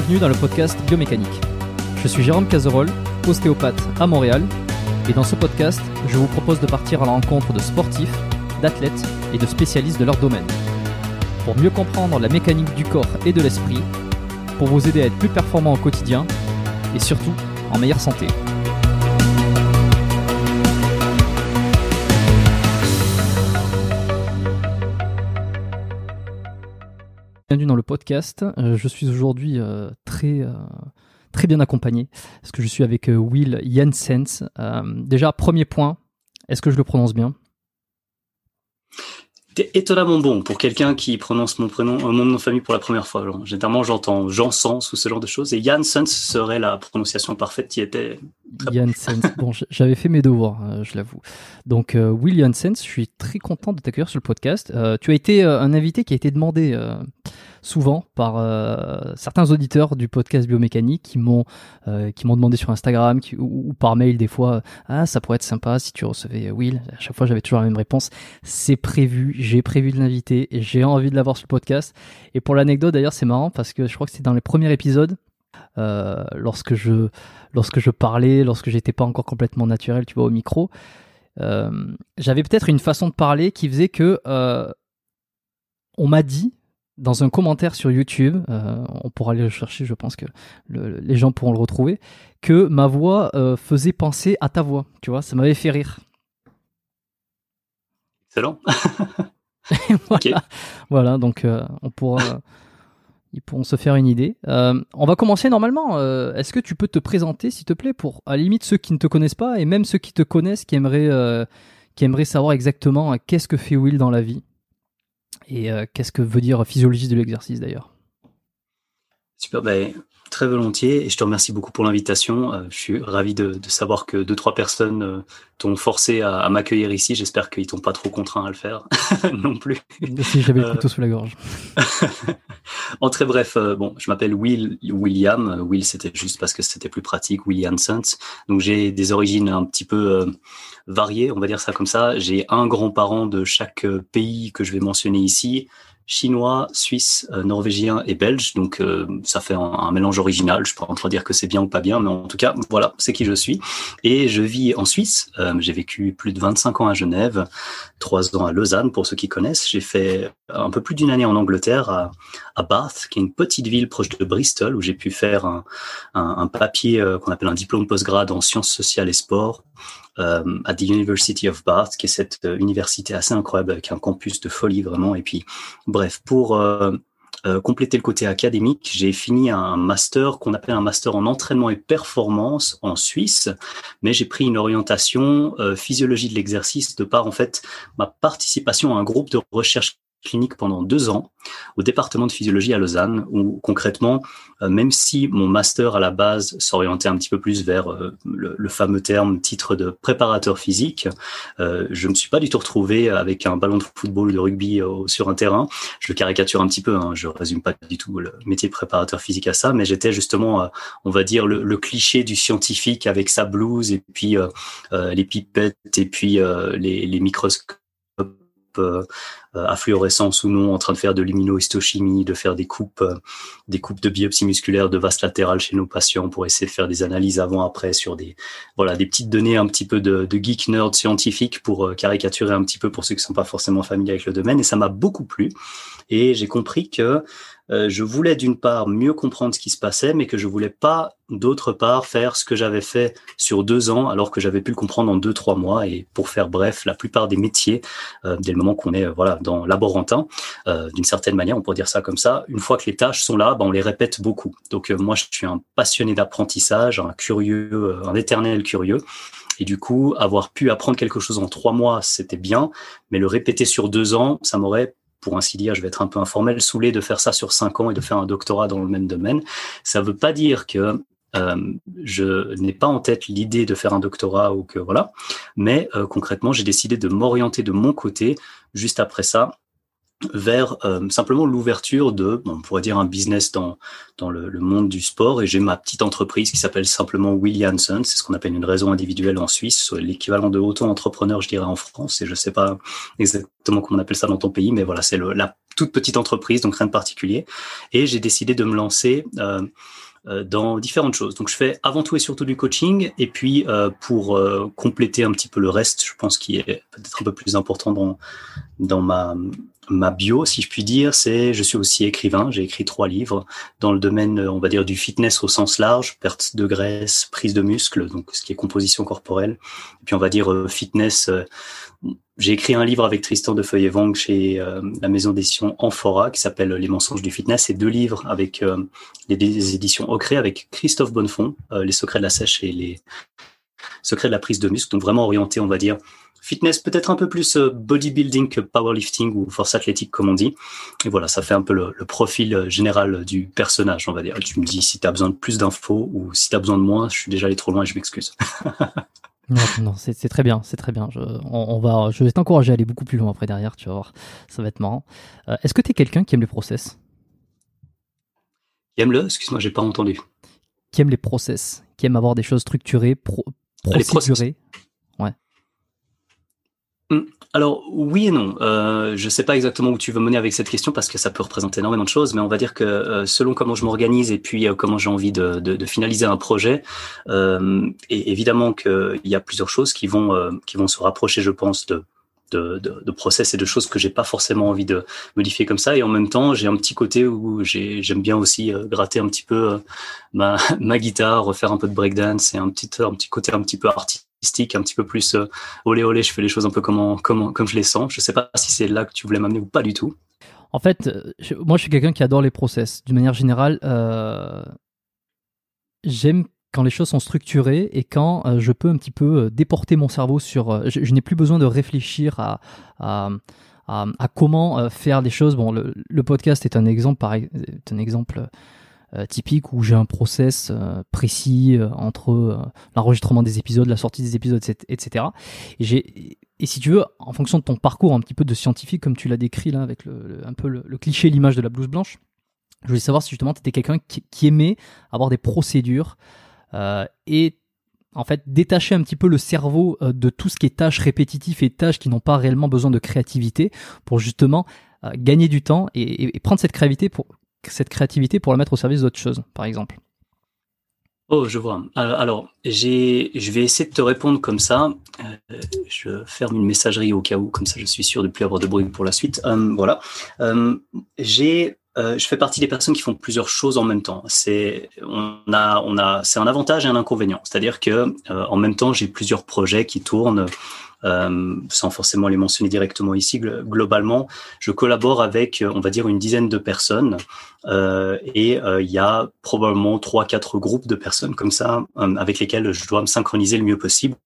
bienvenue dans le podcast Biomécanique. Je suis Jérôme Cazerolle, ostéopathe à Montréal, et dans ce podcast, je vous propose de partir à la rencontre de sportifs, d'athlètes et de spécialistes de leur domaine, pour mieux comprendre la mécanique du corps et de l'esprit, pour vous aider à être plus performant au quotidien, et surtout en meilleure santé. Bienvenue dans le podcast. Je suis aujourd'hui très bien accompagné parce que je suis avec Will Janssens. Déjà, premier point, est-ce que je le prononce bien ? T'es étonnamment bon pour quelqu'un qui prononce mon prénom, mon nom de famille pour la première fois. Alors, généralement, j'entends Janssens ou ce genre de choses. Et Janssens serait la prononciation parfaite qui était très Janssens. Bon, j'avais fait mes devoirs, je l'avoue. Donc, Will Janssens, je suis très content de t'accueillir sur le podcast. Tu as été un invité qui a été demandé souvent par certains auditeurs du podcast Biomécanique qui m'ont demandé sur Instagram ou par mail des fois ça pourrait être sympa si tu recevais Will. À chaque fois j'avais toujours la même réponse, c'est prévu, j'ai prévu de l'inviter et j'ai envie de l'avoir sur le podcast. Et pour l'anecdote d'ailleurs, c'est marrant parce que je crois que c'était dans les premiers épisodes, lorsque je parlais, lorsque j'étais pas encore complètement naturel, tu vois, au micro, j'avais peut-être une façon de parler qui faisait que on m'a dit dans un commentaire sur YouTube, on pourra aller le chercher, je pense que les gens pourront le retrouver, que ma voix faisait penser à ta voix, tu vois, ça m'avait fait rire. excellent. Voilà, donc ils pourront se faire une idée. On va commencer normalement. Est-ce que tu peux te présenter, s'il te plaît, pour à la limite ceux qui ne te connaissent pas et même ceux qui te connaissent, qui aimeraient savoir exactement qu'est-ce que fait Will dans la vie? Et qu'est-ce que veut dire physiologie de l'exercice d'ailleurs ? Super, très volontiers et je te remercie beaucoup pour l'invitation. Je suis ravi de savoir que 2-3 personnes t'ont forcé à m'accueillir ici. J'espère qu'ils t'ont pas trop contraint à le faire non plus. Si j'avais le couteau sous la gorge. En très bref, je m'appelle William. Will, c'était juste parce que c'était plus pratique. Will Janssens. Donc j'ai des origines un petit peu variées, on va dire ça comme ça. J'ai un grand-parent de chaque pays que je vais mentionner ici. Chinois, suisse, norvégien et belge, donc ça fait un mélange original. Je peux pas trop dire que c'est bien ou pas bien, mais en tout cas, voilà, c'est qui je suis. Et je vis en Suisse. J'ai vécu plus de 25 ans à Genève, 3 ans à Lausanne, pour ceux qui connaissent. J'ai fait un peu plus d'une année en Angleterre, à Bath, qui est une petite ville proche de Bristol, où j'ai pu faire un papier qu'on appelle un diplôme postgrad en sciences sociales et sport, à the University of Bath, qui est cette université assez incroyable avec un campus de folie vraiment. Et puis, bref, pour compléter le côté académique, j'ai fini un master qu'on appelle un master en entraînement et performance en Suisse, mais j'ai pris une orientation physiologie de l'exercice de par en fait ma participation à un groupe de recherche clinique pendant 2 ans au département de physiologie à Lausanne, où concrètement, même si mon master à la base s'orientait un petit peu plus vers le fameux titre de préparateur physique, je me suis pas du tout retrouvé avec un ballon de football ou de rugby sur un terrain. Je le caricature un petit peu, je résume pas du tout le métier de préparateur physique à ça, mais j'étais justement, on va dire, le cliché du scientifique avec sa blouse et puis les pipettes et puis les microscopes à fluorescence ou non, en train de faire de l'immunohistochimie, de faire des coupes de biopsie musculaire de vaste latérale chez nos patients pour essayer de faire des analyses avant-après sur des petites données un petit peu de geek nerd scientifique pour caricaturer un petit peu pour ceux qui sont pas forcément familiers avec le domaine. Et ça m'a beaucoup plu. Et j'ai compris que je voulais d'une part mieux comprendre ce qui se passait, mais que je voulais pas d'autre part faire ce que j'avais fait sur 2 ans, alors que j'avais pu le comprendre en 2-3 mois. Et pour faire bref, la plupart des métiers, dès le moment qu'on est dans laborantin, d'une certaine manière, on pourrait dire ça comme ça, une fois que les tâches sont là, on les répète beaucoup. Donc moi, je suis un passionné d'apprentissage, un curieux, un éternel curieux. Et du coup, avoir pu apprendre quelque chose en 3 mois, c'était bien, mais le répéter sur 2 ans, ça m'aurait, pour ainsi dire, je vais être un peu informel, saoulé de faire ça sur 5 ans et de faire un doctorat dans le même domaine. Ça veut pas dire que je n'ai pas en tête l'idée de faire un doctorat ou que voilà, mais concrètement, j'ai décidé de m'orienter de mon côté juste après ça vers simplement l'ouverture de, on pourrait dire, un business dans le monde du sport. Et j'ai ma petite entreprise qui s'appelle simplement Will Janssens. C'est ce qu'on appelle une raison individuelle en Suisse, l'équivalent de auto-entrepreneur, je dirais, en France. Et je sais pas exactement comment on appelle ça dans ton pays, mais voilà, c'est la toute petite entreprise, donc rien de particulier. Et j'ai décidé de me lancer dans différentes choses. Donc, je fais avant tout et surtout du coaching. Et puis, pour compléter un petit peu le reste, je pense qu'il est peut-être un peu plus important dans ma bio, si je puis dire, je suis aussi écrivain. J'ai écrit 3 livres dans le domaine, on va dire, du fitness au sens large, perte de graisse, prise de muscle, donc ce qui est composition corporelle. Et puis, on va dire fitness. J'ai écrit un livre avec Tristan de Feuillet-Vang chez la maison d'édition Amphora qui s'appelle Les mensonges du fitness, et 2 livres avec les éditions Ocré avec Christophe Bonnefond, Les secrets de la sèche et les secrets de la prise de muscle. Donc vraiment orienté, on va dire, fitness, peut-être un peu plus bodybuilding que powerlifting ou force athlétique comme on dit. Et voilà, ça fait un peu le profil général du personnage, on va dire. Tu me dis si tu as besoin de plus d'infos ou si tu as besoin de moins, je suis déjà allé trop loin et je m'excuse. Non, c'est très bien, c'est très bien. Je vais t'encourager à aller beaucoup plus loin après derrière, tu vas voir, ça va être marrant. Est-ce que tu es quelqu'un qui aime les process? Excuse-moi, j'ai pas entendu. Qui aime les process, qui aime avoir des choses structurées, procédurées? Ouais. Alors oui et non. Je sais pas exactement où tu veux mener avec cette question parce que ça peut représenter énormément de choses, mais on va dire que selon comment je m'organise et puis comment j'ai envie de finaliser un projet, et évidemment qu'il y a plusieurs choses qui vont se rapprocher, je pense, de process et de choses que j'ai pas forcément envie de modifier comme ça. Et en même temps, j'ai un petit côté où j'aime bien aussi gratter un petit peu ma guitare, refaire un peu de breakdance et un petit côté un petit peu artistique, un petit peu plus olé olé, je fais les choses un peu comme je les sens. Je sais pas si c'est là que tu voulais m'amener ou pas du tout. En fait, moi je suis quelqu'un qui adore les process. D'une manière générale, j'aime quand les choses sont structurées et quand je peux un petit peu déporter mon cerveau sur... je n'ai plus besoin de réfléchir à comment faire les choses. Bon, le podcast est un exemple, typique où j'ai un process précis entre l'enregistrement des épisodes, la sortie des épisodes, etc. Et si tu veux, en fonction de ton parcours un petit peu de scientifique, comme tu l'as décrit là, avec un peu le cliché, l'image de la blouse blanche, je voulais savoir si justement tu étais quelqu'un qui aimait avoir des procédures et en fait détacher un petit peu le cerveau de tout ce qui est tâches répétitives et tâches qui n'ont pas réellement besoin de créativité pour justement gagner du temps et prendre cette créativité pour la mettre au service d'autres choses, par exemple. Oh, je vois. Alors, je vais essayer de te répondre comme ça. Je ferme une messagerie au cas où, comme ça je suis sûr de ne plus avoir de bruit pour la suite. Voilà. Je fais partie des personnes qui font plusieurs choses en même temps. C'est un avantage et un inconvénient. C'est-à-dire que en même temps, j'ai plusieurs projets qui tournent. Sans forcément les mentionner directement ici, globalement, je collabore avec, on va dire, une dizaine de personnes et il y a probablement 3-4 groupes de personnes comme ça avec lesquels je dois me synchroniser le mieux possible.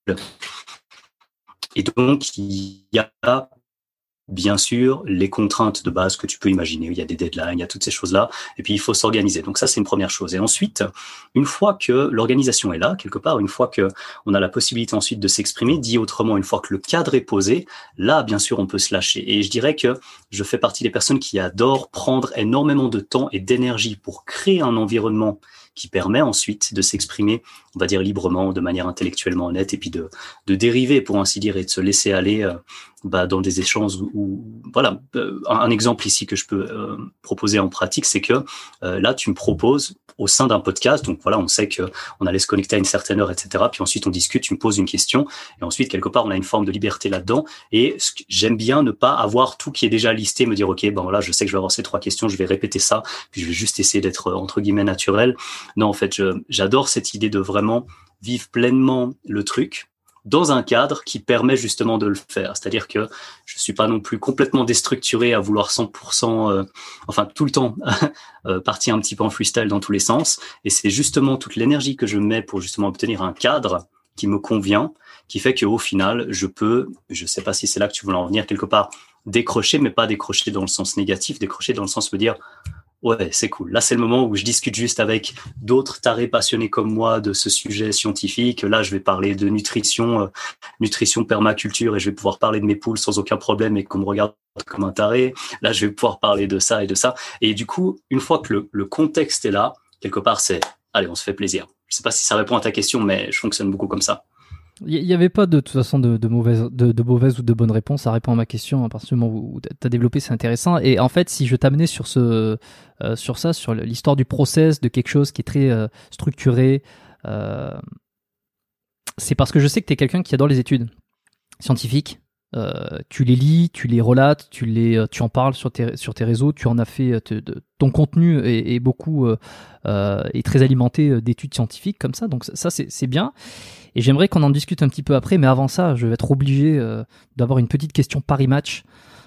Et donc, il y a bien sûr les contraintes de base que tu peux imaginer. Il y a des deadlines, il y a toutes ces choses-là. Et puis, il faut s'organiser. Donc ça, c'est une première chose. Et ensuite, une fois que l'organisation est là, quelque part, une fois que on a la possibilité ensuite de s'exprimer, dit autrement, une fois que le cadre est posé, là, bien sûr, on peut se lâcher. Et je dirais que je fais partie des personnes qui adorent prendre énormément de temps et d'énergie pour créer un environnement qui permet ensuite de s'exprimer, on va dire, librement, de manière intellectuellement honnête, et puis de dériver, pour ainsi dire, et de se laisser aller dans des échanges où voilà, un exemple ici que je peux proposer en pratique, c'est que là, tu me proposes au sein d'un podcast, donc voilà, on sait que on allait se connecter à une certaine heure, etc. Puis ensuite, on discute, tu me poses une question, et ensuite, quelque part, on a une forme de liberté là-dedans, et j'aime bien ne pas avoir tout qui est déjà listé, me dire, ok, ben voilà, je sais que je vais avoir ces 3 questions, je vais répéter ça, puis je vais juste essayer d'être, entre guillemets, naturel. Non, en fait, j'adore cette idée de vraiment vivre pleinement le truc, dans un cadre qui permet justement de le faire. C'est-à-dire que je suis pas non plus complètement déstructuré à vouloir 100%, enfin tout le temps, partir un petit peu en freestyle dans tous les sens. Et c'est justement toute l'énergie que je mets pour justement obtenir un cadre qui me convient, qui fait qu'au final, je sais pas si c'est là que tu voulais en venir quelque part, décrocher, mais pas décrocher dans le sens négatif, décrocher dans le sens de me dire, ouais, c'est cool. Là, c'est le moment où je discute juste avec d'autres tarés passionnés comme moi de ce sujet scientifique. Là, je vais parler de nutrition permaculture, et je vais pouvoir parler de mes poules sans aucun problème et qu'on me regarde comme un taré. Là, je vais pouvoir parler de ça et de ça. Et du coup, une fois que le contexte est là, quelque part, allez, on se fait plaisir. Je sais pas si ça répond à ta question, mais je fonctionne beaucoup comme ça. Il n'y avait pas de toute façon de mauvaise ou de bonne réponse. Ça répond à ma question à partir du moment où tu as développé, c'est intéressant. Et en fait, si je t'amenais sur sur l'histoire du process, de quelque chose qui est très structuré, c'est parce que je sais que tu es quelqu'un qui adore les études scientifiques. Tu les lis, tu les relates, tu en parles sur tes réseaux, tu en as fait ton contenu est beaucoup est très alimenté d'études scientifiques comme ça, donc ça c'est bien. Et j'aimerais qu'on en discute un petit peu après, mais avant ça, je vais être obligé d'avoir une petite question Paris Match.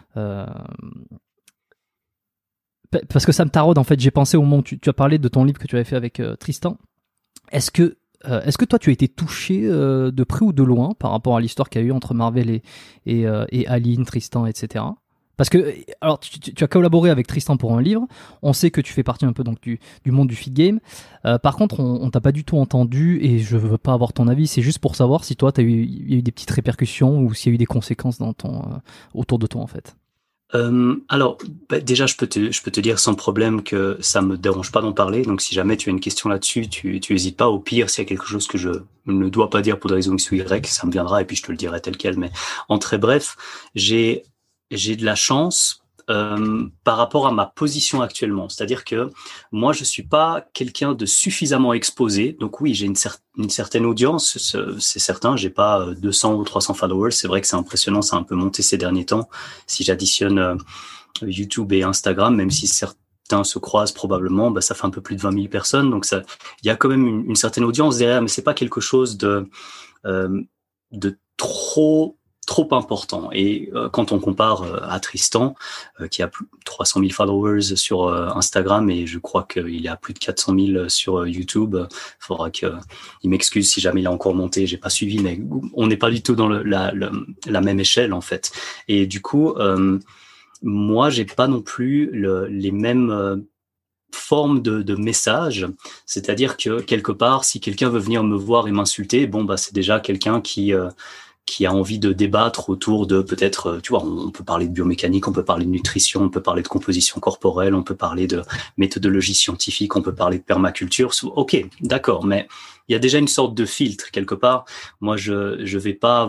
Parce que ça me taraude en fait. J'ai pensé au moment où tu as parlé de ton livre que tu avais fait avec Tristan. Est-ce que toi tu as été touché de près ou de loin par rapport à l'histoire qu'il y a eu entre Marvel et Aline, Tristan, etc. Parce que alors tu as collaboré avec Tristan pour un livre. On sait que tu fais partie un peu donc du monde du feed game. Par contre, on t'a pas du tout entendu et je veux pas avoir ton avis. C'est juste pour savoir si toi il y a eu des petites répercussions ou s'il y a eu des conséquences dans autour de toi en fait. Alors, déjà, je peux te dire sans problème que ça me dérange pas d'en parler. Donc, si jamais tu as une question là-dessus, tu hésites pas. Au pire, s'il y a quelque chose que je ne dois pas dire pour des raisons X ou Y, ça me viendra et puis je te le dirai tel quel. Mais en très bref, j'ai de la chance par rapport à ma position actuellement. C'est-à-dire que moi, je suis pas quelqu'un de suffisamment exposé. Donc oui, j'ai une certaine audience, c'est certain. J'ai pas 200 ou 300 followers. C'est vrai que c'est impressionnant, ça a un peu monté ces derniers temps. Si j'additionne YouTube et Instagram, même si certains se croisent probablement, ça fait un peu plus de 20 000 personnes. Donc ça, il y a quand même une certaine audience derrière, mais c'est pas quelque chose de trop important. Et quand on compare à Tristan, qui a plus de 300 000 followers sur Instagram, et je crois qu'il a plus de 400 000 sur YouTube, faudra qu'il m'excuse si jamais il a encore monté, j'ai pas suivi, mais on n'est pas du tout dans la même échelle en fait. Et du coup, moi, j'ai pas non plus les mêmes formes de messages, c'est-à-dire que quelque part, si quelqu'un veut venir me voir et m'insulter, c'est déjà quelqu'un qui a envie de débattre autour de peut-être, tu vois, on peut parler de biomécanique, on peut parler de nutrition, on peut parler de composition corporelle, on peut parler de méthodologie scientifique, on peut parler de permaculture. Ok, d'accord, mais il y a déjà une sorte de filtre quelque part. Moi, je vais pas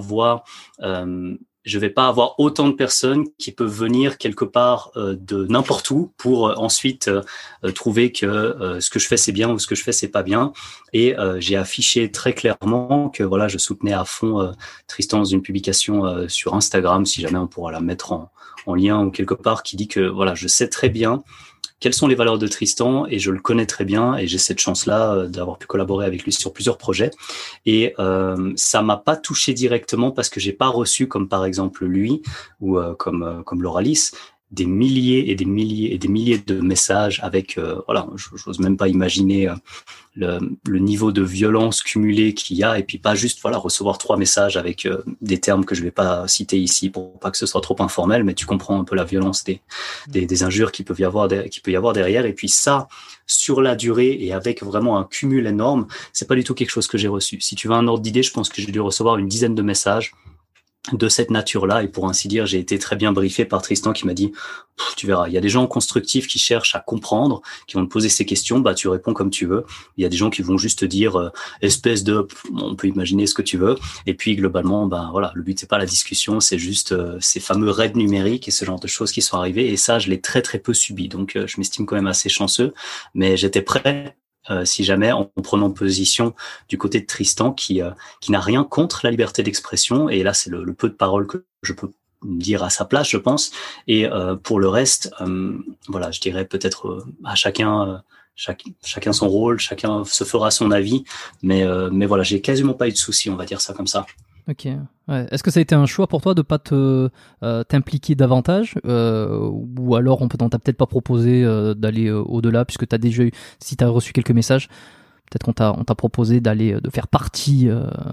avoir autant de personnes qui peuvent venir quelque part de n'importe où pour ensuite trouver que ce que je fais c'est bien ou ce que je fais c'est pas bien. Et j'ai affiché très clairement que voilà, je soutenais à fond Tristan dans une publication sur Instagram, si jamais on pourra la mettre en lien ou quelque part, qui dit que voilà, je sais très bien quelles sont les valeurs de Tristan et je le connais très bien et j'ai cette chance-là d'avoir pu collaborer avec lui sur plusieurs projets. Et ça m'a pas touché directement parce que j'ai pas reçu, comme par exemple lui ou comme Lauralis, des milliers et des milliers et des milliers de messages avec voilà, j'ose même pas imaginer le niveau de violence cumulé qu'il y a, et puis pas juste voilà recevoir 3 messages avec des termes que je vais pas citer ici pour pas que ce soit trop informel, mais tu comprends un peu la violence des injures qu'il peut y avoir derrière. Et puis ça, sur la durée et avec vraiment un cumul énorme, c'est pas du tout quelque chose que j'ai reçu. Si tu veux un ordre d'idée, je pense que j'ai dû recevoir une dizaine de messages de cette nature-là, et pour ainsi dire, j'ai été très bien briefé par Tristan qui m'a dit tu verras, il y a des gens constructifs qui cherchent à comprendre, qui vont te poser ces questions, tu réponds comme tu veux. Il y a des gens qui vont juste te dire espèce de, on peut imaginer ce que tu veux, et puis globalement voilà, le but c'est pas la discussion, c'est juste ces fameux raids numériques et ce genre de choses qui sont arrivées, et ça je l'ai très très peu subi, donc je m'estime quand même assez chanceux, mais j'étais prêt si jamais, en prenant position du côté de Tristan qui n'a rien contre la liberté d'expression, et là c'est le peu de paroles que je peux dire à sa place, je pense. Et pour le reste, voilà, je dirais peut-être à chacun son rôle, chacun se fera son avis, mais voilà, j'ai quasiment pas eu de soucis, on va dire ça comme ça. Ok. Ouais. Est-ce que ça a été un choix pour toi de pas t'impliquer davantage ou alors on t'a peut-être pas proposé d'aller au-delà, puisque t'as déjà eu, si t'as reçu quelques messages, peut-être on t'a proposé de faire partie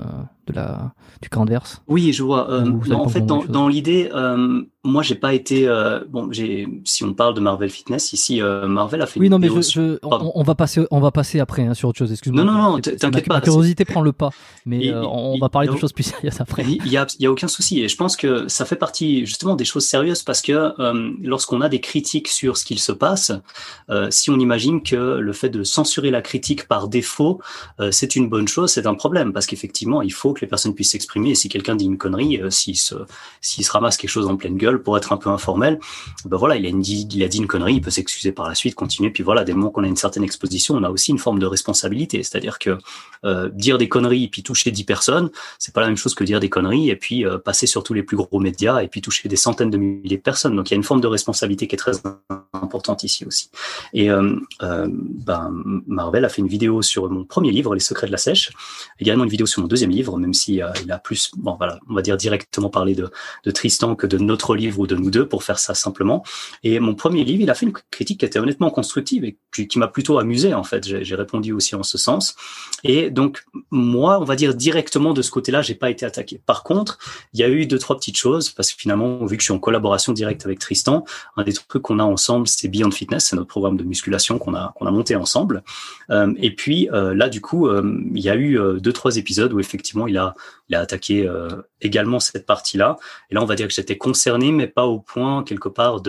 du camp adverse. Oui, je vois. En fait, dans l'idée, moi, j'ai pas été. Si on parle de Marvel Fitness ici, Marvel a fait. Oui, non, mais on va passer après sur autre chose. Excuse-moi. Non, t'inquiète pas. Ma curiosité prend le pas, mais on va parler de choses plus sérieuses après. Il y a aucun souci, et je pense que ça fait partie justement des choses sérieuses, parce que lorsqu'on a des critiques sur ce qu'il se passe, si on imagine que le fait de censurer la critique par défaut, c'est une bonne chose, c'est un problème, parce qu'effectivement, il faut que que les personnes puissent s'exprimer. Et si quelqu'un dit une connerie, s'il se ramasse quelque chose en pleine gueule pour être un peu informel, ben voilà, il a dit une connerie, il peut s'excuser par la suite, continuer. Puis voilà, dès le moment qu'on a une certaine exposition, on a aussi une forme de responsabilité. C'est-à-dire que dire des conneries et puis toucher 10 personnes, c'est pas la même chose que dire des conneries et puis passer sur tous les plus gros médias et puis toucher des centaines de milliers de personnes. Donc il y a une forme de responsabilité qui est très importante ici aussi. Et Marvel a fait une vidéo sur mon premier livre, Les Secrets de la Sèche, également une vidéo sur mon deuxième livre, même si il a plus, bon voilà, on va dire directement parler de Tristan que de notre livre ou de nous deux, pour faire ça simplement. Et mon premier livre, il a fait une critique qui était honnêtement constructive et qui m'a plutôt amusé en fait. J'ai répondu aussi en ce sens. Et donc moi, on va dire directement de ce côté-là, j'ai pas été attaqué. Par contre, il y a eu 2-3 petites choses parce que finalement, vu que je suis en collaboration directe avec Tristan, un des trucs qu'on a ensemble, c'est Beyond Fitness, c'est notre programme de musculation qu'on a monté ensemble. Et puis là, du coup, il y a eu 2-3 épisodes où effectivement il a attaqué également cette partie-là. Et là, on va dire que j'étais concerné, mais pas au point quelque part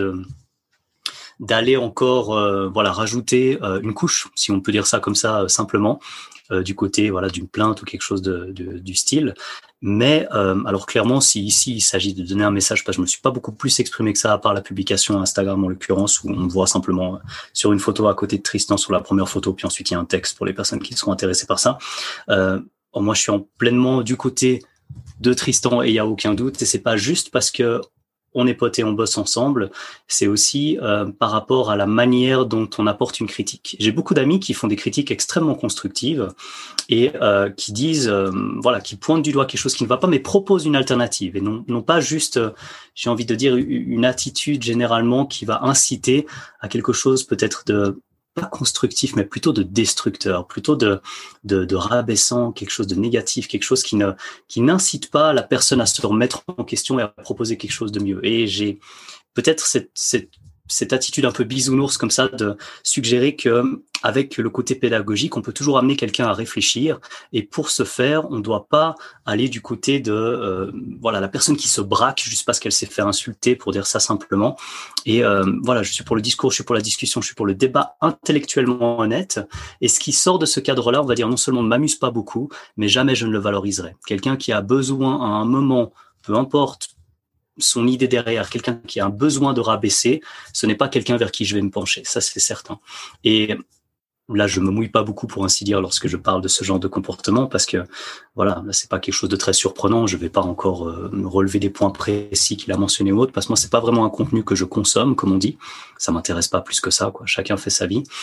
d'aller encore rajouter une couche, si on peut dire ça comme ça simplement, du côté d'une plainte ou quelque chose du style. Mais alors clairement, si ici il s'agit de donner un message, parce que je me suis pas beaucoup plus exprimé que ça à part la publication Instagram en l'occurrence, où on me voit simplement sur une photo à côté de Tristan sur la première photo, puis ensuite il y a un texte pour les personnes qui seront intéressées par ça. Moi, je suis pleinement du côté de Tristan et il y a aucun doute. Et c'est pas juste parce que on est potes et on bosse ensemble, c'est aussi par rapport à la manière dont on apporte une critique. J'ai beaucoup d'amis qui font des critiques extrêmement constructives et qui disent, qui pointent du doigt quelque chose qui ne va pas, mais proposent une alternative et non pas juste, j'ai envie de dire, une attitude généralement qui va inciter à quelque chose peut-être de pas constructif, mais plutôt de destructeur, plutôt de rabaissant, quelque chose de négatif, quelque chose qui n'incite pas la personne à se remettre en question et à proposer quelque chose de mieux. Et j'ai peut-être cette attitude un peu bisounours comme ça de suggérer que avec le côté pédagogique, on peut toujours amener quelqu'un à réfléchir. Et pour ce faire, on ne doit pas aller du côté de la personne qui se braque juste parce qu'elle s'est fait insulter, pour dire ça simplement. Et je suis pour le discours, je suis pour la discussion, je suis pour le débat intellectuellement honnête. Et ce qui sort de ce cadre-là, on va dire, non seulement ne m'amuse pas beaucoup, mais jamais je ne le valoriserai. Quelqu'un qui a besoin à un moment, peu importe son idée derrière, quelqu'un qui a un besoin de rabaisser, ce n'est pas quelqu'un vers qui je vais me pencher, ça c'est certain. Et là, je me mouille pas beaucoup, pour ainsi dire, lorsque je parle de ce genre de comportement, parce que là, c'est pas quelque chose de très surprenant. Je vais pas encore relever des points précis qu'il a mentionnés ou autres, parce que moi, c'est pas vraiment un contenu que je consomme, comme on dit. Ça m'intéresse pas plus que ça, quoi. Chacun fait sa vie.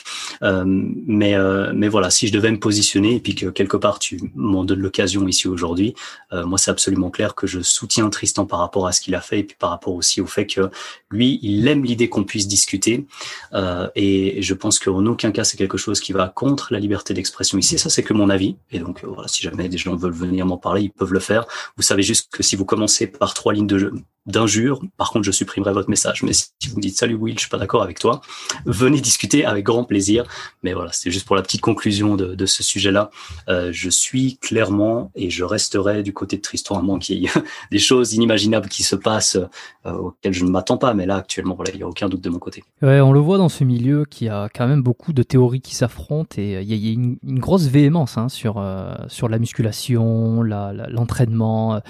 Mais voilà, si je devais me positionner et puis que quelque part tu m'en donnes l'occasion ici aujourd'hui, moi, c'est absolument clair que je soutiens Tristan par rapport à ce qu'il a fait et puis par rapport aussi au fait que lui, il aime l'idée qu'on puisse discuter. Et je pense qu'en aucun cas, c'est quelque chose qui va contre la liberté d'expression ici. Ça, c'est que mon avis. Et donc, si jamais des gens veulent venir m'en parler, ils peuvent le faire. Vous savez juste que si vous commencez par 3 lignes d'injures, par contre, je supprimerai votre message. Mais si vous me dites « Salut Will, je suis pas d'accord avec toi », venez discuter avec grand plaisir. Mais voilà, c'est juste pour la petite conclusion de ce sujet-là. Je suis clairement et je resterai du côté de Tristan, à moins qu'il y ait des choses inimaginables qui se passent auxquelles je ne m'attends pas. Mais là, actuellement, il n'y a aucun doute de mon côté. Ouais, on le voit dans ce milieu qu'il y a quand même beaucoup de théories qui s'affrontent et il y a une grosse véhémence sur la musculation, l'entraînement.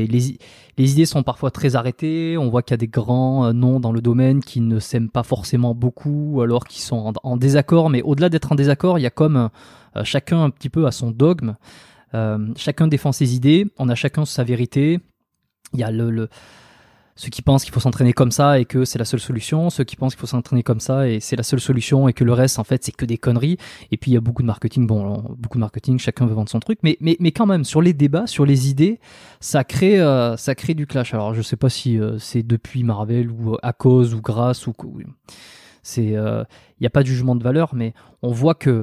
Les idées sont parfois très arrêtées. On voit qu'il y a des grands noms dans le domaine qui ne s'aiment pas forcément beaucoup, alors qu'ils sont en désaccord. Mais au-delà d'être en désaccord, il y a comme chacun un petit peu à son dogme. Chacun défend ses idées. On a chacun sa vérité. Il y a ceux qui pensent qu'il faut s'entraîner comme ça et que c'est la seule solution, ceux qui pensent qu'il faut s'entraîner comme ça et c'est la seule solution et que le reste, en fait, c'est que des conneries. Et puis, il y a beaucoup de marketing, chacun veut vendre son truc. Mais quand même, sur les débats, sur les idées, ça crée du clash. Alors, je sais pas si c'est depuis Marvel ou à cause ou grâce ou... il n'y a pas de jugement de valeur, mais on voit que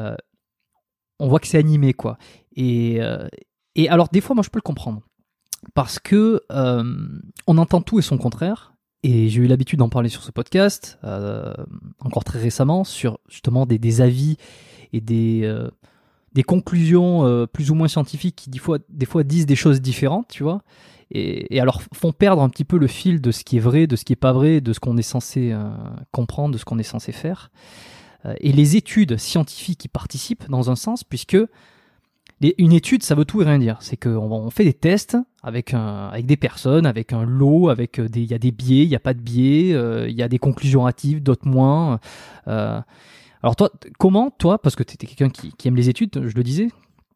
c'est animé, quoi. Et alors, des fois, moi, je peux le comprendre. Parce que on entend tout et son contraire, et j'ai eu l'habitude d'en parler sur ce podcast, encore très récemment, sur justement des avis et des conclusions plus ou moins scientifiques qui des fois disent des choses différentes, tu vois, et alors font perdre un petit peu le fil de ce qui est vrai, de ce qui est pas vrai, de ce qu'on est censé comprendre, de ce qu'on est censé faire. Et les études scientifiques y participent dans un sens, puisque Une étude, ça veut tout et rien dire. C'est qu'on fait des tests avec des personnes, avec un lot, il y a des biais, il y a pas de biais, il y a des conclusions hâtives, d'autres moins. Alors toi, parce que tu étais quelqu'un qui aime les études, je le disais,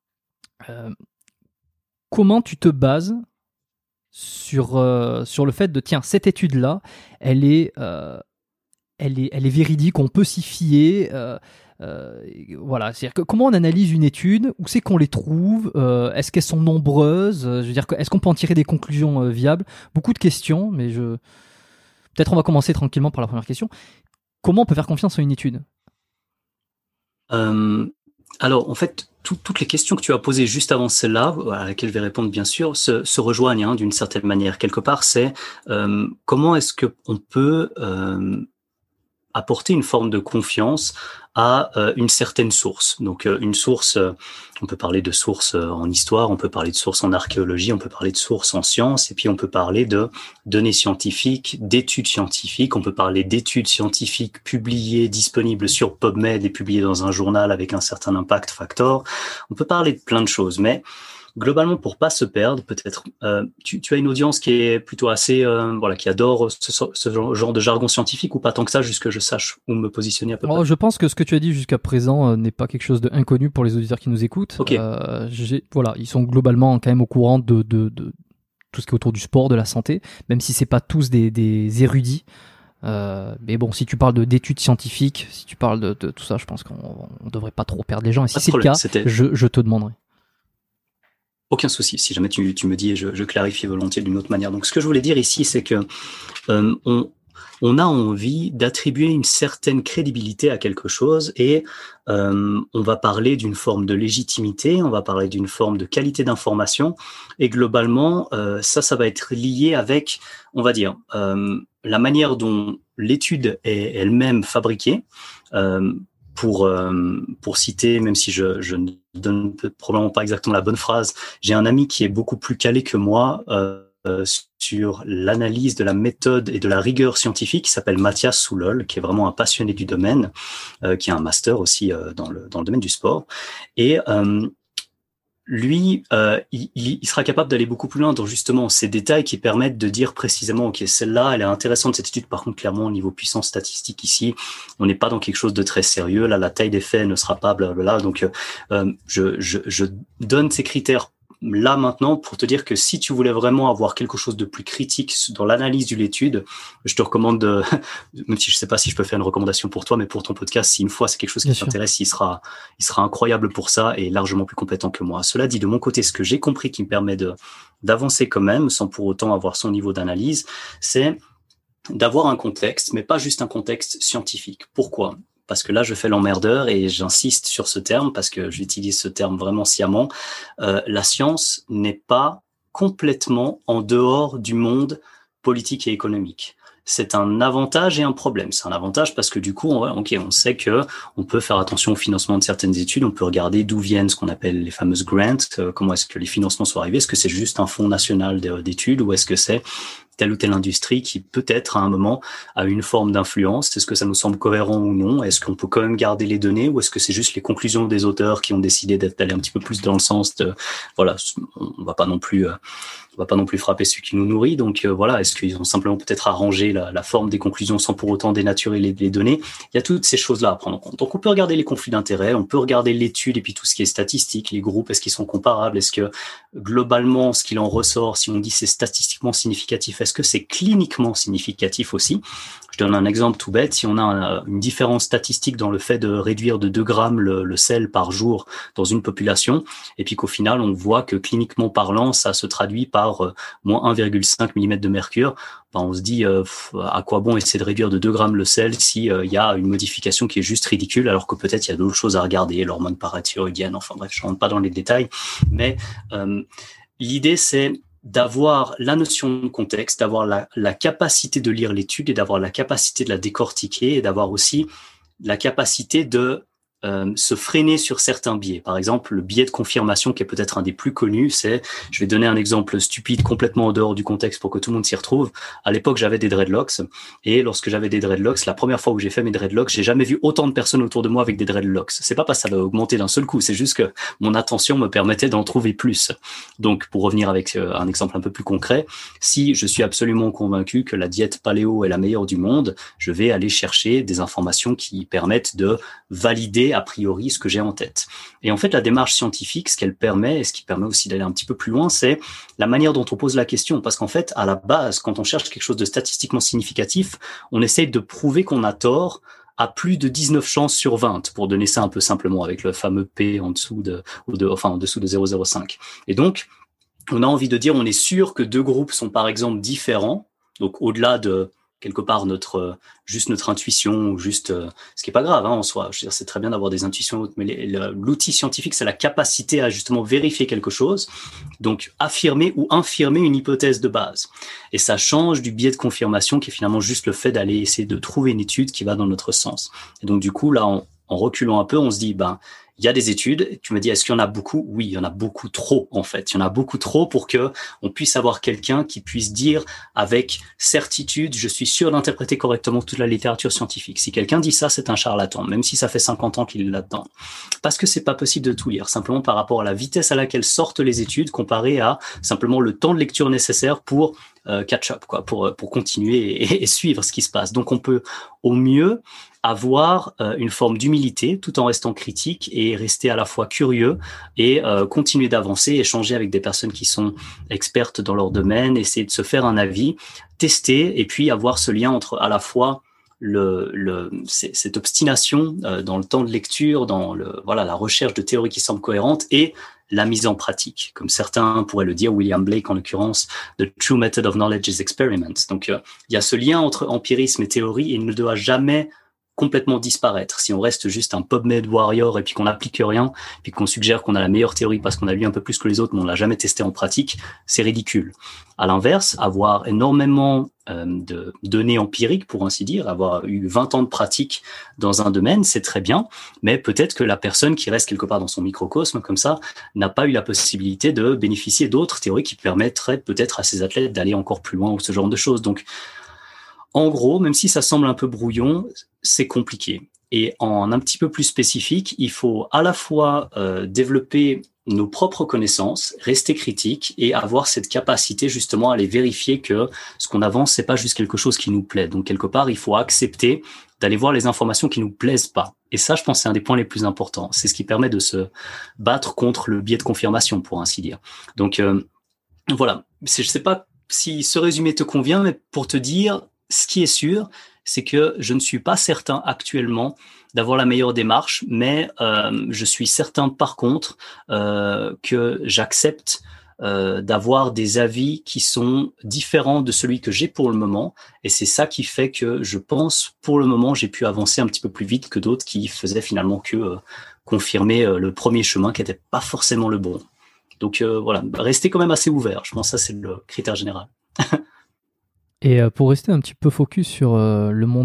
comment tu te bases sur le fait de tiens, cette étude-là, elle est véridique, on peut s'y fier. Voilà, c'est-à-dire que comment on analyse une étude, où c'est qu'on les trouve, est-ce qu'elles sont nombreuses, je veux dire, est-ce qu'on peut en tirer des conclusions viables? Beaucoup de questions, mais peut-être on va commencer tranquillement par la première question. Comment on peut faire confiance en une étude? Alors, en fait, toutes les questions que tu as posées juste avant celle-là, à laquelle je vais répondre bien sûr, se rejoignent d'une certaine manière. Quelque part, c'est comment est-ce qu'on peut apporter une forme de confiance à une certaine source. Donc une source, on peut parler de source en histoire, on peut parler de source en archéologie, on peut parler de source en sciences, et puis on peut parler de données scientifiques, d'études scientifiques, on peut parler d'études scientifiques publiées, disponibles sur PubMed et publiées dans un journal avec un certain impact factor. On peut parler de plein de choses, mais globalement, pour pas se perdre, peut-être, tu as une audience qui est plutôt assez, qui adore ce genre de jargon scientifique, ou pas tant que ça, juste que je sache où me positionner à peu près. Je pense que ce que tu as dit jusqu'à présent n'est pas quelque chose d'inconnu pour les auditeurs qui nous écoutent. Okay. Ils sont globalement quand même au courant de tout ce qui est autour du sport, de la santé, même si c'est pas tous des érudits. Mais bon, si tu parles d'études scientifiques, si tu parles de tout ça, je pense qu'on devrait pas trop perdre les gens. Et si c'est le cas, je te demanderai. Aucun souci. Si jamais tu me dis, je clarifie volontiers d'une autre manière. Donc, ce que je voulais dire ici, c'est que on a envie d'attribuer une certaine crédibilité à quelque chose, et on va parler d'une forme de légitimité, on va parler d'une forme de qualité d'information, et globalement, ça va être lié avec, on va dire, la manière dont l'étude est elle-même fabriquée. Pour citer, même si je ne donne probablement pas exactement la bonne phrase, j'ai un ami qui est beaucoup plus calé que moi sur l'analyse de la méthode et de la rigueur scientifique, qui s'appelle Mathias Soulol, qui est vraiment un passionné du domaine, qui a un master aussi dans le domaine du sport. Et lui, il sera capable d'aller beaucoup plus loin dans justement ces détails qui permettent de dire précisément, ok, celle-là, elle est intéressante, cette étude. Par contre, clairement, au niveau puissance statistique ici, on n'est pas dans quelque chose de très sérieux. Là, la taille des faits ne sera pas blablabla. Donc, je donne ces critères là maintenant pour te dire que si tu voulais vraiment avoir quelque chose de plus critique dans l'analyse de l'étude, je te recommande, même si je sais pas si je peux faire une recommandation pour toi, mais pour ton podcast, si une fois c'est quelque chose qui t'intéresse, il sera incroyable pour ça et largement plus compétent que moi. Cela dit, de mon côté, ce que j'ai compris qui me permet d'avancer quand même, sans pour autant avoir son niveau d'analyse, c'est d'avoir un contexte, mais pas juste un contexte scientifique. Pourquoi ? Parce que là, je fais l'emmerdeur et j'insiste sur ce terme parce que j'utilise ce terme vraiment sciemment. La science n'est pas complètement en dehors du monde politique et économique. C'est un avantage et un problème. C'est un avantage parce que du coup, on sait que on peut faire attention au financement de certaines études. On peut regarder d'où viennent ce qu'on appelle les fameuses grants. Comment est-ce que les financements sont arrivés ? Est-ce que c'est juste un fonds national d'études ou est-ce que c'est telle ou telle industrie qui peut-être à un moment a une forme d'influence? Est-ce que ça nous semble cohérent ou non? Est-ce qu'on peut quand même garder les données ou est-ce que c'est juste les conclusions des auteurs qui ont décidé d'aller un petit peu plus dans le sens de, voilà, on va pas non plus frapper celui qui nous nourrit. Donc voilà, est-ce qu'ils ont simplement peut-être arrangé la forme des conclusions sans pour autant dénaturer les données? Il y a toutes ces choses-là à prendre en compte. Donc on peut regarder les conflits d'intérêts, on peut regarder l'étude et puis tout ce qui est statistique, les groupes, est-ce qu'ils sont comparables? Est-ce que globalement, ce qu'il en ressort, si on dit c'est statistiquement significatif, est-ce que c'est cliniquement significatif aussi? Je donne un exemple tout bête. Si on a une différence statistique dans le fait de réduire de 2 grammes le sel par jour dans une population, et puis qu'au final, on voit que cliniquement parlant, ça se traduit par moins 1,5 mm de mercure, on se dit à quoi bon essayer de réduire de 2 grammes le sel si y a une modification qui est juste ridicule, alors que peut-être il y a d'autres choses à regarder, l'hormone parathyroïdienne, enfin bref, je rentre pas dans les détails, mais l'idée c'est d'avoir la notion de contexte, d'avoir la capacité de lire l'étude et d'avoir la capacité de la décortiquer et d'avoir aussi la capacité de se freiner sur certains biais. Par exemple, le biais de confirmation qui est peut-être un des plus connus, c'est, je vais donner un exemple stupide complètement en dehors du contexte pour que tout le monde s'y retrouve. À l'époque, j'avais des dreadlocks et lorsque j'avais des dreadlocks, la première fois où j'ai fait mes dreadlocks, j'ai jamais vu autant de personnes autour de moi avec des dreadlocks. C'est pas parce que ça va augmenter d'un seul coup, c'est juste que mon attention me permettait d'en trouver plus. Donc, pour revenir avec un exemple un peu plus concret, si je suis absolument convaincu que la diète paléo est la meilleure du monde, je vais aller chercher des informations qui permettent de valider a priori ce que j'ai en tête. Et en fait, la démarche scientifique, ce qu'elle permet, et ce qui permet aussi d'aller un petit peu plus loin, c'est la manière dont on pose la question. Parce qu'en fait, à la base, quand on cherche quelque chose de statistiquement significatif, on essaye de prouver qu'on a tort à plus de 19 chances sur 20, pour donner ça un peu simplement, avec le fameux P en dessous en dessous de 0,05. Et donc, on a envie de dire, on est sûr que deux groupes sont par exemple différents, donc au-delà de quelque part notre intuition, ou juste ce qui est pas grave en soi. Je veux dire, c'est très bien d'avoir des intuitions, mais l'outil scientifique, c'est la capacité à justement vérifier quelque chose, donc affirmer ou infirmer une hypothèse de base. Et ça change du biais de confirmation qui est finalement juste le fait d'aller essayer de trouver une étude qui va dans notre sens. Et donc du coup, là, en reculant un peu, on se dit, il y a des études. Tu me dis, est-ce qu'il y en a beaucoup? Oui, il y en a beaucoup trop, en fait. Il y en a beaucoup trop pour que on puisse avoir quelqu'un qui puisse dire avec certitude, je suis sûr d'interpréter correctement toute la littérature scientifique. Si quelqu'un dit ça, c'est un charlatan, même si ça fait 50 ans qu'il est là-dedans. Parce que c'est pas possible de tout lire, simplement par rapport à la vitesse à laquelle sortent les études comparé à simplement le temps de lecture nécessaire pour catch up, pour continuer et suivre ce qui se passe. Donc on peut au mieux avoir une forme d'humilité tout en restant critique et rester à la fois curieux et continuer d'avancer, échanger avec des personnes qui sont expertes dans leur domaine, essayer de se faire un avis, tester et puis avoir ce lien entre à la fois cette obstination dans le temps de lecture, dans la recherche de théories qui semblent cohérentes et la mise en pratique. Comme certains pourraient le dire, William Blake en l'occurrence, the true method of knowledge is experiment. Donc il y a ce lien entre empirisme et théorie et il ne doit jamais complètement disparaître. Si on reste juste un PubMed warrior et puis qu'on n'applique rien, puis qu'on suggère qu'on a la meilleure théorie parce qu'on a lu un peu plus que les autres, mais on l'a jamais testé en pratique, c'est ridicule. À l'inverse, avoir énormément de données empiriques, pour ainsi dire, avoir eu 20 ans de pratique dans un domaine, c'est très bien, mais peut-être que la personne qui reste quelque part dans son microcosme comme ça n'a pas eu la possibilité de bénéficier d'autres théories qui permettraient peut-être à ces athlètes d'aller encore plus loin ou ce genre de choses. Donc, en gros, même si ça semble un peu brouillon, c'est compliqué. Et en un petit peu plus spécifique, il faut à la fois développer nos propres connaissances, rester critique et avoir cette capacité justement à aller vérifier que ce qu'on avance, c'est pas juste quelque chose qui nous plaît. Donc quelque part, il faut accepter d'aller voir les informations qui nous plaisent pas. Et ça, je pense, c'est un des points les plus importants. C'est ce qui permet de se battre contre le biais de confirmation, pour ainsi dire. Donc voilà. Je sais pas si ce résumé te convient, mais pour te dire, ce qui est sûr, c'est que je ne suis pas certain actuellement d'avoir la meilleure démarche, mais je suis certain par contre que j'accepte d'avoir des avis qui sont différents de celui que j'ai pour le moment. Et c'est ça qui fait que je pense, pour le moment, j'ai pu avancer un petit peu plus vite que d'autres qui faisaient finalement que confirmer le premier chemin qui n'était pas forcément le bon. Donc voilà, rester quand même assez ouvert. Je pense que ça, c'est le critère général. Et pour rester un petit peu focus sur le monde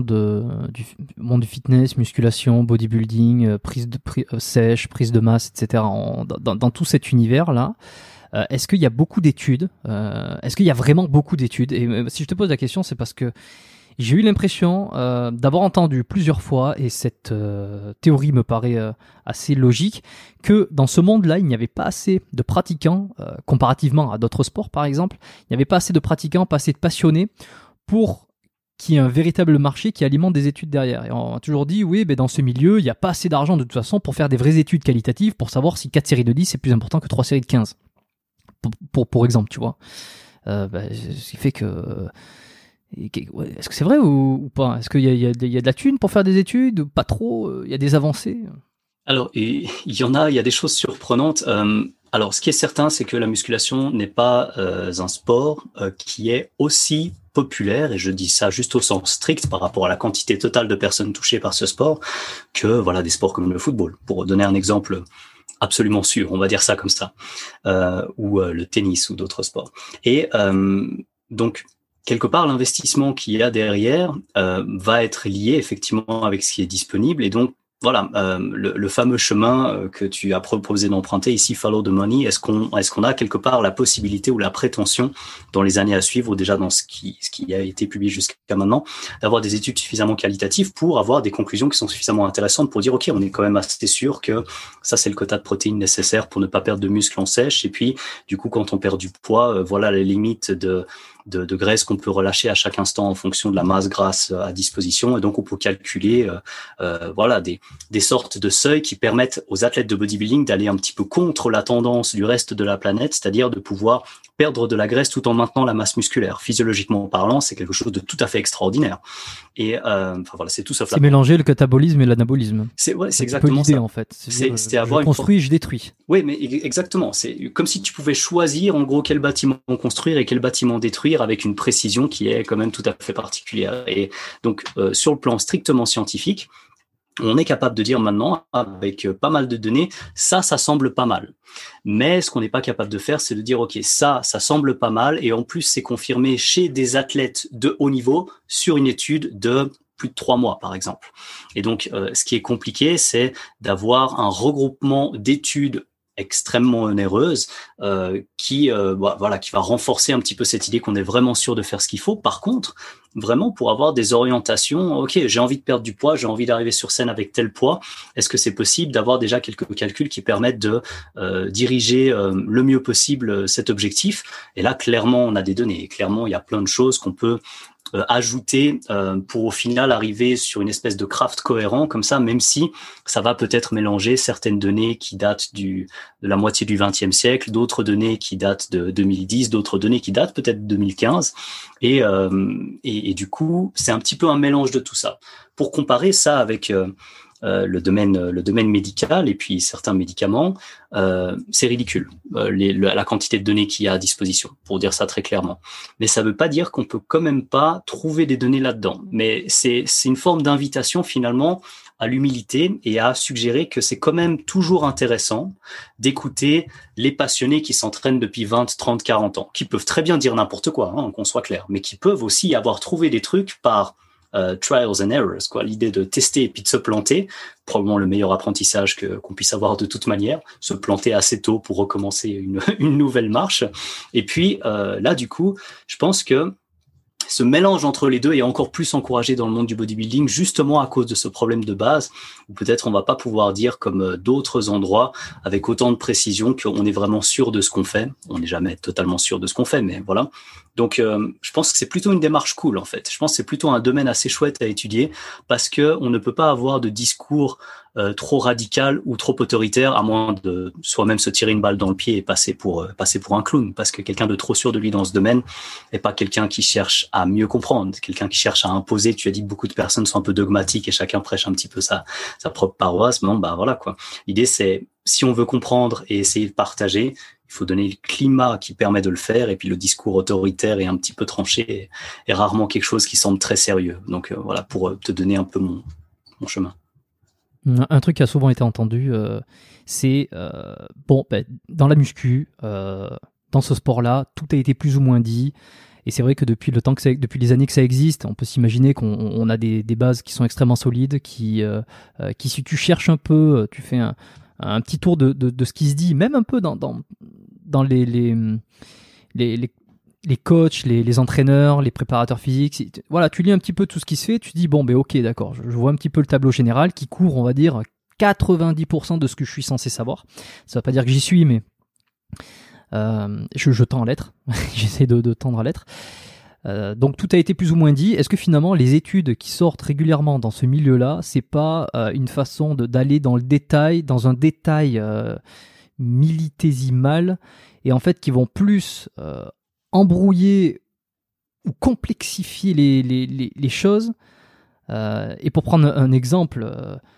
du fitness, musculation, bodybuilding, sèche, prise de masse, etc., dans tout cet univers-là, est-ce qu'il y a beaucoup d'études Est-ce qu'il y a vraiment beaucoup d'études? Et si je te pose la question, c'est parce que j'ai eu l'impression d'avoir entendu plusieurs fois, et cette théorie me paraît assez logique, que dans ce monde-là, il n'y avait pas assez de pratiquants, comparativement à d'autres sports par exemple, il n'y avait pas assez de pratiquants, pas assez de passionnés pour qu'il y ait un véritable marché qui alimente des études derrière. Et on a toujours dit, oui, ben dans ce milieu, il n'y a pas assez d'argent de toute façon pour faire des vraies études qualitatives, pour savoir si 4 séries de 10 est plus important que 3 séries de 15. Pour exemple, tu vois. Ce qui fait que... Est-ce que c'est vrai ou pas? Est-ce qu'il y a de la thune pour faire des études? Pas trop? Il y a des avancées? Alors, il y a des choses surprenantes. Alors, ce qui est certain, c'est que la musculation n'est pas un sport qui est aussi populaire, et je dis ça juste au sens strict par rapport à la quantité totale de personnes touchées par ce sport, que voilà des sports comme le football. Pour donner un exemple absolument sûr, on va dire ça comme ça, ou le tennis ou d'autres sports. Et donc, quelque part, l'investissement qu'il y a derrière va être lié effectivement avec ce qui est disponible, et donc voilà, le fameux chemin que tu as proposé d'emprunter ici, follow the money, est-ce qu'on a quelque part la possibilité ou la prétention dans les années à suivre, ou déjà dans ce qui a été publié jusqu'à maintenant, d'avoir des études suffisamment qualitatives pour avoir des conclusions qui sont suffisamment intéressantes pour dire, OK, on est quand même assez sûr que ça, c'est le quota de protéines nécessaire pour ne pas perdre de muscle en sèche. Et puis, du coup, quand on perd du poids, voilà les limites de graisse qu'on peut relâcher à chaque instant en fonction de la masse grasse à disposition. Et donc, on peut calculer voilà, des sortes de seuils qui permettent aux athlètes de bodybuilding d'aller un petit peu contre la tendance du reste de la planète, c'est-à-dire de pouvoir perdre de la graisse tout en maintenant la masse musculaire. Physiologiquement parlant, c'est quelque chose de tout à fait extraordinaire. Et enfin voilà, c'est tout sauf c'est mélanger le catabolisme et l'anabolisme. C'est exactement l'idée, ça. En fait. C'est avoir je construis, je détruis. Oui, mais exactement. C'est comme si tu pouvais choisir en gros quel bâtiment construire et quel bâtiment détruire avec une précision qui est quand même tout à fait particulière. Et donc sur le plan strictement scientifique, on est capable de dire maintenant, avec pas mal de données, ça semble pas mal. Mais ce qu'on n'est pas capable de faire, c'est de dire, OK, ça semble pas mal. Et en plus, c'est confirmé chez des athlètes de haut niveau sur une étude de plus de 3 mois, par exemple. Et donc, ce qui est compliqué, c'est d'avoir un regroupement d'études extrêmement onéreuse qui va renforcer un petit peu cette idée qu'on est vraiment sûr de faire ce qu'il faut. Par contre, vraiment pour avoir des orientations, OK, j'ai envie de perdre du poids, j'ai envie d'arriver sur scène avec tel poids, est-ce que c'est possible d'avoir déjà quelques calculs qui permettent de diriger le mieux possible cet objectif? Et là, clairement, on a des données. Et clairement, il y a plein de choses qu'on peut ajouter pour au final arriver sur une espèce de craft cohérent comme ça, même si ça va peut-être mélanger certaines données qui datent de la moitié du XXe siècle, d'autres données qui datent de 2010, d'autres données qui datent peut-être de 2015, et du coup c'est un petit peu un mélange de tout ça. Pour comparer ça avec le domaine médical et puis certains médicaments, c'est ridicule la quantité de données qu'il y a à disposition, pour dire ça très clairement. Mais ça veut pas dire qu'on peut quand même pas trouver des données là-dedans. Mais c'est une forme d'invitation finalement à l'humilité et à suggérer que c'est quand même toujours intéressant d'écouter les passionnés qui s'entraînent depuis 20, 30, 40 ans, qui peuvent très bien dire n'importe quoi, qu'on soit clair, mais qui peuvent aussi avoir trouvé des trucs par trials and errors, quoi. L'idée de tester et puis de se planter, probablement le meilleur apprentissage qu'on puisse avoir de toute manière, se planter assez tôt pour recommencer une nouvelle marche. Et puis là, du coup, je pense que ce mélange entre les deux est encore plus encouragé dans le monde du bodybuilding, justement à cause de ce problème de base, où peut-être on va pas pouvoir dire comme d'autres endroits avec autant de précision qu'on est vraiment sûr de ce qu'on fait. On n'est jamais totalement sûr de ce qu'on fait, mais voilà. Donc, je pense que c'est plutôt une démarche cool, en fait. Je pense que c'est plutôt un domaine assez chouette à étudier parce que on ne peut pas avoir de discours trop radical ou trop autoritaire, à moins de soi-même se tirer une balle dans le pied et passer pour un clown, parce que quelqu'un de trop sûr de lui dans ce domaine n'est pas quelqu'un qui cherche à mieux comprendre, quelqu'un qui cherche à imposer. Tu as dit que beaucoup de personnes sont un peu dogmatiques et chacun prêche un petit peu sa propre paroisse. Bon, bah voilà quoi. L'idée c'est, si on veut comprendre et essayer de partager, il faut donner le climat qui permet de le faire, et puis le discours autoritaire et un petit peu tranché est rarement quelque chose qui semble très sérieux. Donc voilà, pour te donner un peu mon chemin. Un truc qui a souvent été entendu, c'est dans la muscu, dans ce sport-là, tout a été plus ou moins dit. Et c'est vrai que depuis les années que ça existe, on peut s'imaginer qu'on a des bases qui sont extrêmement solides, qui si tu cherches un peu, tu fais un petit tour de ce qui se dit, même un peu dans les coachs, les entraîneurs, les préparateurs physiques. Voilà, tu lis un petit peu tout ce qui se fait, tu te dis bon, ok, d'accord, je vois un petit peu le tableau général qui couvre, on va dire, 90% de ce que je suis censé savoir. Ça ne veut pas dire que j'y suis, mais je tends à l'être. J'essaie de tendre à l'être. Donc tout a été plus ou moins dit. Est-ce que finalement les études qui sortent régulièrement dans ce milieu-là, c'est pas une façon d'aller dans le détail, dans un détail militésimal, et en fait qui vont plus embrouiller ou complexifier les choses. Et pour prendre un exemple,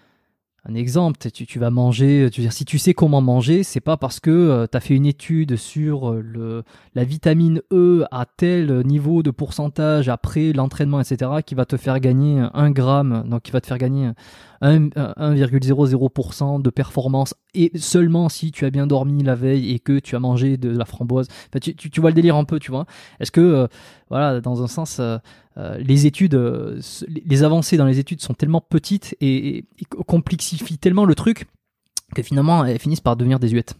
tu vas manger, tu veux dire, si tu sais comment manger, c'est pas parce que tu as fait une étude sur la vitamine E à tel niveau de pourcentage après l'entraînement, etc., qui va te faire gagner 1 gramme, donc qui va te faire gagner 1,00% de performance, et seulement si tu as bien dormi la veille et que tu as mangé de la framboise. Enfin, tu vois le délire un peu, tu vois. Est-ce que, voilà, dans un sens, les études, les avancées dans les études sont tellement petites et complexifient tellement le truc que finalement elles finissent par devenir désuètes,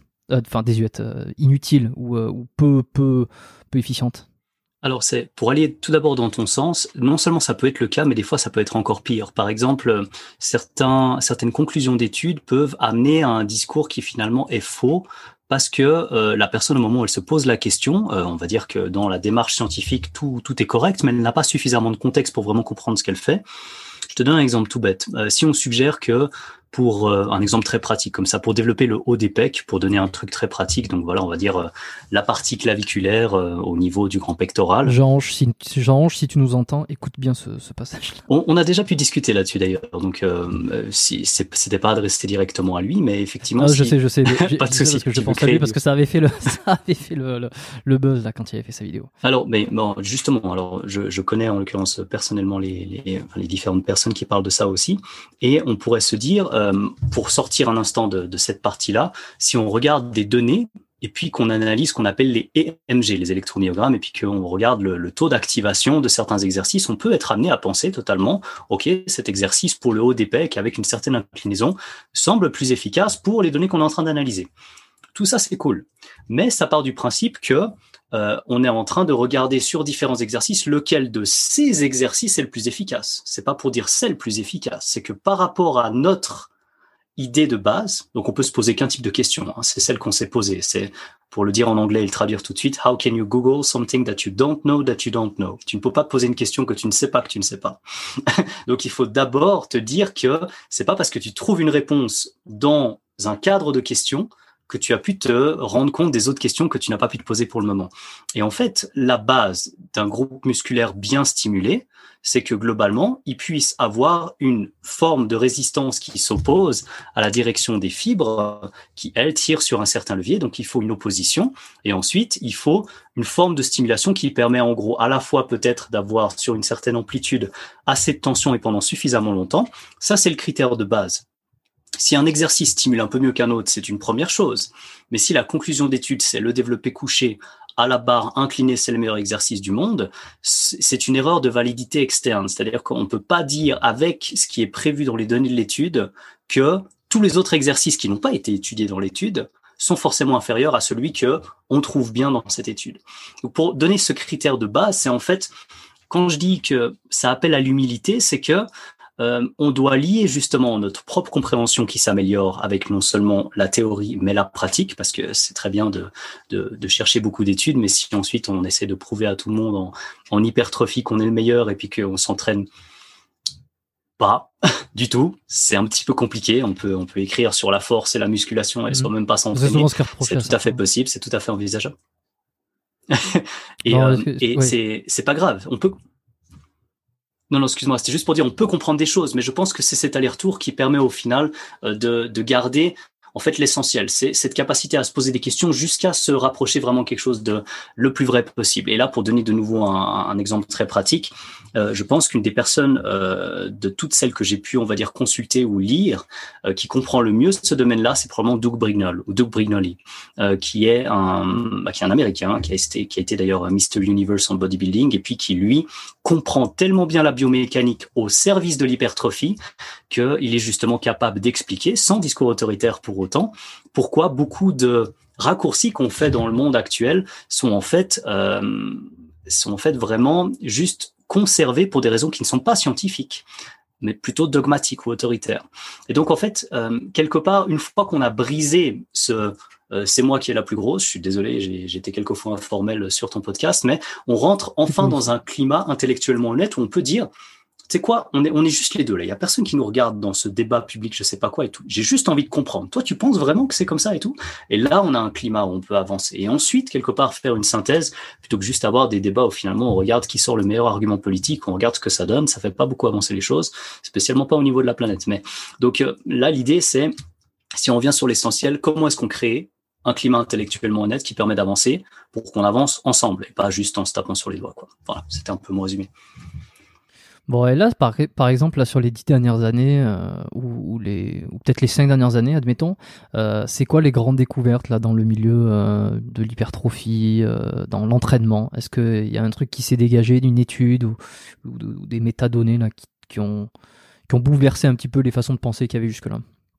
inutiles ou peu efficientes. Alors, c'est pour aller tout d'abord dans ton sens, non seulement ça peut être le cas, mais des fois ça peut être encore pire. Par exemple, certaines conclusions d'études peuvent amener à un discours qui finalement est faux parce que la personne, au moment où elle se pose la question, on va dire que dans la démarche scientifique, tout est correct, mais elle n'a pas suffisamment de contexte pour vraiment comprendre ce qu'elle fait. Je te donne un exemple tout bête. Si on suggère que pour un exemple très pratique comme ça, pour développer le haut des pecs, pour donner un truc très pratique, donc voilà, on va dire la partie claviculaire au niveau du grand pectoral. Jean-Ange, si tu nous entends, écoute bien ce passage-là. On a déjà pu discuter là-dessus d'ailleurs, donc si c'était pas adressé directement à lui, mais effectivement. Je sais. Pas de souci. Parce que je pense à lui parce que ça avait fait le buzz là quand il avait fait sa vidéo. Alors, mais bon, justement, alors je connais en l'occurrence personnellement les différentes personnes qui parlent de ça aussi, et on pourrait se dire, pour sortir un instant de cette partie-là, si on regarde des données et puis qu'on analyse ce qu'on appelle les EMG, les électromyogrammes, et puis qu'on regarde le taux d'activation de certains exercices, on peut être amené à penser totalement, ok, cet exercice pour le haut des pecs avec une certaine inclinaison semble plus efficace pour les données qu'on est en train d'analyser. Tout ça, c'est cool. Mais ça part du principe que on est en train de regarder sur différents exercices lequel de ces exercices est le plus efficace. C'est pas pour dire c'est le plus efficace, c'est que par rapport à notre idée de base, donc on peut se poser qu'un type de question, hein, c'est celle qu'on s'est posée, c'est pour le dire en anglais et le traduire tout de suite, how can you Google something that you don't know that you don't know? Tu ne peux pas poser une question que tu ne sais pas que tu ne sais pas. Donc il faut d'abord te dire que c'est pas parce que tu trouves une réponse dans un cadre de questions que tu as pu te rendre compte des autres questions que tu n'as pas pu te poser pour le moment. Et en fait, la base d'un groupe musculaire bien stimulé, c'est que globalement, il puisse avoir une forme de résistance qui s'oppose à la direction des fibres qui, elles, tirent sur un certain levier. Donc, il faut une opposition. Et ensuite, il faut une forme de stimulation qui permet en gros à la fois peut-être d'avoir sur une certaine amplitude assez de tension et pendant suffisamment longtemps. Ça, c'est le critère de base. Si un exercice stimule un peu mieux qu'un autre, c'est une première chose. Mais si la conclusion d'étude, c'est le développé couché à la barre inclinée, c'est le meilleur exercice du monde, c'est une erreur de validité externe. C'est-à-dire qu'on ne peut pas dire avec ce qui est prévu dans les données de l'étude que tous les autres exercices qui n'ont pas été étudiés dans l'étude sont forcément inférieurs à celui que on trouve bien dans cette étude. Donc pour donner ce critère de base, c'est en fait, quand je dis que ça appelle à l'humilité, c'est que on doit lier justement notre propre compréhension qui s'améliore avec non seulement la théorie mais la pratique, parce que c'est très bien de chercher beaucoup d'études, mais si ensuite on essaie de prouver à tout le monde en hypertrophie qu'on est le meilleur et puis qu'on s'entraîne pas du tout, c'est un petit peu compliqué. On peut écrire sur la force et la musculation et soit même pas s'entraîner. C'est tout à fait possible, c'est tout à fait envisageable. C'est pas grave. On peut. Non, excuse-moi, c'était juste pour dire on peut comprendre des choses, mais je pense que c'est cet aller-retour qui permet au final de garder en fait l'essentiel. C'est cette capacité à se poser des questions jusqu'à se rapprocher vraiment quelque chose de le plus vrai possible. Et là, pour donner de nouveau un exemple très pratique, je pense qu'une des personnes de toutes celles que j'ai pu, on va dire, consulter ou lire, qui comprend le mieux ce domaine-là, c'est probablement Doug Brignoli, qui est un Américain, qui a été d'ailleurs Mr. Universe en bodybuilding, et puis qui, lui, comprend tellement bien la biomécanique au service de l'hypertrophie qu'il est justement capable d'expliquer, sans discours autoritaire pour autant, pourquoi beaucoup de raccourcis qu'on fait dans le monde actuel sont en fait vraiment juste conservés pour des raisons qui ne sont pas scientifiques, mais plutôt dogmatiques ou autoritaires. Et donc en fait, quelque part, une fois qu'on a brisé c'est moi qui est la plus grosse, je suis désolé, j'ai été quelquefois informel sur ton podcast, mais on rentre enfin dans un climat intellectuellement honnête où on peut dire, tu sais quoi, on est juste les deux là. Il y a personne qui nous regarde dans ce débat public, je sais pas quoi et tout. J'ai juste envie de comprendre. Toi, tu penses vraiment que c'est comme ça et tout? Et là, on a un climat où on peut avancer. Et ensuite, quelque part, faire une synthèse plutôt que juste avoir des débats où finalement on regarde qui sort le meilleur argument politique, on regarde ce que ça donne. Ça fait pas beaucoup avancer les choses, spécialement pas au niveau de la planète. Mais donc là, l'idée c'est, si on revient sur l'essentiel, comment est-ce qu'on crée un climat intellectuellement honnête qui permet d'avancer pour qu'on avance ensemble et pas juste en se tapant sur les doigts, quoi. Voilà, c'était un peu mon résumé. Bon, et là, par exemple, là, sur les 10 dernières années, ou peut-être les 5 dernières années, admettons, c'est quoi les grandes découvertes là, dans le milieu de l'hypertrophie, dans l'entraînement? Est-ce qu'il y a un truc qui s'est dégagé d'une étude ou des métadonnées là, qui ont bouleversé un petit peu les façons de penser qu'il y avait jusque-là?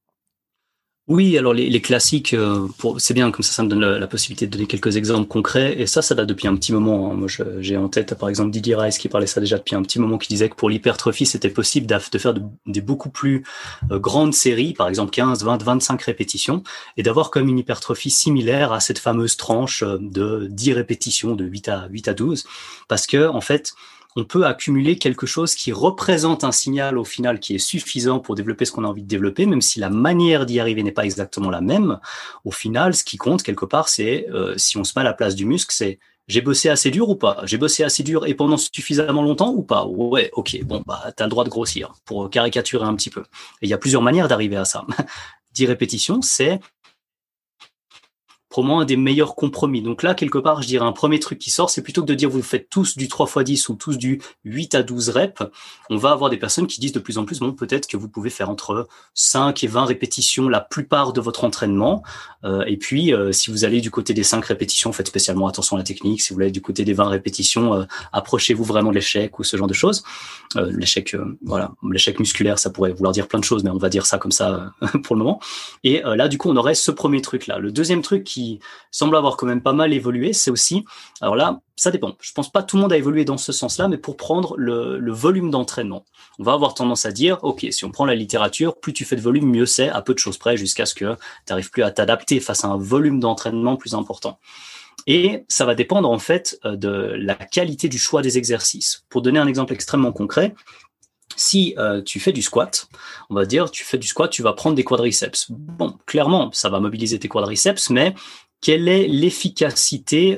Oui, alors les classiques, c'est bien, comme ça me donne la possibilité de donner quelques exemples concrets, et ça date depuis un petit moment, hein. Moi, j'ai en tête, par exemple, Didier Rice qui parlait ça déjà depuis un petit moment, qui disait que pour l'hypertrophie, c'était possible de faire des beaucoup plus grandes séries, par exemple 15, 20, 25 répétitions, et d'avoir comme une hypertrophie similaire à cette fameuse tranche de 10 répétitions, de 8 à 12, parce que, en fait, on peut accumuler quelque chose qui représente un signal au final qui est suffisant pour développer ce qu'on a envie de développer, même si la manière d'y arriver n'est pas exactement la même. Au final, ce qui compte quelque part, c'est si on se met à la place du muscle, c'est j'ai bossé assez dur ou pas? J'ai bossé assez dur et pendant suffisamment longtemps ou pas? Ouais, ok, bon, bah, t'as le droit de grossir pour caricaturer un petit peu. Et il y a plusieurs manières d'arriver à ça. 10 répétitions, c'est probablement un des meilleurs compromis. Donc là, quelque part, je dirais un premier truc qui sort, c'est plutôt que de dire vous faites tous du 3x10 ou tous du 8 à 12 reps, on va avoir des personnes qui disent de plus en plus, bon, peut-être que vous pouvez faire entre 5 et 20 répétitions la plupart de votre entraînement. Et puis, si vous allez du côté des 5 répétitions, faites spécialement attention à la technique. Si vous allez du côté des 20 répétitions, approchez-vous vraiment de l'échec ou ce genre de choses. L'échec, voilà, l'échec musculaire, ça pourrait vouloir dire plein de choses, mais on va dire ça comme ça pour le moment. Et là, du coup, on aurait ce premier truc-là. Le deuxième truc qui semble avoir quand même pas mal évolué, c'est aussi, alors là, ça dépend. Je pense pas tout le monde a évolué dans ce sens-là, mais pour prendre le volume d'entraînement, on va avoir tendance à dire, ok, si on prend la littérature, plus tu fais de volume, mieux c'est, à peu de choses près, jusqu'à ce que tu n'arrives plus à t'adapter face à un volume d'entraînement plus important. Et ça va dépendre en fait de la qualité du choix des exercices. Pour donner un exemple extrêmement concret, si tu fais du squat, on va dire, tu fais du squat, tu vas prendre des quadriceps. Bon, clairement, ça va mobiliser tes quadriceps, mais quelle est l'efficacité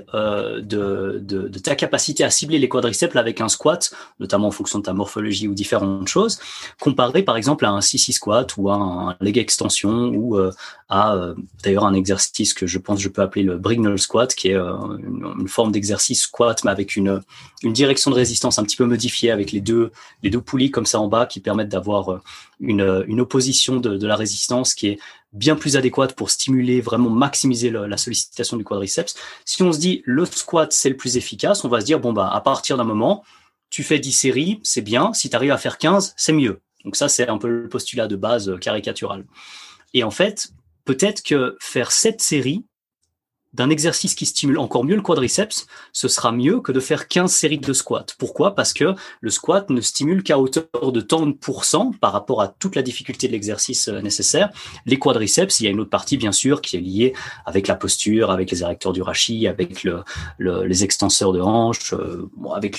de ta capacité à cibler les quadriceps avec un squat, notamment en fonction de ta morphologie ou différentes choses, comparé par exemple à un sissy squat ou à un leg extension ou d'ailleurs un exercice que je pense que je peux appeler le Brignall squat, qui est une forme d'exercice squat mais avec une direction de résistance un petit peu modifiée avec les deux poulies comme ça en bas qui permettent d'avoir une opposition de la résistance qui est bien plus adéquate pour stimuler, vraiment maximiser la sollicitation du quadriceps. Si on se dit le squat, c'est le plus efficace, on va se dire, bon, bah, à partir d'un moment, tu fais 10 séries, c'est bien. Si tu arrives à faire 15, c'est mieux. Donc ça, c'est un peu le postulat de base caricatural. Et en fait, peut-être que faire 7 séries d'un exercice qui stimule encore mieux le quadriceps, ce sera mieux que de faire 15 séries de squat. Pourquoi? Parce que le squat ne stimule qu'à hauteur de tant de pourcents par rapport à toute la difficulté de l'exercice nécessaire. Les quadriceps, il y a une autre partie, bien sûr, qui est liée avec la posture, avec les érecteurs du rachis, avec les extenseurs de hanches, avec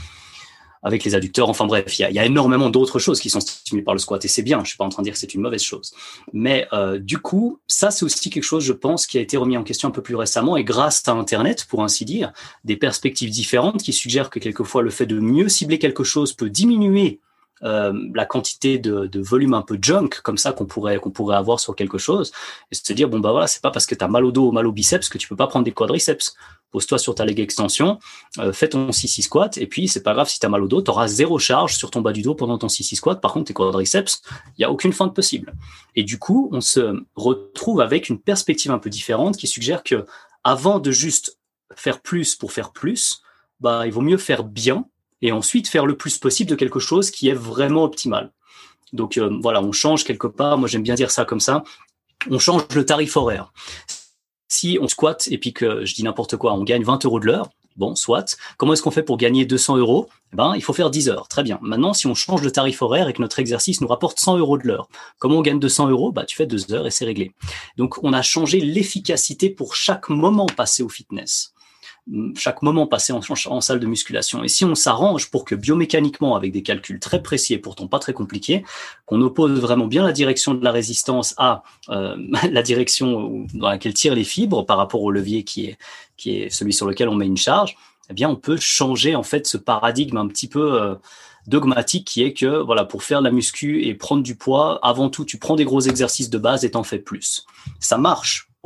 les adducteurs, enfin bref, il y a énormément d'autres choses qui sont stimulées par le squat et c'est bien, je suis pas en train de dire que c'est une mauvaise chose. Mais du coup, ça c'est aussi quelque chose, je pense, qui a été remis en question un peu plus récemment et grâce à Internet, pour ainsi dire, des perspectives différentes qui suggèrent que quelquefois le fait de mieux cibler quelque chose peut diminuer la quantité de volume un peu junk comme ça qu'on pourrait avoir sur quelque chose et se dire bon bah voilà, c'est pas parce que t'as mal au dos ou mal au biceps que tu peux pas prendre des quadriceps. Pose-toi sur ta leg extension, fais ton sissy squat et puis c'est pas grave si t'as mal au dos, t'auras zéro charge sur ton bas du dos pendant ton sissy squat. Par contre tes quadriceps, il y a aucune feinte possible. Et du coup on se retrouve avec une perspective un peu différente qui suggère que avant de juste faire plus pour faire plus, bah il vaut mieux faire bien et ensuite faire le plus possible de quelque chose qui est vraiment optimal. Donc voilà, on change quelque part, moi j'aime bien dire ça comme ça, on change le tarif horaire. Si on squatte et puis que je dis n'importe quoi, on gagne 20 € de l'heure, bon, soit. Comment est-ce qu'on fait pour gagner 200 €? Il faut faire 10 heures. Très bien. Maintenant, si on change de tarif horaire et que notre exercice nous rapporte 100 € de l'heure, comment on gagne 200 €? Tu fais 2 heures et c'est réglé. Donc, on a changé l'efficacité pour chaque moment passé au fitness. Chaque moment passé en salle de musculation. Et si on s'arrange pour que biomécaniquement, avec des calculs très précis et pourtant pas très compliqués, qu'on oppose vraiment bien la direction de la résistance à la direction dans laquelle tirent les fibres par rapport au levier qui est celui sur lequel on met une charge, eh bien on peut changer en fait ce paradigme un petit peu dogmatique qui est que voilà, pour faire de la muscu et prendre du poids, avant tout tu prends des gros exercices de base et t'en fais plus. Ça marche, ok.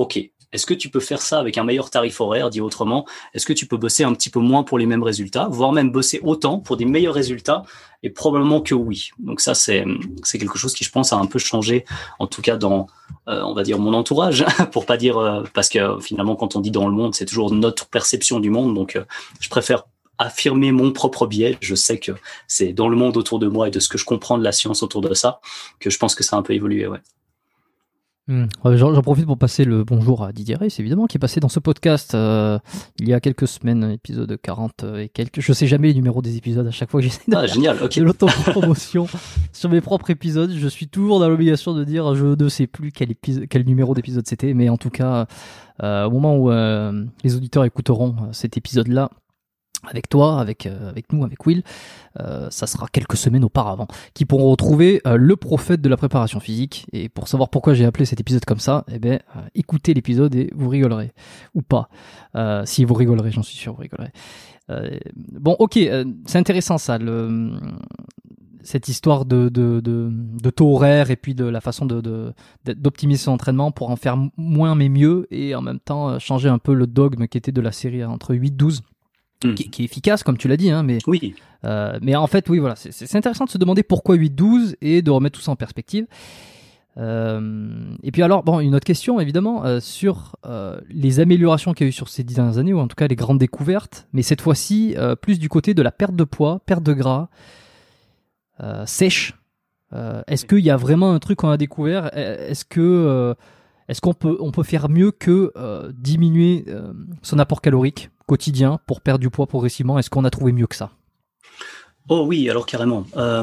est-ce que tu peux faire ça avec un meilleur tarif horaire, dit autrement? Est-ce que tu peux bosser un petit peu moins pour les mêmes résultats, voire même bosser autant pour des meilleurs résultats? Et probablement que oui. Donc ça, c'est quelque chose qui, je pense, a un peu changé, en tout cas dans, on va dire, mon entourage, pour pas dire, parce que finalement, quand on dit dans le monde, c'est toujours notre perception du monde. Donc, je préfère affirmer mon propre biais. Je sais que c'est dans le monde autour de moi et de ce que je comprends de la science autour de ça, que je pense que ça a un peu évolué, ouais. J'en profite pour passer le bonjour à Didier Reyes, évidemment, qui est passé dans ce podcast il y a quelques semaines, épisode 40 et quelques. Je sais jamais les numéros des épisodes à chaque fois que j'essaie de génial, okay. De l'autopromotion sur mes propres épisodes. Je suis toujours dans l'obligation de dire je ne sais plus quel numéro d'épisode c'était, mais en tout cas, au moment où les auditeurs écouteront cet épisode-là, avec toi, avec nous, avec Will, ça sera quelques semaines auparavant, qui pourront retrouver le prophète de la préparation physique. Et pour savoir pourquoi j'ai appelé cet épisode comme ça, écoutez l'épisode et vous rigolerez. Ou pas. Si vous rigolerez, j'en suis sûr, vous rigolerez. Bon, ok, c'est intéressant ça, cette histoire de taux horaire et puis de la façon d'optimiser son entraînement pour en faire moins mais mieux, et en même temps changer un peu le dogme qui était de la série entre 8-12. Qui est efficace, comme tu l'as dit, hein, mais oui. Mais en fait, oui, voilà, c'est intéressant de se demander pourquoi 8-12 et de remettre tout ça en perspective. Et puis alors, bon, une autre question, évidemment, sur les améliorations qu'il y a eu sur ces 10 dernières années, ou en tout cas les grandes découvertes, mais cette fois-ci, plus du côté de la perte de poids, perte de gras, sèche. Est-ce qu'il y a vraiment un truc qu'on a découvert? Est-ce qu'on peut faire mieux que diminuer son apport calorique quotidien pour perdre du poids progressivement? Est-ce qu'on a trouvé mieux que ça? Oh oui, alors carrément.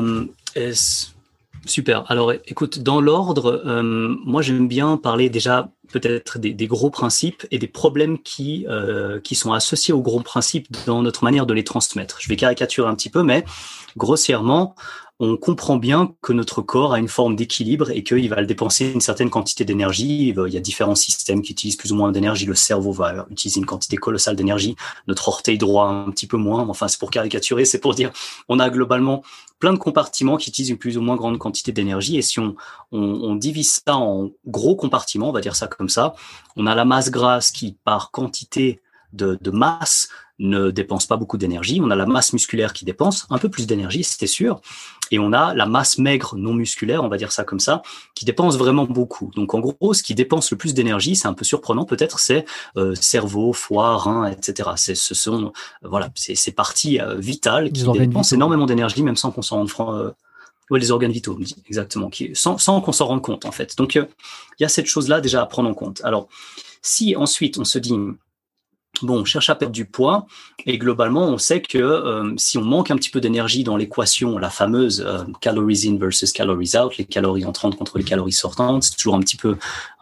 Super. Alors écoute, dans l'ordre, moi j'aime bien parler déjà peut-être des gros principes et des problèmes qui sont associés aux gros principes dans notre manière de les transmettre. Je vais caricaturer un petit peu, mais grossièrement, on comprend bien que notre corps a une forme d'équilibre et qu'il va le dépenser une certaine quantité d'énergie. Il y a différents systèmes qui utilisent plus ou moins d'énergie. Le cerveau va utiliser une quantité colossale d'énergie. Notre orteil droit un petit peu moins. Enfin, c'est pour caricaturer, c'est pour dire on a globalement plein de compartiments qui utilisent une plus ou moins grande quantité d'énergie. Et si on divise ça en gros compartiments, on va dire ça comme ça, on a la masse grasse qui, par quantité de masse, ne dépense pas beaucoup d'énergie. On a la masse musculaire qui dépense un peu plus d'énergie, c'est sûr. Et on a la masse maigre non musculaire, on va dire ça comme ça, qui dépense vraiment beaucoup. Donc en gros, ce qui dépense le plus d'énergie, c'est un peu surprenant peut-être, c'est cerveau, foie, rein, etc. Ce sont ces parties vitales qui dépensent énormément d'énergie, même sans qu'on s'en rende les organes vitaux, exactement, sans qu'on s'en rende compte en fait. Donc il y a cette chose-là déjà à prendre en compte. Alors si ensuite on se dit bon, on cherche à perdre du poids et globalement, on sait que si on manque un petit peu d'énergie dans l'équation, la fameuse calories in versus calories out, les calories entrantes contre les calories sortantes, c'est toujours un petit peu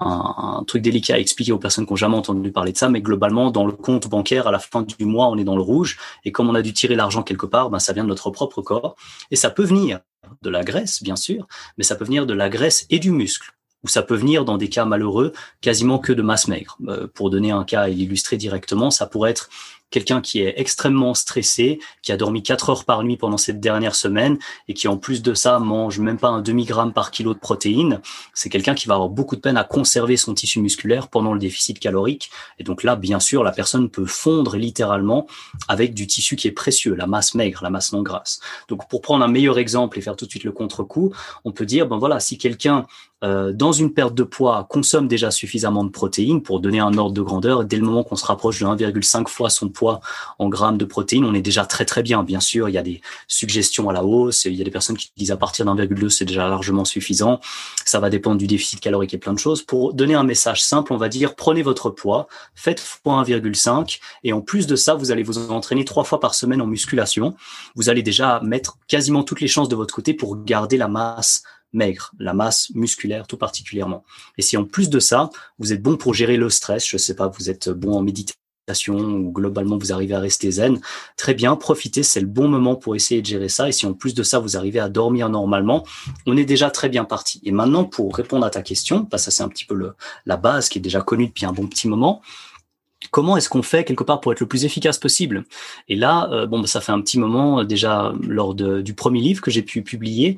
un truc délicat à expliquer aux personnes qui n'ont jamais entendu parler de ça, mais globalement, dans le compte bancaire, à la fin du mois, on est dans le rouge et comme on a dû tirer l'argent quelque part, ça vient de notre propre corps et ça peut venir de la graisse, bien sûr, mais ça peut venir de la graisse et du muscle. Ou ça peut venir dans des cas malheureux quasiment que de masse maigre. Pour donner un cas et l'illustrer directement, ça pourrait être quelqu'un qui est extrêmement stressé, qui a dormi 4 heures par nuit pendant cette dernière semaine et qui en plus de ça mange même pas un demi-gramme par kilo de protéines. C'est quelqu'un qui va avoir beaucoup de peine à conserver son tissu musculaire pendant le déficit calorique. Et donc là, bien sûr, la personne peut fondre littéralement avec du tissu qui est précieux, la masse maigre, la masse non grasse. Donc pour prendre un meilleur exemple et faire tout de suite le contre-coup, on peut dire, si quelqu'un dans une perte de poids consomme déjà suffisamment de protéines, pour donner un ordre de grandeur, dès le moment qu'on se rapproche de 1,5 fois son poids en grammes de protéines, on est déjà très très bien. Bien sûr, il y a des suggestions à la hausse, il y a des personnes qui disent à partir d'1,2 c'est déjà largement suffisant. Ça va dépendre du déficit calorique et plein de choses. Pour donner un message simple, on va dire prenez votre poids, faites fois 1,5 et en plus de ça, vous allez vous entraîner 3 fois par semaine en musculation. Vous allez déjà mettre quasiment toutes les chances de votre côté pour garder la masse maigre, la masse musculaire tout particulièrement. Et si en plus de ça, vous êtes bon pour gérer le stress, je sais pas, vous êtes bon en méditation ou globalement vous arrivez à rester zen, très bien, profitez, c'est le bon moment pour essayer de gérer ça. Et si en plus de ça, vous arrivez à dormir normalement, on est déjà très bien parti. Et maintenant, pour répondre à ta question, ça c'est un petit peu la base qui est déjà connue depuis un bon petit moment, comment est-ce qu'on fait quelque part pour être le plus efficace possible? Et là, ça fait un petit moment déjà lors du premier livre que j'ai pu publier,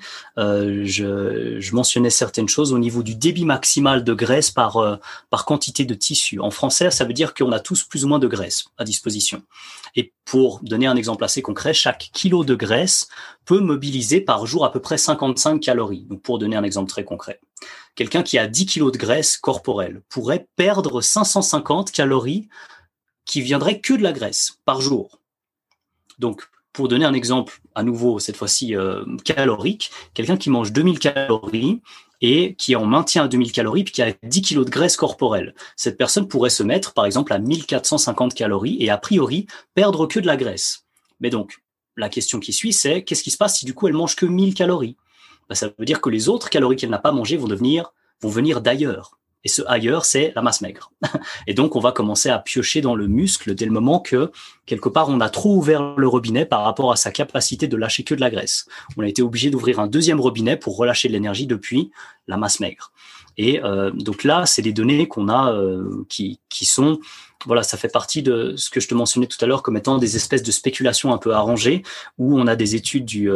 je mentionnais certaines choses au niveau du débit maximal de graisse par quantité de tissu. En français, ça veut dire qu'on a tous plus ou moins de graisse à disposition. Et pour donner un exemple assez concret, chaque kilo de graisse peut mobiliser par jour à peu près 55 calories. Donc, pour donner un exemple très concret, quelqu'un qui a 10 kilos de graisse corporelle pourrait perdre 550 calories qui viendraient que de la graisse par jour. Donc, pour donner un exemple à nouveau, cette fois-ci calorique, quelqu'un qui mange 2000 calories et qui en maintient à 2000 calories puis qui a 10 kilos de graisse corporelle, cette personne pourrait se mettre par exemple à 1450 calories et a priori perdre que de la graisse. Mais donc, la question qui suit, c'est qu'est-ce qui se passe si du coup elle mange que 1000 calories? Ça veut dire que les autres calories qu'elle n'a pas mangées vont venir d'ailleurs. Et ce ailleurs, c'est la masse maigre. Et donc, on va commencer à piocher dans le muscle dès le moment que, quelque part, on a trop ouvert le robinet par rapport à sa capacité de lâcher que de la graisse. On a été obligé d'ouvrir un deuxième robinet pour relâcher de l'énergie depuis la masse maigre. Et donc là, c'est des données qu'on a qui sont... Voilà, ça fait partie de ce que je te mentionnais tout à l'heure comme étant des espèces de spéculations un peu arrangées, où on a des études du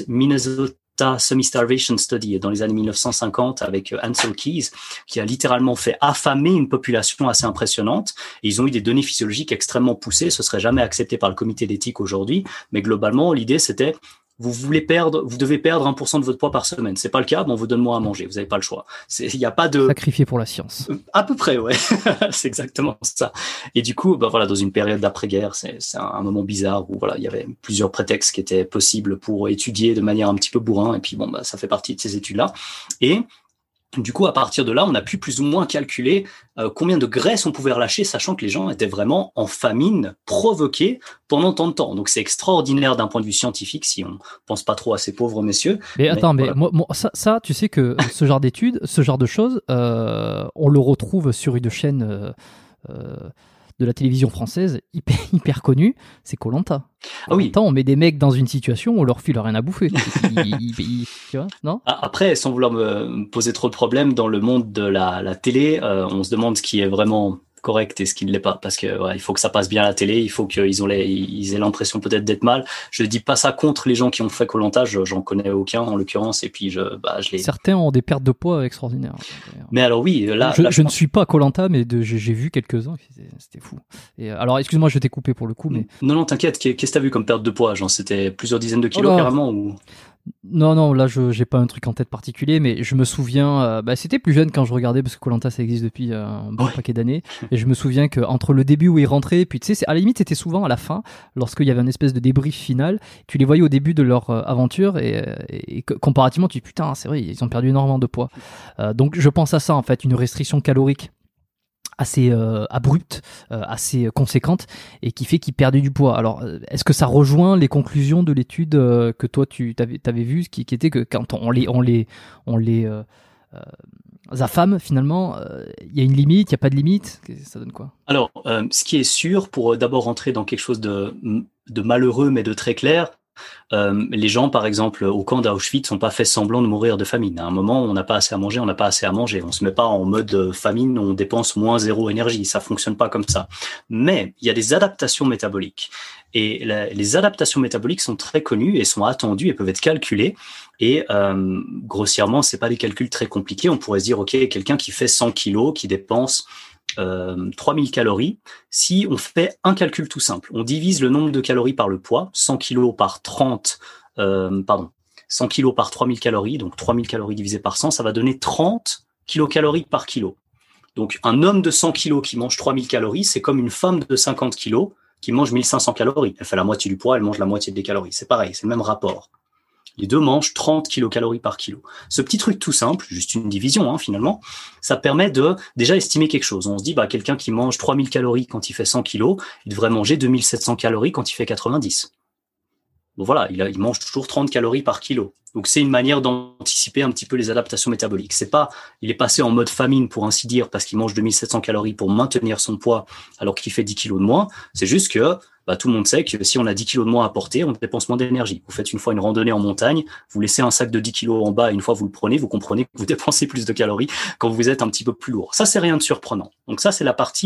Minnesota Semi-Starvation Study dans les années 1950 avec Ansel Keys, qui a littéralement fait affamer une population assez impressionnante. Et ils ont eu des données physiologiques extrêmement poussées. Ce serait jamais accepté par le comité d'éthique aujourd'hui. Mais globalement, l'idée, c'était vous devez perdre 1% de votre poids par semaine. C'est pas le cas, on vous donne moins à manger. Vous n'avez pas le choix. Il y a pas de sacrifié pour la science. À peu près, ouais. C'est exactement ça. Et du coup, voilà, dans une période d'après-guerre, c'est un moment bizarre où voilà, il y avait plusieurs prétextes qui étaient possibles pour étudier de manière un petit peu bourrin. Et puis ça fait partie de ces études-là. Et du coup, à partir de là, on a pu plus ou moins calculer combien de graisse on pouvait relâcher, sachant que les gens étaient vraiment en famine provoquée pendant tant de temps. Donc, c'est extraordinaire d'un point de vue scientifique, si on pense pas trop à ces pauvres messieurs. Mais attends, voilà. Ça, tu sais que ce genre d'études, ce genre de choses, on le retrouve sur une chaîne de la télévision française hyper connue, c'est Koh-Lanta. Ah oui. On met des mecs dans une situation où on leur file rien à bouffer. Tu vois, non? Après, sans vouloir me poser trop de problèmes dans le monde de la télé, on se demande ce qui est vraiment correct et ce qui ne l'est pas, parce que il faut que ça passe bien à la télé, il faut qu'ils aient l'impression peut-être d'être mal. Je dis pas ça contre les gens qui ont fait Koh-Lanta, j'en connais aucun en l'occurrence, et puis je les... Certains ont des pertes de poids extraordinaires. Mais alors oui, là je ne suis pas Koh-Lanta, mais j'ai vu quelques-uns, c'était fou. Et alors excuse-moi, je t'ai coupé pour le coup, mais non, t'inquiète. Qu'est-ce que t'as vu comme perte de poids? Genre c'était plusieurs dizaines de kilos carrément ou... Non, là j'ai pas un truc en tête particulier, mais je me souviens, c'était plus jeune quand je regardais, parce que Koh-Lanta ça existe depuis un bon paquet d'années, et je me souviens qu'entre le début où ils rentraient, puis tu sais, à la limite c'était souvent à la fin, lorsqu'il y avait une espèce de débrief final, tu les voyais au début de leur aventure, et comparativement tu dis putain, c'est vrai, ils ont perdu énormément de poids. Donc je pense à ça en fait, une restriction calorique assez abrupte, assez conséquente, et qui fait qu'ils perdaient du poids. Alors, est-ce que ça rejoint les conclusions de l'étude que toi tu t'avais vu, qui était que quand on les affame finalement, il y a une limite, il y a pas de limite, ça donne quoi? Alors, ce qui est sûr, pour d'abord rentrer dans quelque chose de malheureux mais de très clair, les gens, par exemple, au camp d'Auschwitz, n'ont pas fait semblant de mourir de famine. À un moment, on n'a pas assez à manger, on n'a pas assez à manger. On se met pas en mode famine, on dépense moins zéro énergie. Ça fonctionne pas comme ça. Mais il y a des adaptations métaboliques. Et les adaptations métaboliques sont très connues et sont attendues et peuvent être calculées. Et grossièrement, c'est pas des calculs très compliqués. On pourrait se dire, OK, quelqu'un qui fait 100 kilos, qui dépense 3000 calories, si on fait un calcul tout simple, on divise le nombre de calories par le poids, 100 kilos par 100 kilos par 3000 calories, donc 3000 calories divisé par 100, ça va donner 30 kilocalories par kilo. Donc un homme de 100 kilos qui mange 3000 calories, c'est comme une femme de 50 kilos qui mange 1500 calories. Elle fait la moitié du poids, elle mange la moitié des calories. C'est pareil, c'est le même rapport. Les deux mangent 30 kilocalories par kilo. Ce petit truc tout simple, juste une division finalement, ça permet de déjà estimer quelque chose. On se dit, quelqu'un qui mange 3000 calories quand il fait 100 kilos, il devrait manger 2700 calories quand il fait 90. Donc voilà, il mange toujours 30 calories par kilo. Donc c'est une manière d'anticiper un petit peu les adaptations métaboliques. C'est pas, il est passé en mode famine pour ainsi dire, parce qu'il mange 2700 calories pour maintenir son poids alors qu'il fait 10 kilos de moins. C'est juste que tout le monde sait que si on a 10 kilos de moins à porter, on dépense moins d'énergie. Vous faites une fois une randonnée en montagne, vous laissez un sac de 10 kilos en bas et une fois vous le prenez, vous comprenez que vous dépensez plus de calories quand vous êtes un petit peu plus lourd. Ça, c'est rien de surprenant. Donc ça, c'est la partie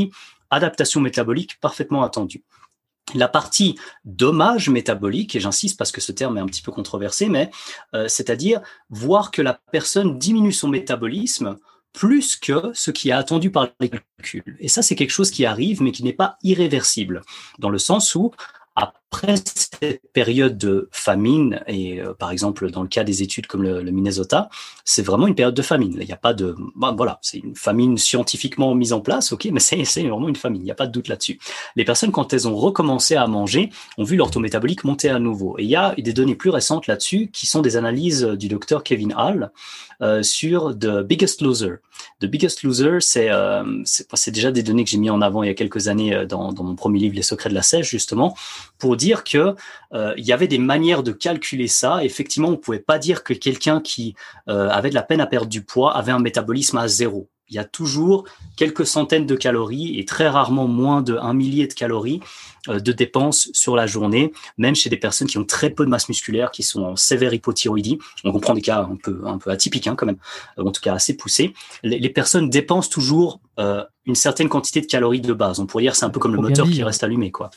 adaptation métabolique parfaitement attendue. La partie dommage métabolique, et j'insiste parce que ce terme est un petit peu controversé, mais c'est-à-dire voir que la personne diminue son métabolisme plus que ce qui est attendu par les calculs. Et ça, c'est quelque chose qui arrive, mais qui n'est pas irréversible, dans le sens où après cette période de famine, et par exemple dans le cas des études comme le Minnesota, c'est vraiment une période de famine. Il n'y a pas de, voilà, c'est une famine scientifiquement mise en place, ok, mais c'est vraiment une famine. Il n'y a pas de doute là-dessus. Les personnes, quand elles ont recommencé à manger, ont vu leur taux métabolique monter à nouveau. Et il y a des données plus récentes là-dessus, qui sont des analyses du docteur Kevin Hall sur The Biggest Loser. The Biggest Loser, c'est déjà des données que j'ai mis en avant il y a quelques années dans mon premier livre, Les secrets de la sèche, justement, pour dire que il y avait des manières de calculer ça. Effectivement, on pouvait pas dire que quelqu'un qui avait de la peine à perdre du poids avait un métabolisme à 0. Il y a toujours quelques centaines de calories et très rarement moins d'un millier de calories de dépenses sur la journée, même chez des personnes qui ont très peu de masse musculaire, qui sont en sévère hypothyroïdie. On comprend des cas un peu atypiques, hein, quand même, en tout cas assez poussés. Les personnes dépensent toujours une certaine quantité de calories de base. On pourrait dire c'est un peu comme le moteur qui reste allumé, quoi.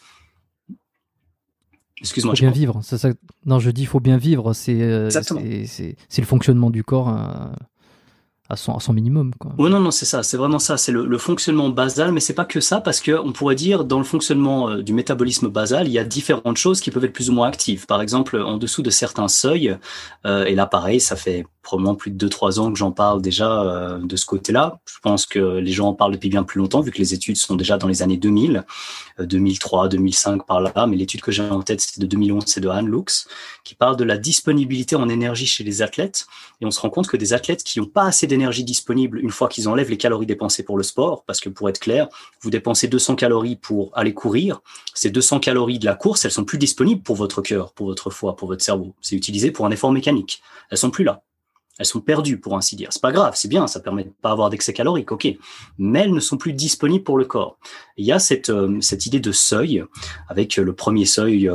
Excuse-moi. Il faut bien vivre. C'est ça. Non, je dis il faut bien vivre. C'est le fonctionnement du corps à son minimum, quoi. Oui, non, c'est ça. C'est vraiment ça. C'est le fonctionnement basal, mais c'est pas que ça, parce que on pourrait dire dans le fonctionnement du métabolisme basal, il y a différentes choses qui peuvent être plus ou moins actives. Par exemple, en dessous de certains seuils, et là, pareil, ça fait probablement plus de 2-3 ans que j'en parle déjà de ce côté-là. Je pense que les gens en parlent depuis bien plus longtemps, vu que les études sont déjà dans les années 2000, 2003, 2005 par là. Mais l'étude que j'ai en tête, c'est de 2011, c'est de Anne Lux, qui parle de la disponibilité en énergie chez les athlètes. Et on se rend compte que des athlètes qui n'ont pas assez d'énergie disponible une fois qu'ils enlèvent les calories dépensées pour le sport, parce que pour être clair, vous dépensez 200 calories pour aller courir, ces 200 calories de la course, elles sont plus disponibles pour votre cœur, pour votre foie, pour votre cerveau. C'est utilisé pour un effort mécanique. Elles sont plus là. Elles sont perdues, pour ainsi dire. C'est pas grave, c'est bien, ça permet de pas avoir d'excès calorique, ok. Mais elles ne sont plus disponibles pour le corps. Et il y a cette idée de seuil, avec le premier seuil,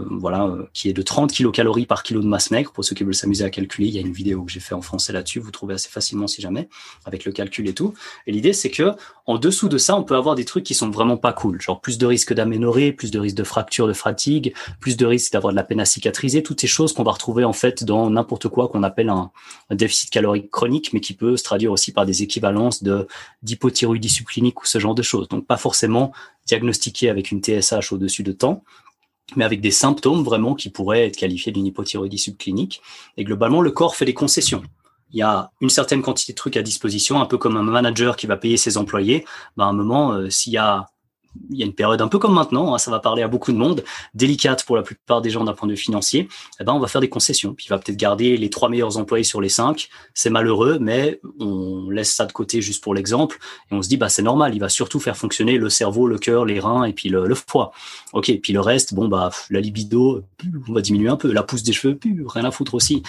qui est de 30 kilocalories par kilo de masse maigre. Pour ceux qui veulent s'amuser à calculer, il y a une vidéo que j'ai fait en français là-dessus, vous trouvez assez facilement si jamais, avec le calcul et tout. Et l'idée, c'est que en dessous de ça, on peut avoir des trucs qui sont vraiment pas cool, genre plus de risque d'aménorrhée, plus de risque de fracture, de fatigue, plus de risque d'avoir de la peine à cicatriser, toutes ces choses qu'on va retrouver en fait dans n'importe quoi qu'on appelle un déficit calorique chronique, mais qui peut se traduire aussi par des équivalences d'hypothyroïdie subclinique ou ce genre de choses. Donc pas forcément diagnostiqué avec une TSH au-dessus de temps, mais avec des symptômes vraiment qui pourraient être qualifiés d'une hypothyroïdie subclinique. Et globalement, le corps fait des concessions. Il y a une certaine quantité de trucs à disposition, un peu comme un manager qui va payer ses employés. À un moment, s'il y a une période un peu comme maintenant, hein, ça va parler à beaucoup de monde, délicate pour la plupart des gens d'un point de vue financier, on va faire des concessions. Puis il va peut-être garder les 3 meilleurs employés sur les 5. C'est malheureux, mais on laisse ça de côté juste pour l'exemple. Et on se dit, c'est normal, il va surtout faire fonctionner le cerveau, le cœur, les reins et puis le foie. Ok, et puis le reste, la libido, on va diminuer un peu. La pousse des cheveux, rien à foutre aussi.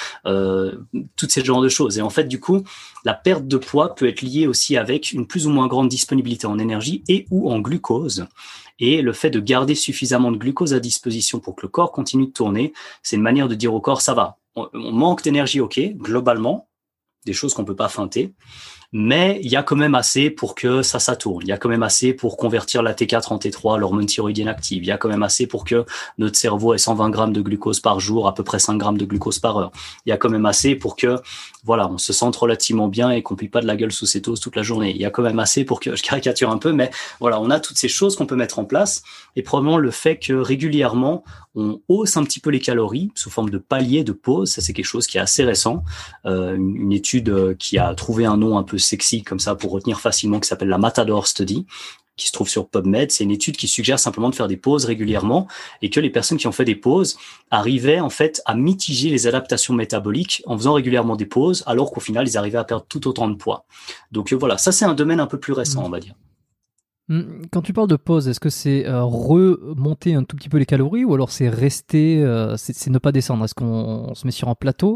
Toutes ces genres de choses. Et en fait, du coup, la perte de poids peut être liée aussi avec une plus ou moins grande disponibilité en énergie et ou en glucose. Et le fait de garder suffisamment de glucose à disposition pour que le corps continue de tourner, c'est une manière de dire au corps, ça va. On manque d'énergie, ok, globalement, des choses qu'on peut pas feinter. Mais il y a quand même assez pour que ça tourne. Il y a quand même assez pour convertir la T4 en T3, l'hormone thyroïdienne active. Il y a quand même assez pour que notre cerveau ait 120 grammes de glucose par jour, à peu près 5 grammes de glucose par heure. Il y a quand même assez pour que, on se sente relativement bien et qu'on plie pas de la gueule sous cétose toute la journée. Il y a quand même assez pour que, je caricature un peu, mais on a toutes ces choses qu'on peut mettre en place. Et probablement le fait que régulièrement, on hausse un petit peu les calories sous forme de paliers, de pause. Ça, c'est quelque chose qui est assez récent. Une étude qui a trouvé un nom un peu sexy comme ça pour retenir facilement, qui s'appelle la Matador Study, qui se trouve sur PubMed. C'est une étude qui suggère simplement de faire des pauses régulièrement et que les personnes qui ont fait des pauses arrivaient en fait à mitiger les adaptations métaboliques en faisant régulièrement des pauses, alors qu'au final, ils arrivaient à perdre tout autant de poids. Donc ça c'est un domaine un peu plus récent, on va dire. Quand tu parles de pause, est-ce que c'est remonter un tout petit peu les calories ou alors c'est rester, c'est ne pas descendre? Est-ce qu'on se met sur un plateau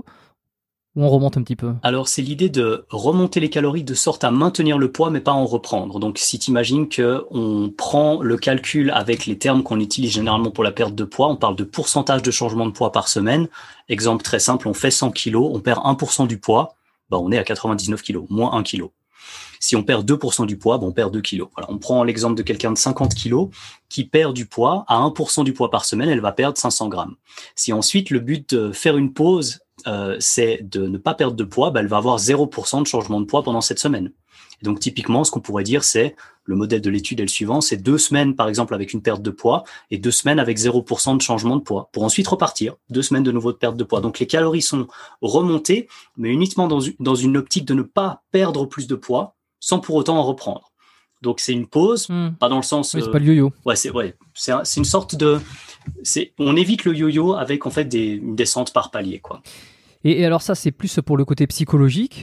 ou on remonte un petit peu? Alors, c'est l'idée de remonter les calories de sorte à maintenir le poids, mais pas en reprendre. Donc, si tu imagines qu'on prend le calcul avec les termes qu'on utilise généralement pour la perte de poids, on parle de pourcentage de changement de poids par semaine. Exemple très simple, on fait 100 kilos, on perd 1% du poids, on est à 99 kilos, moins 1 kilo. Si on perd 2% du poids, on perd 2 kilos. Voilà, on prend l'exemple de quelqu'un de 50 kilos qui perd du poids. À 1% du poids par semaine, elle va perdre 500 grammes. Si ensuite, le but de faire une pause, c'est de ne pas perdre de poids, elle va avoir 0% de changement de poids pendant cette semaine. Et donc, typiquement, ce qu'on pourrait dire, c'est, le modèle de l'étude est le suivant, c'est 2 semaines, par exemple, avec une perte de poids et 2 semaines avec 0% de changement de poids pour ensuite repartir. 2 semaines de nouveau de perte de poids. Donc, les calories sont remontées, mais uniquement dans une optique de ne pas perdre plus de poids sans pour autant en reprendre. Donc, c'est une pause, pas dans le sens... Oui, c'est pas le yo-yo. C'est une sorte de... on évite le yo-yo avec, en fait, une descente par palier, quoi. Et alors ça, c'est plus pour le côté psychologique.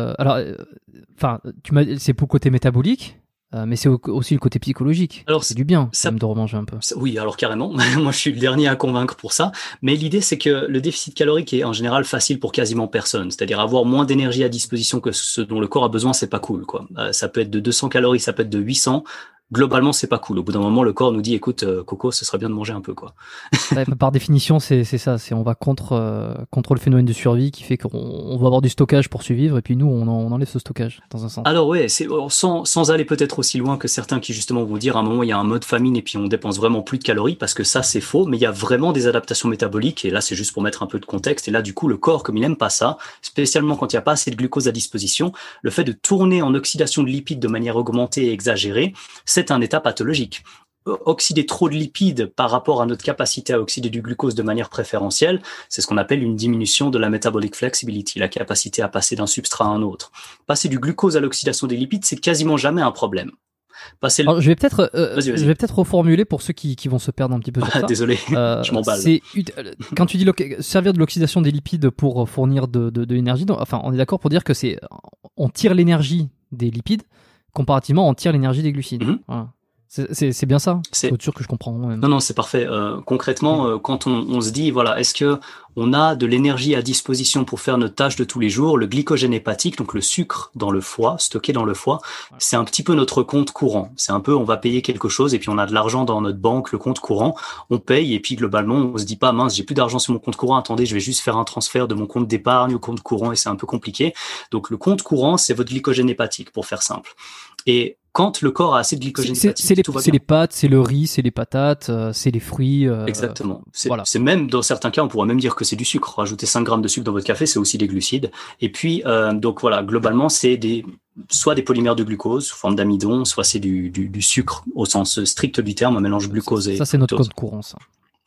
C'est pour le côté métabolique, mais c'est aussi le côté psychologique. Alors, c'est du bien de remanger un peu. Oui, alors carrément. Moi, je suis le dernier à convaincre pour ça. Mais l'idée, c'est que le déficit calorique est en général facile pour quasiment personne. C'est-à-dire avoir moins d'énergie à disposition que ce dont le corps a besoin, c'est pas cool, quoi. Ça peut être de 200 calories, ça peut être de 800. Globalement, c'est pas cool. Au bout d'un moment, le corps nous dit, écoute, Coco, ce serait bien de manger un peu, quoi. Par définition, c'est ça. On va contre le phénomène de survie qui fait qu'on va avoir du stockage pour survivre, et puis nous, on enlève ce stockage dans un sens. Alors ouais, sans aller peut-être aussi loin que certains qui justement vont dire à un moment il y a un mode famine et puis on dépense vraiment plus de calories, parce que ça c'est faux. Mais il y a vraiment des adaptations métaboliques, et là c'est juste pour mettre un peu de contexte. Et là du coup, le corps, comme il aime pas ça, spécialement quand il n'y a pas assez de glucose à disposition, le fait de tourner en oxydation de lipides de manière augmentée et exagérée, c'est un état pathologique. Oxyder trop de lipides par rapport à notre capacité à oxyder du glucose de manière préférentielle, c'est ce qu'on appelle une diminution de la metabolic flexibility, la capacité à passer d'un substrat à un autre. Passer du glucose à l'oxydation des lipides, c'est quasiment jamais un problème. Alors, je vais peut-être reformuler pour ceux qui vont se perdre un petit peu sur ça. Désolé, je m'emballe. Quand tu dis servir de l'oxydation des lipides pour fournir de l'énergie, enfin, on est d'accord pour dire que on tire l'énergie des lipides, comparativement, on tire l'énergie des glucides. Mm-hmm. Voilà. C'est bien ça. C'est sûr que je comprends. Même. Non, c'est parfait. Concrètement, quand on se dit, voilà, est-ce que on a de l'énergie à disposition pour faire notre tâche de tous les jours, le glycogène hépatique, donc le sucre dans le foie, stocké dans le foie, c'est un petit peu notre compte courant. C'est un peu, on va payer quelque chose et puis on a de l'argent dans notre banque, le compte courant, on paye et puis globalement, on se dit pas, mince, j'ai plus d'argent sur mon compte courant, attendez, je vais juste faire un transfert de mon compte d'épargne au compte courant et c'est un peu compliqué. Donc le compte courant, c'est votre glycogène hépatique, pour faire simple. Et quand le corps a assez de glycogène hépatique, c'est les pâtes, c'est le riz, c'est les patates, c'est les fruits. Exactement. Voilà. C'est même, dans certains cas, on pourrait même dire que c'est du sucre. Rajouter 5 grammes de sucre dans votre café, c'est aussi des glucides. Et puis, donc voilà, globalement, c'est soit des polymères de glucose sous forme d'amidon, soit c'est du sucre au sens strict du terme, un mélange glucose et ça, c'est notre code courant, ça.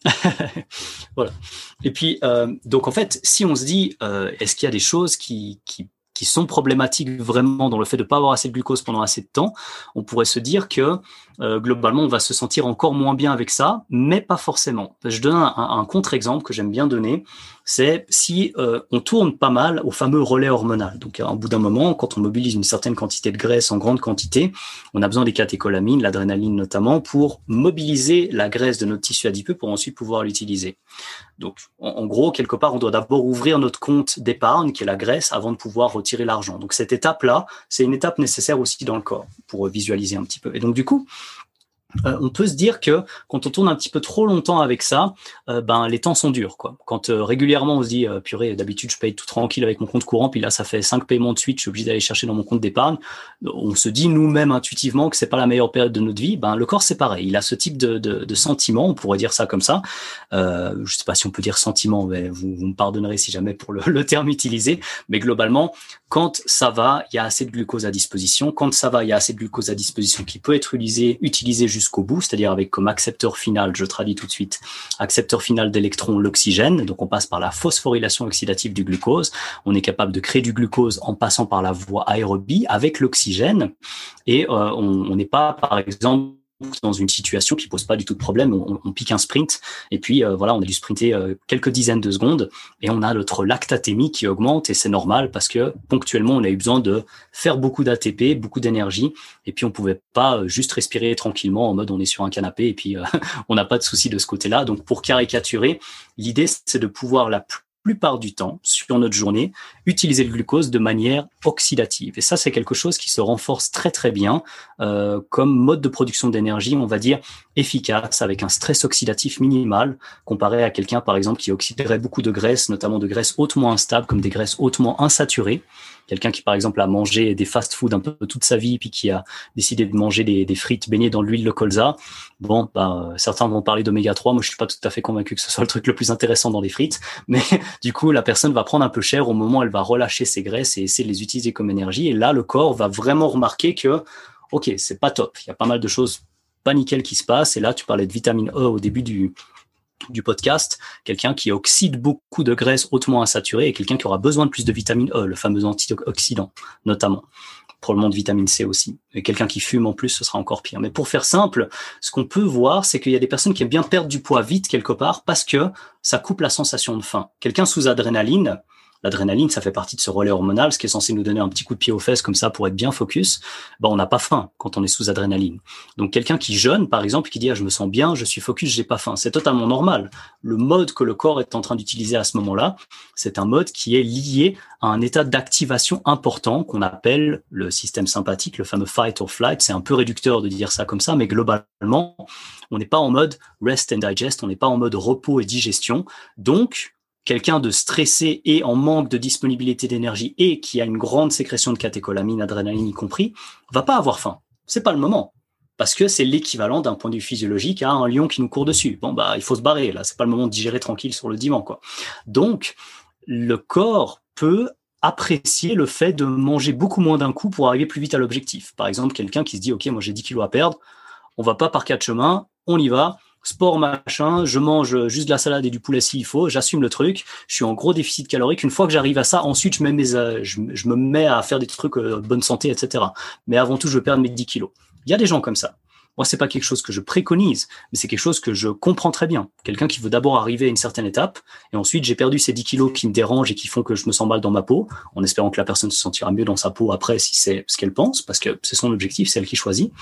Voilà. Et puis, donc en fait, si on se dit, est-ce qu'il y a des choses qui sont problématiques vraiment dans le fait de ne pas avoir assez de glucose pendant assez de temps, on pourrait se dire que globalement, on va se sentir encore moins bien avec ça, mais pas forcément. Je donne un contre-exemple que j'aime bien donner, c'est si on tourne pas mal au fameux relais hormonal. Donc, à un bout d'un moment, quand on mobilise une certaine quantité de graisse en grande quantité, on a besoin des catécholamines, l'adrénaline notamment, pour mobiliser la graisse de notre tissu adipeux pour ensuite pouvoir l'utiliser. Donc, en gros, quelque part, on doit d'abord ouvrir notre compte d'épargne, qui est la graisse, avant de pouvoir retirer l'argent. Donc, cette étape-là, c'est une étape nécessaire aussi dans le corps, pour visualiser un petit peu. Et donc, du coup, on peut se dire que quand on tourne un petit peu trop longtemps avec ça, les temps sont durs, quoi. Quand régulièrement on se dit purée, d'habitude je paye tout tranquille avec mon compte courant, puis là ça fait 5 paiements de suite, je suis obligé d'aller chercher dans mon compte d'épargne. On se dit nous-mêmes intuitivement que c'est pas la meilleure période de notre vie. Le corps c'est pareil, il a ce type de sentiment, on pourrait dire ça comme ça. Je sais pas si on peut dire sentiment, mais vous me pardonnerez si jamais pour le terme utilisé. Mais globalement, quand ça va, il y a assez de glucose à disposition. Quand ça va, il y a assez de glucose à disposition qui peut être utilisé jusqu'au bout, c'est-à-dire avec comme accepteur final, je traduis tout de suite, accepteur final d'électrons, l'oxygène. Donc on passe par la phosphorylation oxydative du glucose. On est capable de créer du glucose en passant par la voie aérobie avec l'oxygène. Et on n'est pas, par exemple, dans une situation qui pose pas du tout de problème, on pique un sprint et puis voilà, on a dû sprinter quelques dizaines de secondes et on a notre lactatémie qui augmente et c'est normal parce que ponctuellement on a eu besoin de faire beaucoup d'ATP, beaucoup d'énergie et puis on pouvait pas juste respirer tranquillement en mode on est sur un canapé et puis on n'a pas de souci de ce côté-là. Donc pour caricaturer, l'idée c'est de pouvoir la plupart du temps sur notre journée utiliser le glucose de manière oxydative. Et ça, c'est quelque chose qui se renforce très très bien comme mode de production d'énergie, on va dire, efficace, avec un stress oxydatif minimal, comparé à quelqu'un, par exemple, qui oxyderait beaucoup de graisses, notamment de graisses hautement instables, comme des graisses hautement insaturées. Quelqu'un qui, par exemple, a mangé des fast-food un peu toute sa vie, puis qui a décidé de manger des frites baignées dans l'huile de colza. Bon, certains vont parler d'oméga 3. Moi, je suis pas tout à fait convaincu que ce soit le truc le plus intéressant dans les frites. Mais du coup, la personne va prendre un peu cher au moment où elle va relâcher ses graisses et essayer de les utiliser comme énergie. Et là, le corps va vraiment remarquer que, OK, c'est pas top. Il y a pas mal de choses pas nickel qui se passent. Et là, tu parlais de vitamine E au début du podcast, quelqu'un qui oxyde beaucoup de graisses hautement insaturées et quelqu'un qui aura besoin de plus de vitamine E, le fameux antioxydant, notamment. Probablement de vitamine C aussi. Et quelqu'un qui fume en plus, ce sera encore pire. Mais pour faire simple, ce qu'on peut voir, c'est qu'il y a des personnes qui aiment bien perdre du poids vite quelque part parce que ça coupe la sensation de faim. Quelqu'un sous adrénaline, l'adrénaline, ça fait partie de ce relais hormonal, ce qui est censé nous donner un petit coup de pied aux fesses comme ça pour être bien focus. On n'a pas faim quand on est sous adrénaline. Donc quelqu'un qui jeûne, par exemple, qui dit je me sens bien, je suis focus, j'ai pas faim, c'est totalement normal. Le mode que le corps est en train d'utiliser à ce moment-là, c'est un mode qui est lié à un état d'activation important qu'on appelle le système sympathique, le fameux fight or flight. C'est un peu réducteur de dire ça comme ça, mais globalement, on n'est pas en mode rest and digest, on n'est pas en mode repos et digestion. Donc quelqu'un de stressé et en manque de disponibilité d'énergie et qui a une grande sécrétion de catécholamine, adrénaline y compris, va pas avoir faim. C'est pas le moment. Parce que c'est l'équivalent d'un point de vue physiologique à un lion qui nous court dessus. Il faut se barrer, là. C'est pas le moment de digérer tranquille sur le divan, quoi. Donc, le corps peut apprécier le fait de manger beaucoup moins d'un coup pour arriver plus vite à l'objectif. Par exemple, quelqu'un qui se dit, OK, moi j'ai 10 kilos à perdre, on va pas par quatre chemins, on y va. Sport machin, je mange juste de la salade et du poulet s'il faut, j'assume le truc, je suis en gros déficit calorique. Une fois que j'arrive à ça, ensuite je me mets à faire des trucs bonne santé, etc. Mais avant tout, je veux perdre mes 10 kilos. Il y a des gens comme ça. Moi, c'est pas quelque chose que je préconise, mais c'est quelque chose que je comprends très bien. Quelqu'un qui veut d'abord arriver à une certaine étape, et ensuite j'ai perdu ces 10 kilos qui me dérangent et qui font que je me sens mal dans ma peau, en espérant que la personne se sentira mieux dans sa peau après si c'est ce qu'elle pense, parce que c'est son objectif, c'est elle qui choisit.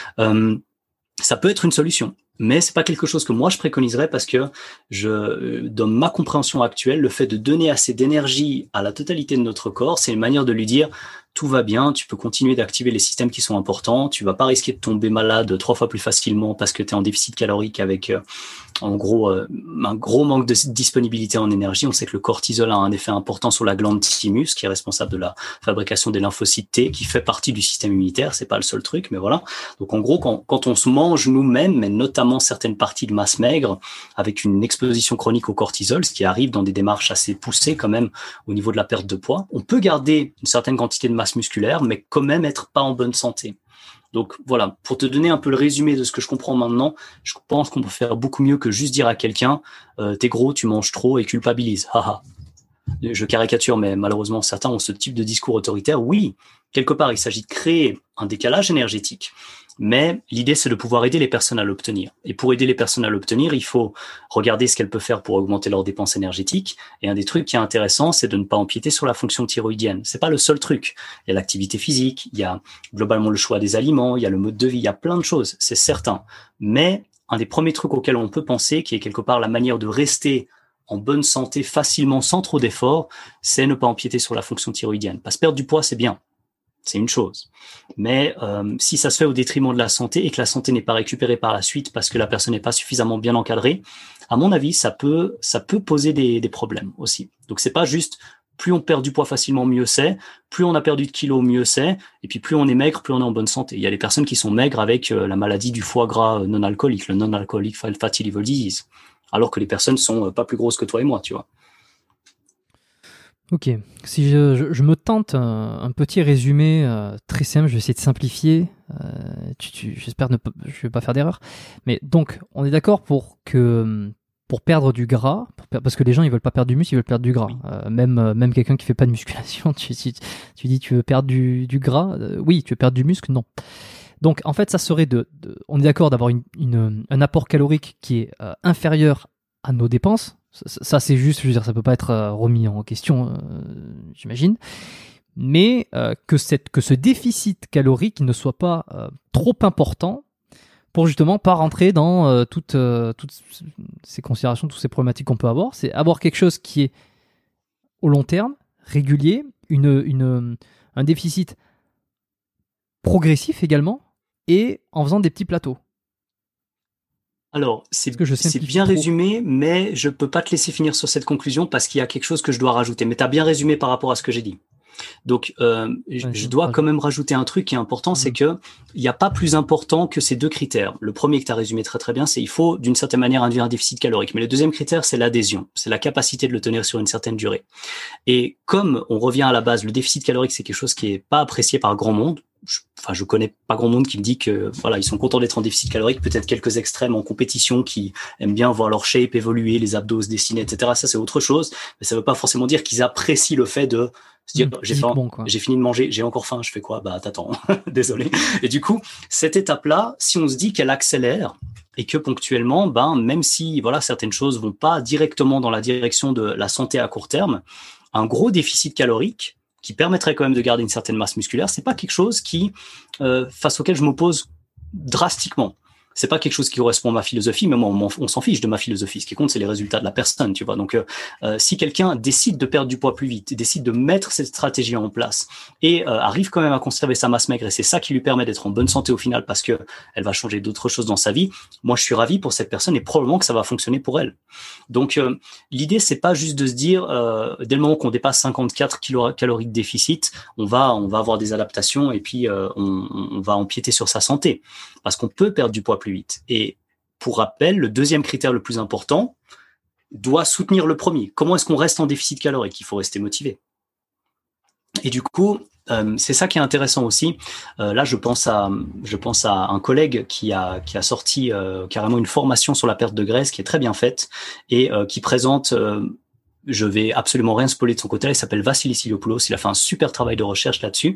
Ça peut être une solution, mais c'est pas quelque chose que moi je préconiserais parce que dans ma compréhension actuelle, le fait de donner assez d'énergie à la totalité de notre corps, c'est une manière de lui dire tout va bien, tu peux continuer d'activer les systèmes qui sont importants, tu vas pas risquer de tomber malade 3 fois plus facilement parce que tu es en déficit calorique avec en gros un gros manque de disponibilité en énergie. On sait que le cortisol a un effet important sur la glande thymus qui est responsable de la fabrication des lymphocytes T, qui fait partie du système immunitaire, c'est pas le seul truc, mais voilà. Donc en gros, quand on se mange nous-mêmes, mais notamment certaines parties de masse maigre, avec une exposition chronique au cortisol, ce qui arrive dans des démarches assez poussées quand même au niveau de la perte de poids, on peut garder une certaine quantité de masse musculaire, mais quand même être pas en bonne santé. Donc voilà, pour te donner un peu le résumé de ce que je comprends maintenant, je pense qu'on peut faire beaucoup mieux que juste dire à quelqu'un t'es gros, tu manges trop et culpabilise. Haha. Je caricature, mais malheureusement certains ont ce type de discours autoritaire. Oui, quelque part il s'agit de créer un décalage énergétique, mais l'idée c'est de pouvoir aider les personnes à l'obtenir. Et pour aider les personnes à l'obtenir, il faut regarder ce qu'elles peuvent faire pour augmenter leurs dépenses énergétiques. Et un des trucs qui est intéressant, c'est de ne pas empiéter sur la fonction thyroïdienne. C'est pas le seul truc. Il y a l'activité physique, il y a globalement le choix des aliments, il y a le mode de vie, il y a plein de choses, c'est certain. Mais un des premiers trucs auxquels on peut penser, qui est quelque part la manière de rester en bonne santé facilement sans trop d'efforts, c'est ne pas empiéter sur la fonction thyroïdienne. Parce que perdre du poids, c'est bien. C'est une chose. Mais si ça se fait au détriment de la santé et que la santé n'est pas récupérée par la suite parce que la personne n'est pas suffisamment bien encadrée, à mon avis, ça peut poser des problèmes aussi. Donc c'est pas juste plus on perd du poids facilement, mieux c'est, plus on a perdu de kilos, mieux c'est, et puis plus on est maigre, plus on est en bonne santé. Il y a des personnes qui sont maigres avec la maladie du foie gras non alcoolique, le non-alcoolic fatty liver disease, alors que les personnes sont pas plus grosses que toi et moi, tu vois. Ok, si je me tente un petit résumé très simple, je vais essayer de simplifier, j'espère je ne vais pas faire d'erreur, mais donc on est d'accord pour perdre du gras, parce que les gens ils veulent pas perdre du muscle, ils veulent perdre du gras, même quelqu'un qui fait pas de musculation, tu dis tu veux perdre du gras, oui, tu veux perdre du muscle, non. Donc en fait ça serait on est d'accord d'avoir un apport calorique qui est inférieur à nos dépenses. Ça c'est juste, je veux dire, ça peut pas être remis en question, j'imagine, mais que ce déficit calorique ne soit pas trop important pour justement pas rentrer dans toutes ces considérations, toutes ces problématiques qu'on peut avoir. C'est avoir quelque chose qui est au long terme, régulier, un déficit progressif également, et en faisant des petits plateaux. Alors, c'est bien résumé, mais je peux pas te laisser finir sur cette conclusion parce qu'il y a quelque chose que je dois rajouter. Mais tu as bien résumé par rapport à ce que j'ai dit. Donc, je dois quand même rajouter un truc qui est important, c'est que il n'y a pas plus important que ces deux critères. Le premier que tu as résumé très très bien, c'est il faut d'une certaine manière induire un déficit calorique. Mais le deuxième critère, c'est l'adhésion, c'est la capacité de le tenir sur une certaine durée. Et comme on revient à la base, le déficit calorique, c'est quelque chose qui est pas apprécié par grand monde. Je connais pas grand monde qui me dit que voilà, ils sont contents d'être en déficit calorique. Peut-être quelques extrêmes en compétition qui aiment bien voir leur shape évoluer, les abdos se dessiner, etc. Ça, c'est autre chose. Mais ça veut pas forcément dire qu'ils apprécient le fait de se dire j'ai fini de manger, j'ai encore faim, je fais quoi? Bah t'attends, désolé. Et du coup, cette étape-là, si on se dit qu'elle accélère et que ponctuellement, même si voilà certaines choses vont pas directement dans la direction de la santé à court terme, un gros déficit calorique qui permettrait quand même de garder une certaine masse musculaire, c'est pas quelque chose qui face auquel je m'oppose drastiquement. C'est pas quelque chose qui correspond à ma philosophie, mais moi, on s'en fiche de ma philosophie. Ce qui compte, c'est les résultats de la personne, tu vois. Donc, si quelqu'un décide de perdre du poids plus vite, décide de mettre cette stratégie en place et arrive quand même à conserver sa masse maigre, et c'est ça qui lui permet d'être en bonne santé au final, parce que elle va changer d'autres choses dans sa vie. Moi, je suis ravi pour cette personne et probablement que ça va fonctionner pour elle. Donc, l'idée, c'est pas juste de se dire, dès le moment qu'on dépasse 54 kilocalories de déficit, on va avoir des adaptations et puis on va empiéter sur sa santé, parce qu'on peut perdre du poids plus vite. Et pour rappel, le deuxième critère le plus important doit soutenir le premier. Comment est-ce qu'on reste en déficit calorique? Il faut rester motivé. Et du coup, c'est ça qui est intéressant aussi. Là, je pense à un collègue qui a sorti carrément une formation sur la perte de graisse qui est très bien faite et qui présente. Je vais absolument rien spoiler de son côté. Il s'appelle Vassilis Iliopoulos. Il a fait un super travail de recherche là-dessus.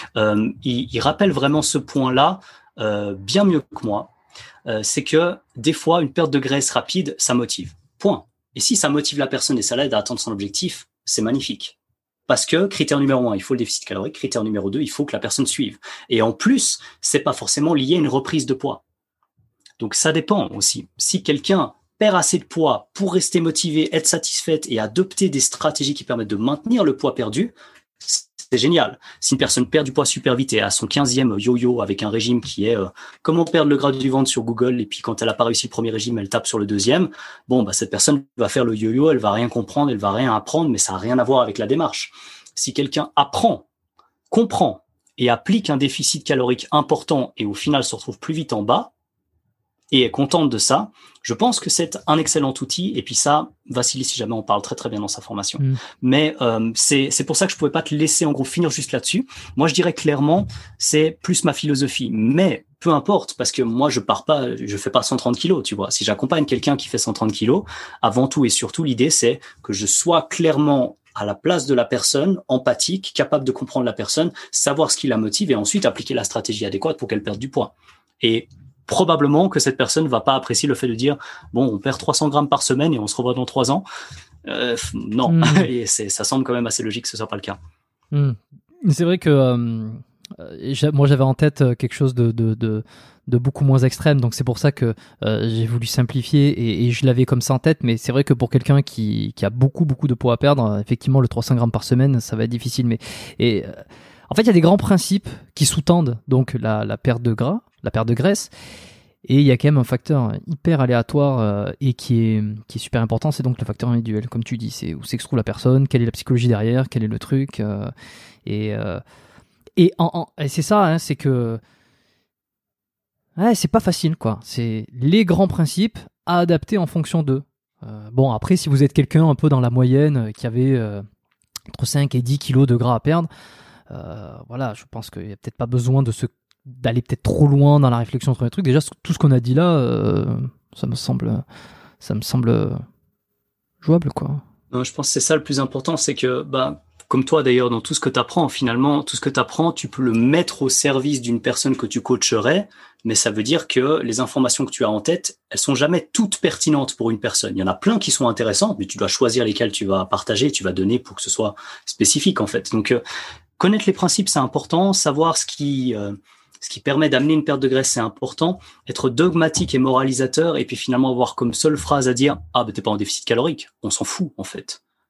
Il rappelle vraiment ce point-là bien mieux que moi. C'est que des fois, une perte de graisse rapide, ça motive. Point. Et si ça motive la personne et ça l'aide à atteindre son objectif, c'est magnifique. Parce que critère numéro 1, il faut le déficit calorique. Critère numéro 2, il faut que la personne suive. Et en plus, c'est pas forcément lié à une reprise de poids. Donc ça dépend aussi. Si quelqu'un perd assez de poids pour rester motivé, être satisfaite et adopter des stratégies qui permettent de maintenir le poids perdu, c'est génial. Si une personne perd du poids super vite et a son 15e yo-yo avec un régime qui est comment perdre le gras du ventre sur Google, et puis quand elle a pas réussi le premier régime, elle tape sur le deuxième, cette personne va faire le yo-yo, elle va rien comprendre, elle va rien apprendre, mais ça a rien à voir avec la démarche. Si quelqu'un apprend, comprend et applique un déficit calorique important et au final se retrouve plus vite en bas, et est contente de ça, je pense que c'est un excellent outil. Et puis ça, Vassilis, si jamais on parle très très bien dans sa formation. Mais c'est pour ça que je pouvais pas te laisser en gros finir juste là-dessus. Moi, je dirais clairement, c'est plus ma philosophie. Mais peu importe, parce que moi, je fais pas 130 kilos, tu vois. Si j'accompagne quelqu'un qui fait 130 kilos, avant tout et surtout, l'idée, c'est que je sois clairement à la place de la personne, empathique, capable de comprendre la personne, savoir ce qui la motive et ensuite appliquer la stratégie adéquate pour qu'elle perde du poids. Et probablement que cette personne va pas apprécier le fait de dire on perd 300 grammes par semaine et on se revoit dans 3 ans. Non, et ça semble quand même assez logique que ce soit pas le cas. C'est vrai que moi j'avais en tête quelque chose de beaucoup moins extrême, donc c'est pour ça que j'ai voulu simplifier et je l'avais comme ça en tête. Mais c'est vrai que pour quelqu'un qui a beaucoup de poids à perdre, effectivement le 300 grammes par semaine ça va être difficile. En fait, il y a des grands principes qui sous-tendent donc la perte de gras, la perte de graisse, et il y a quand même un facteur hyper aléatoire et qui est super important, c'est donc le facteur individuel, comme tu dis, c'est où c'est que se trouve la personne, quelle est la psychologie derrière, quel est le truc, et c'est ça, c'est que c'est pas facile, quoi. C'est les grands principes à adapter en fonction d'eux. Après, si vous êtes quelqu'un un peu dans la moyenne qui avait entre 5 et 10 kilos de gras à perdre, je pense qu'il n'y a peut-être pas besoin d'aller peut-être trop loin dans la réflexion sur les trucs. Déjà, tout ce qu'on a dit là, ça me semble jouable, quoi. Non, je pense que c'est ça le plus important, c'est que, comme toi d'ailleurs, dans tout ce que tu apprends, finalement, tout ce que tu apprends, tu peux le mettre au service d'une personne que tu coacherais, mais ça veut dire que les informations que tu as en tête, elles sont jamais toutes pertinentes pour une personne. Il y en a plein qui sont intéressantes, mais tu dois choisir lesquelles tu vas partager, tu vas donner pour que ce soit spécifique, en fait. Donc, connaître les principes, c'est important. Savoir ce qui permet d'amener une perte de graisse, c'est important. Être dogmatique et moralisateur, et puis finalement avoir comme seule phrase à dire « Ah, t'es pas en déficit calorique », on s'en fout, en fait.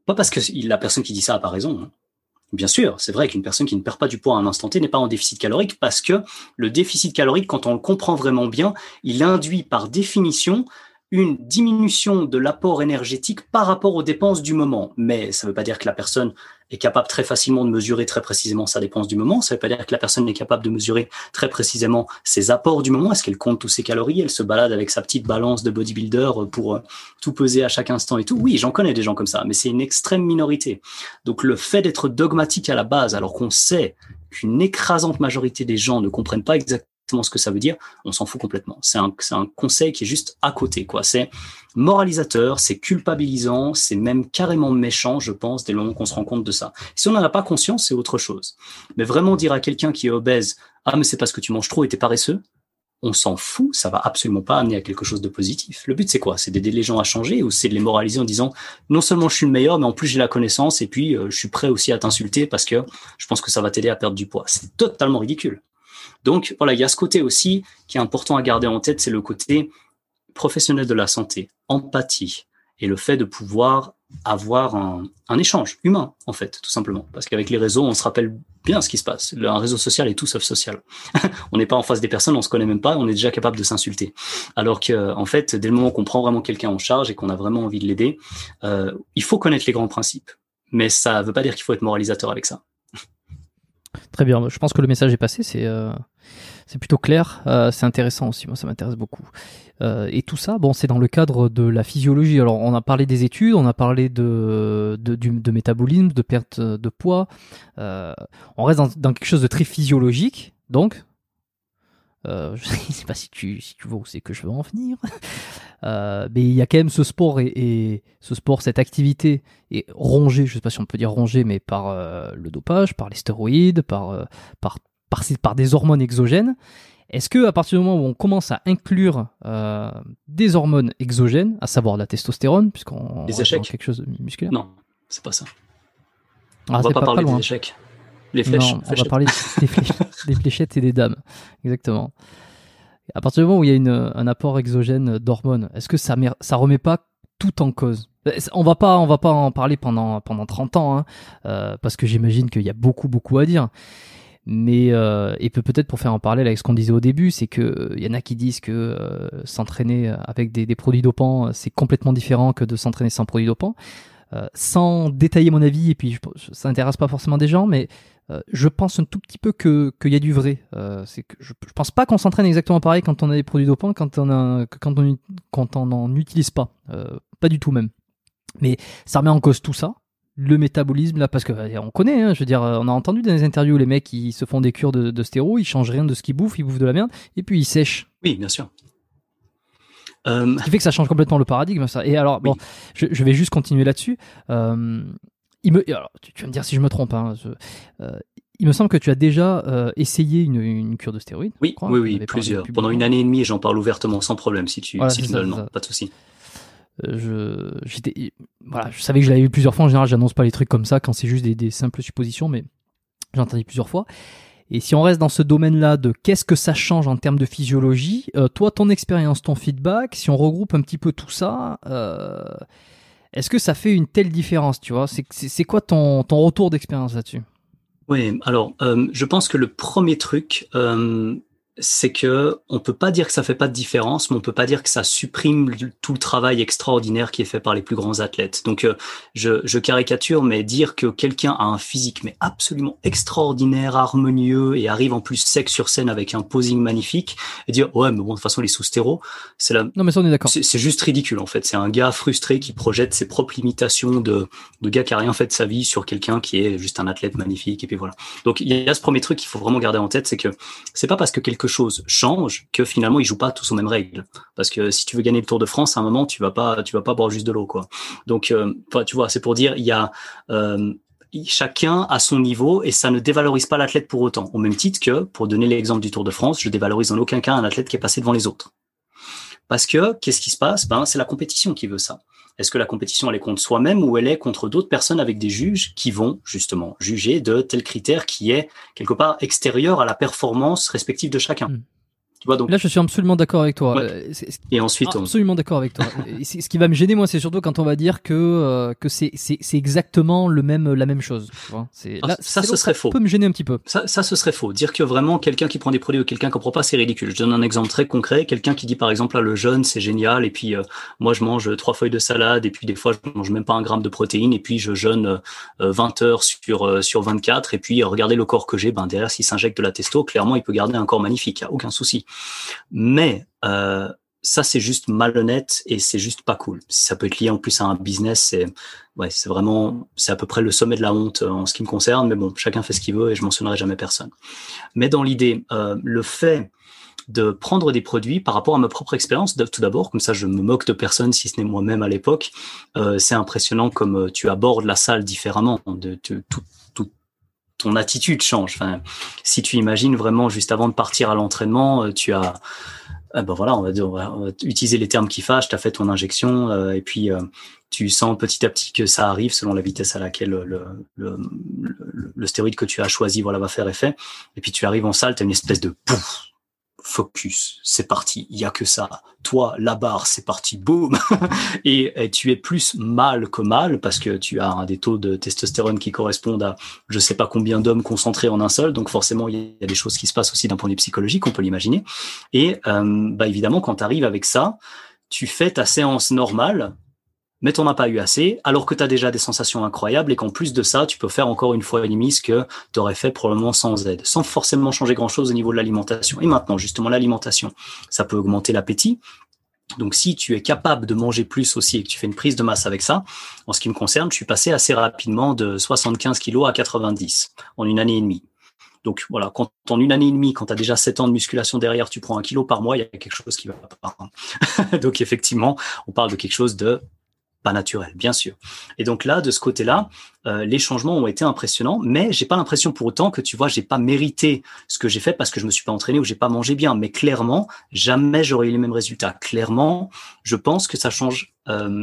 Pas parce que la personne qui dit ça n'a pas raison, hein. Bien sûr, c'est vrai qu'une personne qui ne perd pas du poids à un instant T n'est pas en déficit calorique parce que le déficit calorique, quand on le comprend vraiment bien, il induit par définition une diminution de l'apport énergétique par rapport aux dépenses du moment. Mais ça ne veut pas dire que la personne est capable très facilement de mesurer très précisément sa dépense du moment. Ça ne veut pas dire que la personne est capable de mesurer très précisément ses apports du moment. Est-ce qu'elle compte tous ses calories? Elle se balade avec sa petite balance de bodybuilder pour tout peser à chaque instant et tout. Oui, j'en connais des gens comme ça, mais c'est une extrême minorité. Donc le fait d'être dogmatique à la base, alors qu'on sait qu'une écrasante majorité des gens ne comprennent pas exactement ce que ça veut dire, on s'en fout complètement. C'est un conseil qui est juste à côté, quoi. C'est moralisateur, c'est culpabilisant, c'est même carrément méchant, je pense, dès le moment qu'on se rend compte de ça. Si on n'en a pas conscience, c'est autre chose. Mais vraiment dire à quelqu'un qui est obèse, ah, mais c'est parce que tu manges trop et t'es paresseux, on s'en fout, ça va absolument pas amener à quelque chose de positif. Le but, c'est quoi? C'est d'aider les gens à changer ou c'est de les moraliser en disant, non seulement je suis le meilleur, mais en plus j'ai la connaissance et puis je suis prêt aussi à t'insulter parce que je pense que ça va t'aider à perdre du poids. C'est totalement ridicule. Donc voilà, il y a ce côté aussi qui est important à garder en tête, c'est le côté professionnel de la santé, empathie et le fait de pouvoir avoir un échange humain, en fait, tout simplement. Parce qu'avec les réseaux, on se rappelle bien ce qui se passe. Un réseau social est tout sauf social. On n'est pas en face des personnes, on se connaît même pas, on est déjà capable de s'insulter. Alors que, en fait, dès le moment qu'on prend vraiment quelqu'un en charge et qu'on a vraiment envie de l'aider, il faut connaître les grands principes. Mais ça veut pas dire qu'il faut être moralisateur avec ça. Très bien, je pense que le message est passé, c'est plutôt clair, c'est intéressant aussi, moi ça m'intéresse beaucoup. Et tout ça, bon, c'est dans le cadre de la physiologie. Alors on a parlé des études, on a parlé de métabolisme, de perte de poids, on reste dans quelque chose de très physiologique, donc je sais pas si tu vois où c'est que je veux en venir. Mais il y a quand même ce sport et ce sport, cette activité est rongée, je sais pas si on peut dire rongée, mais par le dopage, par les stéroïdes, par des hormones exogènes. Est-ce que à partir du moment où on commence à inclure des hormones exogènes, à savoir la testostérone, puisqu'on les échecs, quelque chose de musculaire? Non, c'est pas ça. Ah, on va pas parler des échecs. Les flèches. Non, on va parler des fléchettes et des dames. Exactement. À partir du moment où il y a un apport exogène d'hormones, est-ce que ça remet pas tout en cause? On va pas en parler pendant 30 ans, hein, parce que j'imagine qu'il y a beaucoup à dire. Mais et peut-être pour faire un parallèle avec ce qu'on disait au début, c'est que y en a qui disent que s'entraîner avec des produits dopants, c'est complètement différent que de s'entraîner sans produits dopants. Sans détailler mon avis, et puis ça n'intéresse pas forcément des gens, mais je pense un tout petit peu qu'il y a du vrai. C'est que je pense pas qu'on s'entraîne exactement pareil quand on a des produits dopants, quand on n'en utilise pas. Pas du tout même. Mais ça remet en cause tout ça. Le métabolisme, là, parce que on connaît, hein, je veux dire, on a entendu dans les interviews les mecs qui se font des cures de stéro, ils changent rien de ce qu'ils bouffent, ils bouffent de la merde, et puis ils sèchent. Oui, bien sûr. Ce qui fait que ça change complètement le paradigme, ça. Et alors, bon, je vais juste continuer là-dessus. Alors, tu vas me dire si je me trompe, hein, il me semble que tu as déjà essayé une cure de stéroïdes. Oui, plusieurs. Pendant une année et demie, j'en parle ouvertement, sans problème, si tu me le demandes, pas de souci. Je savais que je l'avais vu plusieurs fois. En général, j'annonce pas les trucs comme ça quand c'est juste des simples suppositions, mais j'ai entendu plusieurs fois. Et si on reste dans ce domaine-là de qu'est-ce que ça change en termes de physiologie, toi, ton expérience, ton feedback, si on regroupe un petit peu tout ça, est-ce que ça fait une telle différence, tu vois? C'est quoi ton retour d'expérience là-dessus? Oui, alors, je pense que le premier truc, c'est que on peut pas dire que ça fait pas de différence, mais on peut pas dire que ça supprime tout le travail extraordinaire qui est fait par les plus grands athlètes. Donc, je caricature, mais dire que quelqu'un a un physique mais absolument extraordinaire, harmonieux et arrive en plus sec sur scène avec un posing magnifique et dire ouais, mais bon, de toute façon, il est sous stéro, non, mais ça, on est d'accord. C'est juste ridicule en fait. C'est un gars frustré qui projette ses propres limitations de gars qui a rien fait de sa vie sur quelqu'un qui est juste un athlète magnifique et puis voilà. Donc, il y a ce premier truc qu'il faut vraiment garder en tête, c'est que c'est pas parce que quelque chose change que finalement ils jouent pas tous aux mêmes règles, parce que si tu veux gagner le Tour de France à un moment tu vas pas boire juste de l'eau, quoi. Donc tu vois, c'est pour dire il y a chacun à son niveau et ça ne dévalorise pas l'athlète pour autant, au même titre que, pour donner l'exemple du Tour de France, je dévalorise en aucun cas un athlète qui est passé devant les autres, parce que qu'est-ce qui se passe? C'est la compétition qui veut ça. Est-ce que la compétition, elle est contre soi-même ou elle est contre d'autres personnes avec des juges qui vont justement juger de tel critère qui est quelque part extérieur à la performance respective de chacun? Tu vois, donc là, je suis absolument d'accord avec toi. ouais. Et ensuite, absolument d'accord avec toi. Ce qui va me gêner, moi, c'est surtout quand on va dire que c'est exactement la même chose. Tu vois, ça, ce serait faux. Ça peut me gêner un petit peu. Ça, ce serait faux. Dire que vraiment quelqu'un qui prend des produits ou quelqu'un qui en prend pas, c'est ridicule. Je donne un exemple très concret. Quelqu'un qui dit par exemple le jeûne, c'est génial, et puis moi je mange 3 feuilles de salade, et puis des fois je mange même pas un gramme de protéines, et puis je jeûne 20 heures sur 24, et puis regardez le corps que j'ai. Ben derrière, s'il s'injecte de la testo, clairement il peut garder un corps magnifique, y a aucun souci. Mais ça, c'est juste malhonnête et c'est juste pas cool. Ça peut être lié en plus à un business. C'est à peu près le sommet de la honte en ce qui me concerne. Mais bon, chacun fait ce qu'il veut et je mentionnerai jamais personne. Mais dans l'idée, le fait de prendre des produits par rapport à ma propre expérience, tout d'abord, comme ça je me moque de personne si ce n'est moi-même à l'époque, c'est impressionnant comme tu abordes la salle différemment. Ton attitude change. Enfin, si tu imagines vraiment juste avant de partir à l'entraînement, tu as ben voilà, on va utiliser les termes qui fâchent. Tu as fait ton injection et puis tu sens petit à petit que ça arrive selon la vitesse à laquelle le stéroïde que tu as choisi va faire effet. Et puis tu arrives en salle, tu as une espèce de pouf, focus, c'est parti, il y a que ça. Toi, la barre, c'est parti, boum. et tu es plus mal que mal parce que tu as des taux de testostérone qui correspondent à je sais pas combien d'hommes concentrés en un seul. Donc forcément, il y a des choses qui se passent aussi d'un point de vue psychologique, on peut l'imaginer. Et évidemment, quand tu arrives avec ça, tu fais ta séance normale, mais t'en as pas eu assez, alors que tu as déjà des sensations incroyables et qu'en plus de ça, tu peux faire encore une fois et demie ce que tu aurais fait probablement sans aide, sans forcément changer grand-chose au niveau de l'alimentation. Et maintenant, justement, l'alimentation, ça peut augmenter l'appétit. Donc, si tu es capable de manger plus aussi et que tu fais une prise de masse avec ça, en ce qui me concerne, je suis passé assez rapidement de 75 kilos à 90 en une année et demie. Donc voilà, quand en une année et demie, quand tu as déjà 7 ans de musculation derrière, tu prends 1 kilo par mois, il y a quelque chose qui va pas. Donc effectivement, on parle de quelque chose de pas naturel, bien sûr. Et donc là, de ce côté-là, les changements ont été impressionnants, mais j'ai pas l'impression pour autant que, tu vois, j'ai pas mérité ce que j'ai fait parce que je me suis pas entraîné ou j'ai pas mangé bien. Mais clairement, jamais j'aurais eu les mêmes résultats. Clairement, je pense que ça change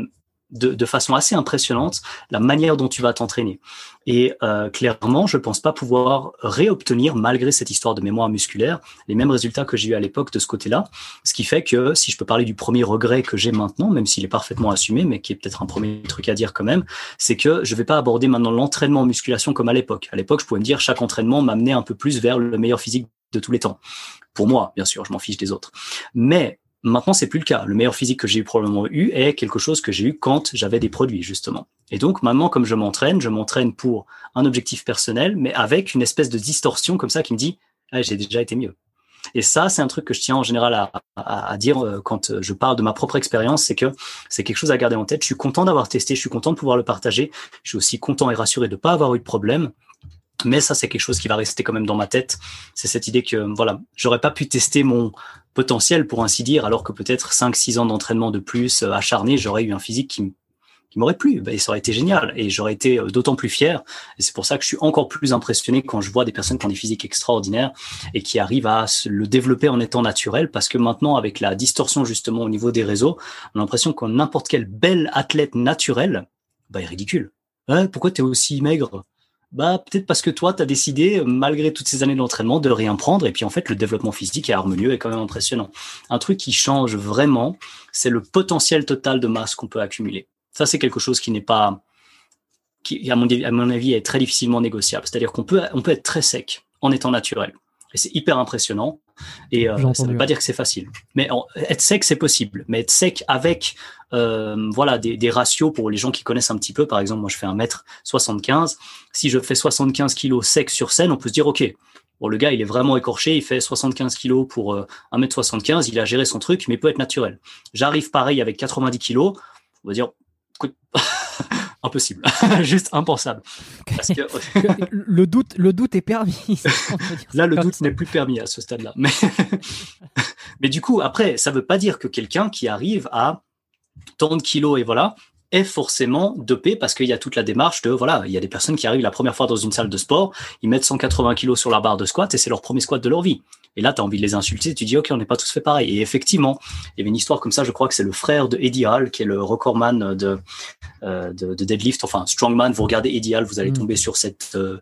de façon assez impressionnante la manière dont tu vas t'entraîner. Et clairement, je pense pas pouvoir réobtenir, malgré cette histoire de mémoire musculaire, les mêmes résultats que j'ai eu à l'époque de ce côté-là. Ce qui fait que, si je peux parler du premier regret que j'ai maintenant, même s'il est parfaitement assumé, mais qui est peut-être un premier truc à dire quand même, c'est que je vais pas aborder maintenant l'entraînement en musculation comme à l'époque. À l'époque, je pouvais me dire chaque entraînement m'amenait un peu plus vers le meilleur physique de tous les temps. Pour moi, bien sûr, je m'en fiche des autres. Mais maintenant, c'est plus le cas. Le meilleur physique que j'ai probablement eu est quelque chose que j'ai eu quand j'avais des produits, justement. Et donc, maintenant, comme je m'entraîne pour un objectif personnel, mais avec une espèce de distorsion comme ça qui me dit ah, j'ai déjà été mieux. Et ça, c'est un truc que je tiens en général à dire quand je parle de ma propre expérience, c'est que c'est quelque chose à garder en tête. Je suis content d'avoir testé, je suis content de pouvoir le partager. Je suis aussi content et rassuré de ne pas avoir eu de problème. Mais ça, c'est quelque chose qui va rester quand même dans ma tête. C'est cette idée que, voilà, j'aurais pas pu tester mon potentiel, pour ainsi dire, alors que peut-être 5-6 ans d'entraînement de plus acharné, j'aurais eu un physique qui m'aurait plu. Et ça aurait été génial. Et j'aurais été d'autant plus fier. Et c'est pour ça que je suis encore plus impressionné quand je vois des personnes qui ont des physiques extraordinaires et qui arrivent à le développer en étant naturel. Parce que maintenant, avec la distorsion, justement, au niveau des réseaux, on a l'impression que n'importe quel bel athlète naturel, est ridicule. Pourquoi t'es aussi maigre? Peut-être parce que toi, tu as décidé, malgré toutes ces années d'entraînement, de rien prendre. Et puis, en fait, le développement physique est harmonieux et quand même impressionnant. Un truc qui change vraiment, c'est le potentiel total de masse qu'on peut accumuler. Ça, c'est quelque chose qui n'est pas, qui, à mon avis, est très difficilement négociable. C'est-à-dire qu'on peut être très sec en étant naturel. Et c'est hyper impressionnant. Et ça ne veut pas dire que c'est facile. Mais être sec, c'est possible. Mais être sec avec des ratios pour les gens qui connaissent un petit peu. Par exemple, moi, je fais 1m75. Si je fais 75 kilos sec sur scène, on peut se dire, OK, bon, le gars, il est vraiment écorché. Il fait 75 kilos pour 1m75. Il a géré son truc, mais il peut être naturel. J'arrive pareil avec 90 kilos. On va dire, impossible, juste impensable. Parce que le doute est permis. Là, le doute n'est plus permis à ce stade-là. Mais du coup, après, ça veut pas dire que quelqu'un qui arrive à tant de kilos et voilà est forcément dopé parce qu'il y a toute la démarche de il y a des personnes qui arrivent la première fois dans une salle de sport, ils mettent 180 kilos sur la barre de squat et c'est leur premier squat de leur vie. Et là, tu as envie de les insulter, tu dis, OK, on n'est pas tous fait pareil. Et effectivement, il y avait une histoire comme ça, je crois que c'est le frère de Eddie Hall, qui est le recordman de deadlift, enfin strongman. Vous regardez Eddie Hall, vous allez tomber sur cette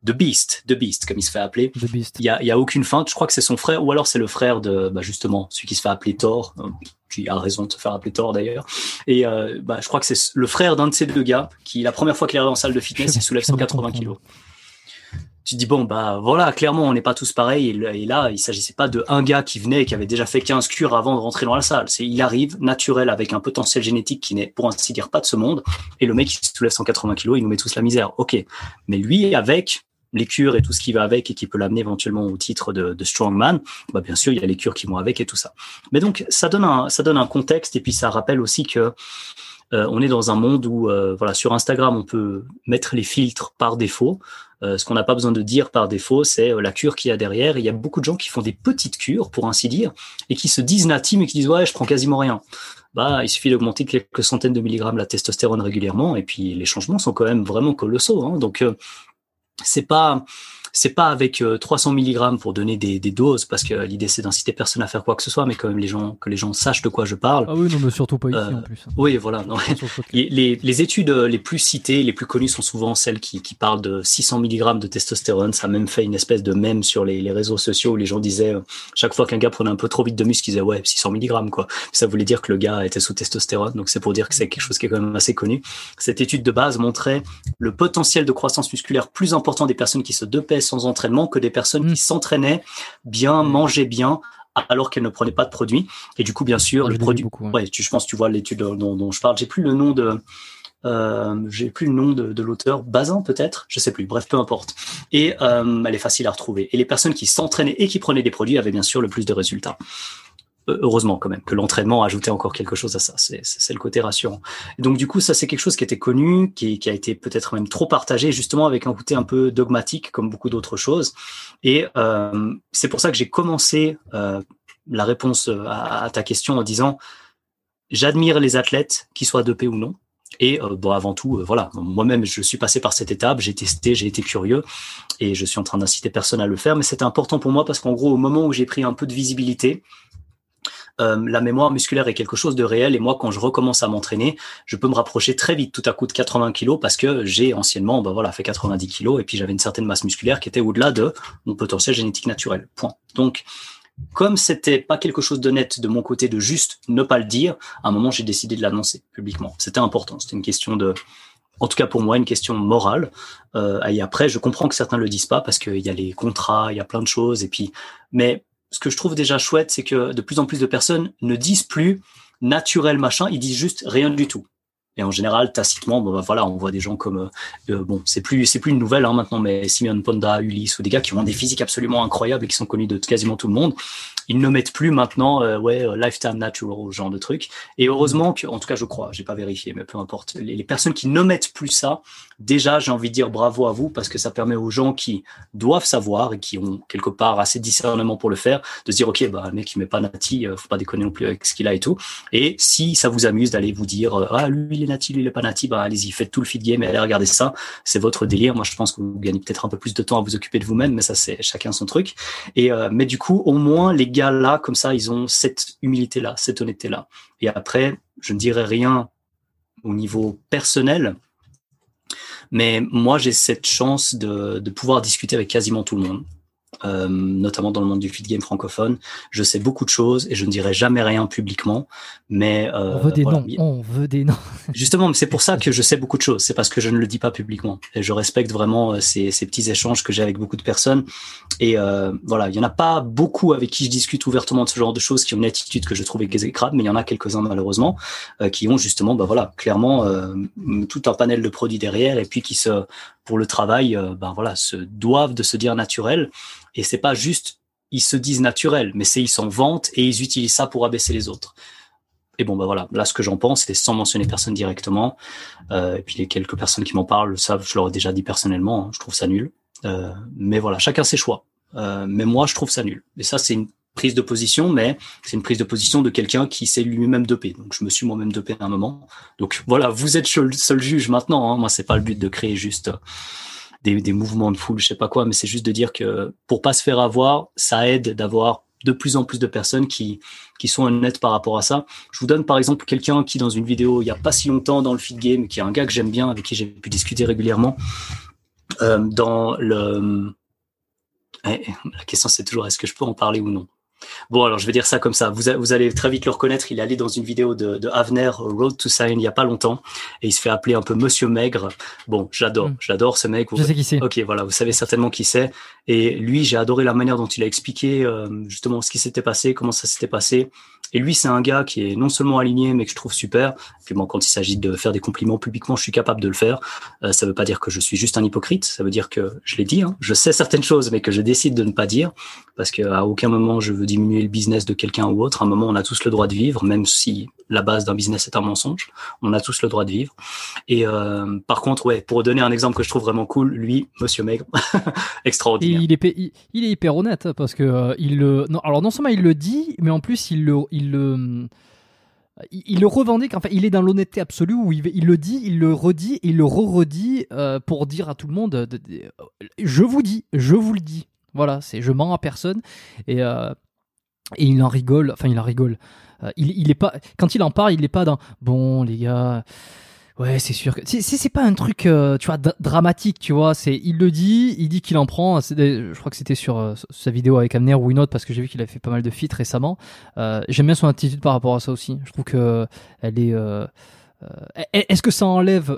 The Beast, comme il se fait appeler. The Beast. Il y a aucune feinte. Je crois que c'est son frère, ou alors c'est le frère de, justement, celui qui se fait appeler Thor, qui a raison de se faire appeler Thor d'ailleurs. Et je crois que c'est le frère d'un de ces deux gars qui, la première fois qu'il arrive en salle de fitness, il soulève 180 kilos. Tu te dis, bon, voilà, clairement, on n'est pas tous pareils. Et là, il s'agissait pas de un gars qui venait et qui avait déjà fait 15 cures avant de rentrer dans la salle. Il arrive naturel avec un potentiel génétique qui n'est, pour ainsi dire, pas de ce monde. Et le mec, il soulève 180 kilos, il nous met tous la misère. OK. Mais lui, avec les cures et tout ce qui va avec et qui peut l'amener éventuellement au titre de strongman, bien sûr, il y a les cures qui vont avec et tout ça. Mais donc, ça donne un contexte et puis ça rappelle aussi que on est dans un monde où, sur Instagram, on peut mettre les filtres par défaut. Ce qu'on n'a pas besoin de dire par défaut, c'est la cure qu'il y a derrière. Et il y a beaucoup de gens qui font des petites cures, pour ainsi dire, et qui se disent natifs et qui disent ouais, je prends quasiment rien. Il suffit d'augmenter quelques centaines de milligrammes la testostérone régulièrement, et puis les changements sont quand même vraiment colossaux. Hein. Donc c'est pas avec 300 milligrammes pour donner des doses, parce que l'idée c'est d'inciter personne à faire quoi que ce soit, mais quand même que les gens sachent de quoi je parle. Ah oui, non, mais surtout pas ici en plus. Oui, voilà. Non. Les études les plus citées, les plus connues sont souvent celles qui parlent de 600 milligrammes de testostérone. Ça a même fait une espèce de mème sur les réseaux sociaux où les gens disaient, chaque fois qu'un gars prenait un peu trop vite de muscle, ils disaient ouais, 600 milligrammes quoi. Ça voulait dire que le gars était sous testostérone, donc c'est pour dire que c'est quelque chose qui est quand même assez connu. Cette étude de base montrait le potentiel de croissance musculaire plus important des personnes qui se dopaient sans entraînement que des personnes qui s'entraînaient bien, mangeaient bien, alors qu'elles ne prenaient pas de produits. Et du coup, bien sûr, le produit. Beaucoup, ouais. Je pense que tu vois l'étude dont je parle. J'ai plus le nom de l'auteur. Bazin peut-être, je sais plus. Bref, peu importe. Et elle est facile à retrouver. Et les personnes qui s'entraînaient et qui prenaient des produits avaient bien sûr le plus de résultats. Heureusement quand même que l'entraînement ajoutait encore quelque chose à ça, c'est le côté rassurant. Et donc du coup ça c'est quelque chose qui était connu, qui a été peut-être même trop partagé, justement avec un côté un peu dogmatique comme beaucoup d'autres choses. Et c'est pour ça que j'ai commencé la réponse à ta question en disant j'admire les athlètes, qu'ils soient dopés ou non. Et avant tout, voilà, moi-même je suis passé par cette étape, j'ai testé, j'ai été curieux et je suis en train d'inciter personne à le faire, mais c'était important pour moi parce qu'en gros au moment où j'ai pris un peu de visibilité, la mémoire musculaire est quelque chose de réel et moi quand je recommence à m'entraîner, je peux me rapprocher très vite tout à coup de 80 kilos parce que j'ai anciennement fait 90 kilos et puis j'avais une certaine masse musculaire qui était au-delà de mon potentiel génétique naturel. Point. Donc comme c'était pas quelque chose de net de mon côté de juste ne pas le dire, à un moment j'ai décidé de l'annoncer publiquement. C'était important, c'était une question en tout cas pour moi, une question morale. Et après, je comprends que certains le disent pas parce qu'il y a les contrats, il y a plein de choses. Et puis, mais ce que je trouve déjà chouette, c'est que de plus en plus de personnes ne disent plus naturel machin, ils disent juste rien du tout. Et en général, tacitement, on voit des gens comme c'est plus une nouvelle maintenant, mais Simeon Ponda, Ulysse ou des gars qui ont des physiques absolument incroyables et qui sont connus de quasiment tout le monde. Ils ne mettent plus maintenant lifetime natural, ce genre de truc. Et heureusement que, en tout cas, je crois, j'ai pas vérifié, mais peu importe. Les personnes qui ne mettent plus ça, déjà, j'ai envie de dire bravo à vous parce que ça permet aux gens qui doivent savoir et qui ont quelque part assez de discernement pour le faire, de se dire ok, le mec il met pas nati, faut pas déconner non plus avec ce qu'il a et tout. Et si ça vous amuse d'aller vous dire lui il est nati, lui il est pas nati, allez-y, faites tout le feed game et allez regarder ça, c'est votre délire. Moi je pense que vous gagnez peut-être un peu plus de temps à vous occuper de vous-même, mais ça c'est chacun son truc. Et mais du coup au moins les gars là comme ça ils ont cette humilité là, cette honnêteté là. Et après je ne dirai rien au niveau personnel. Mais moi, j'ai cette chance de pouvoir discuter avec quasiment tout le monde, notamment dans le monde du feed game francophone. Je sais beaucoup de choses et je ne dirai jamais rien publiquement. Mais on veut des noms. On veut des noms. Justement, c'est pour ça que je sais beaucoup de choses. C'est parce que je ne le dis pas publiquement. Et je respecte vraiment ces petits échanges que j'ai avec beaucoup de personnes. Et il y en a pas beaucoup avec qui je discute ouvertement de ce genre de choses qui ont une attitude que je trouve exécrable, mais il y en a quelques-uns malheureusement qui ont justement, clairement tout un panel de produits derrière et puis qui pour le travail, se doivent de se dire naturel. Et c'est pas juste ils se disent naturels, mais ils s'en vantent et ils utilisent ça pour abaisser les autres. Et là ce que j'en pense, c'est sans mentionner personne directement. Et puis les quelques personnes qui m'en parlent savent, je leur ai déjà dit personnellement, je trouve ça nul. Mais voilà, chacun ses choix. Mais moi, je trouve ça nul. Et ça, c'est une prise de position, mais c'est une prise de position de quelqu'un qui s'est lui-même dopé. Donc, je me suis moi-même dopé à un moment. Donc, voilà, vous êtes seul juge maintenant. Hein. Moi, c'est pas le but de créer juste des mouvements de foule, je sais pas quoi, mais c'est juste de dire que pour pas se faire avoir, ça aide d'avoir de plus en plus de personnes qui sont honnêtes par rapport à ça. Je vous donne par exemple quelqu'un qui, dans une vidéo, il y a pas si longtemps dans le feed game, qui est un gars que j'aime bien, avec qui j'ai pu discuter régulièrement, Dans le... La question, c'est toujours est-ce que je peux en parler ou non? Bon, alors je vais dire ça comme ça. Vous allez très vite le reconnaître. Il est allé dans une vidéo de Avner, Road to Sign, il y a pas longtemps, et il se fait appeler un peu Monsieur Maigre. Bon, j'adore ce mec. Je sais qui c'est. Ok, voilà, vous savez certainement qui c'est. Et lui, j'ai adoré la manière dont il a expliqué justement ce qui s'était passé, comment ça s'était passé. Et lui, c'est un gars qui est non seulement aligné, mais que je trouve super. Et puis bon, quand il s'agit de faire des compliments publiquement, je suis capable de le faire. Ça veut pas dire que je suis juste un hypocrite. Ça veut dire que je l'ai dit. Hein, je sais certaines choses, mais que je décide de ne pas dire, parce qu'à aucun moment je veux diminuer le business de quelqu'un ou autre. À un moment, on a tous le droit de vivre, même si la base d'un business est un mensonge. On a tous le droit de vivre. Et par contre, ouais, pour donner un exemple que je trouve vraiment cool, lui, Monsieur Maigre, extraordinaire. Et il est hyper honnête parce que non seulement il le dit, mais en plus il le revendique. Enfin, il est dans l'honnêteté absolue où il le dit, il le redit, et il le redit pour dire à tout le monde je vous le dis. Voilà, je mens à personne. Et il en rigole. Enfin, il en rigole. Il est pas, quand il en parle, il n'est pas dans bon les gars. Ouais, c'est sûr que c'est pas un truc tu vois dramatique, tu vois, il le dit, il dit qu'il en prend, je crois que c'était sur sa vidéo avec Amner ou une autre, parce que j'ai vu qu'il avait fait pas mal de feats récemment. J'aime bien son attitude par rapport à ça aussi. Je trouve que elle est est-ce que ça enlève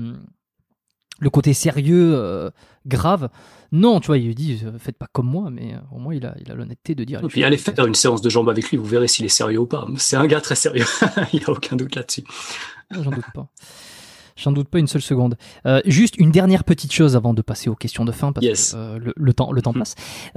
le côté sérieux grave? Non, tu vois, il lui dit faites pas comme moi, mais au moins il a l'honnêteté de dire. Et puis allez faire une séance de jambes avec lui, vous verrez s'il est sérieux ou pas. C'est un gars très sérieux, il y a aucun doute là-dessus. J'en doute pas. J'en doute pas une seule seconde. Juste une dernière petite chose avant de passer aux questions de fin, parce que le temps passe.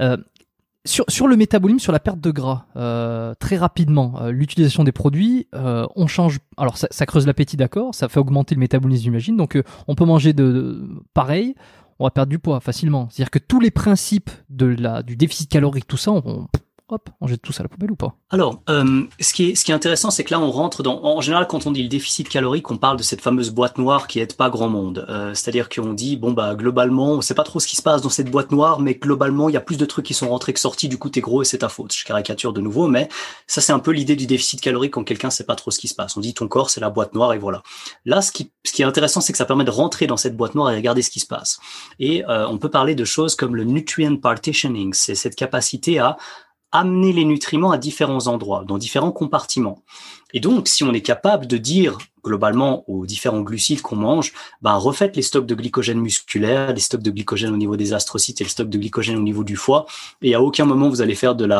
Sur le métabolisme, sur la perte de gras, très rapidement, l'utilisation des produits, on change. Alors ça creuse l'appétit, d'accord, ça fait augmenter le métabolisme, j'imagine. Donc on peut manger pareil, on va perdre du poids facilement. C'est-à-dire que tous les principes du déficit calorique, tout ça, on jette tout ça à la poubelle ou pas? Alors, ce qui est intéressant, c'est que là, on rentre en général, quand on dit le déficit calorique, on parle de cette fameuse boîte noire qui aide pas grand monde. C'est-à-dire qu'on dit, bon, bah, globalement, on sait pas trop ce qui se passe dans cette boîte noire, mais globalement, il y a plus de trucs qui sont rentrés que sortis, du coup, t'es gros et c'est ta faute. Je caricature de nouveau, mais ça, c'est un peu l'idée du déficit calorique quand quelqu'un sait pas trop ce qui se passe. On dit, ton corps, c'est la boîte noire et voilà. Là, ce qui est intéressant, c'est que ça permet de rentrer dans cette boîte noire et regarder ce qui se passe. Et, on peut parler de choses comme le nutrient partitioning. C'est cette capacité à amener les nutriments à différents endroits, dans différents compartiments. Et donc, si on est capable de dire globalement aux différents glucides qu'on mange, refaites les stocks de glycogène musculaire, les stocks de glycogène au niveau des astrocytes et le stock de glycogène au niveau du foie, et à aucun moment vous allez faire de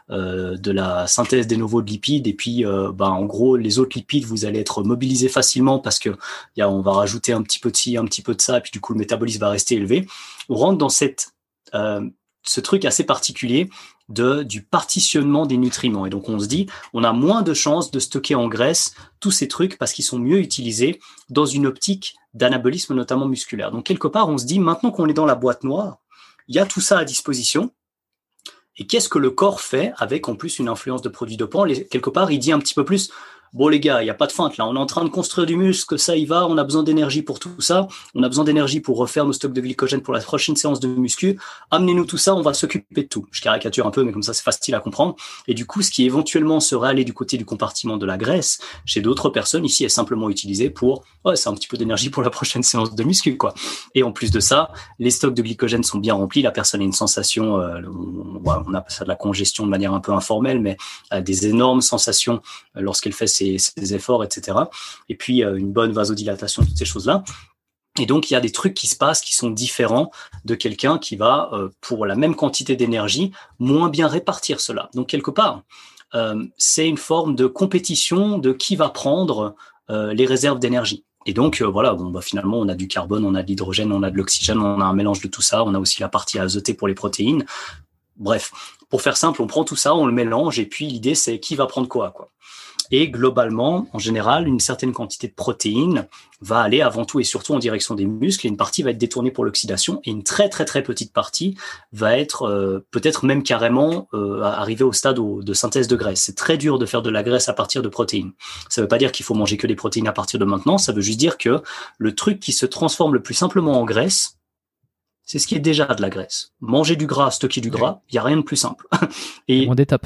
la synthèse des nouveaux lipides, et puis en gros les autres lipides vous allez être mobilisés facilement parce que on va rajouter un petit peu de ci, un petit peu de ça, et puis du coup le métabolisme va rester élevé. On rentre dans ce truc assez particulier du partitionnement des nutriments. Et donc, on se dit, on a moins de chances de stocker en graisse tous ces trucs parce qu'ils sont mieux utilisés dans une optique d'anabolisme, notamment musculaire. Donc, quelque part, on se dit, maintenant qu'on est dans la boîte noire, il y a tout ça à disposition. Et qu'est-ce que le corps fait avec, en plus, une influence de produits dopants? Quelque part, il dit un petit peu plus, bon les gars, il n'y a pas de feinte là, on est en train de construire du muscle, ça y va, on a besoin d'énergie pour tout ça, on a besoin d'énergie pour refaire nos stocks de glycogène pour la prochaine séance de muscu, amenez-nous tout ça, on va s'occuper de tout. Je caricature un peu, mais comme ça c'est facile à comprendre. Et du coup, ce qui éventuellement serait aller du côté du compartiment de la graisse, chez d'autres personnes ici, est simplement utilisé pour, c'est un petit peu d'énergie pour la prochaine séance de muscu, quoi. Et en plus de ça, les stocks de glycogène sont bien remplis, la personne a une sensation, on appelle ça de la congestion de manière un peu informelle, mais des énormes sensations lorsqu'elle fait ses efforts, etc. Et puis, une bonne vasodilatation, toutes ces choses-là. Et donc, il y a des trucs qui se passent qui sont différents de quelqu'un qui va, pour la même quantité d'énergie, moins bien répartir cela. Donc, quelque part, c'est une forme de compétition de qui va prendre les réserves d'énergie. Et donc, finalement, on a du carbone, on a de l'hydrogène, on a de l'oxygène, on a un mélange de tout ça. On a aussi la partie azotée pour les protéines. Bref, pour faire simple, on prend tout ça, on le mélange, et puis l'idée, c'est qui va prendre quoi. Et globalement, en général, une certaine quantité de protéines va aller avant tout et surtout en direction des muscles, et une partie va être détournée pour l'oxydation, et une très très très petite partie va être peut-être même carrément arriver au stade de synthèse de graisse. C'est très dur de faire de la graisse à partir de protéines. Ça veut pas dire qu'il faut manger que des protéines à partir de maintenant, ça veut juste dire que le truc qui se transforme le plus simplement en graisse, c'est ce qui est déjà de la graisse. Manger du gras, stocker du gras, il n'y a rien de plus simple. Et moins d'étapes.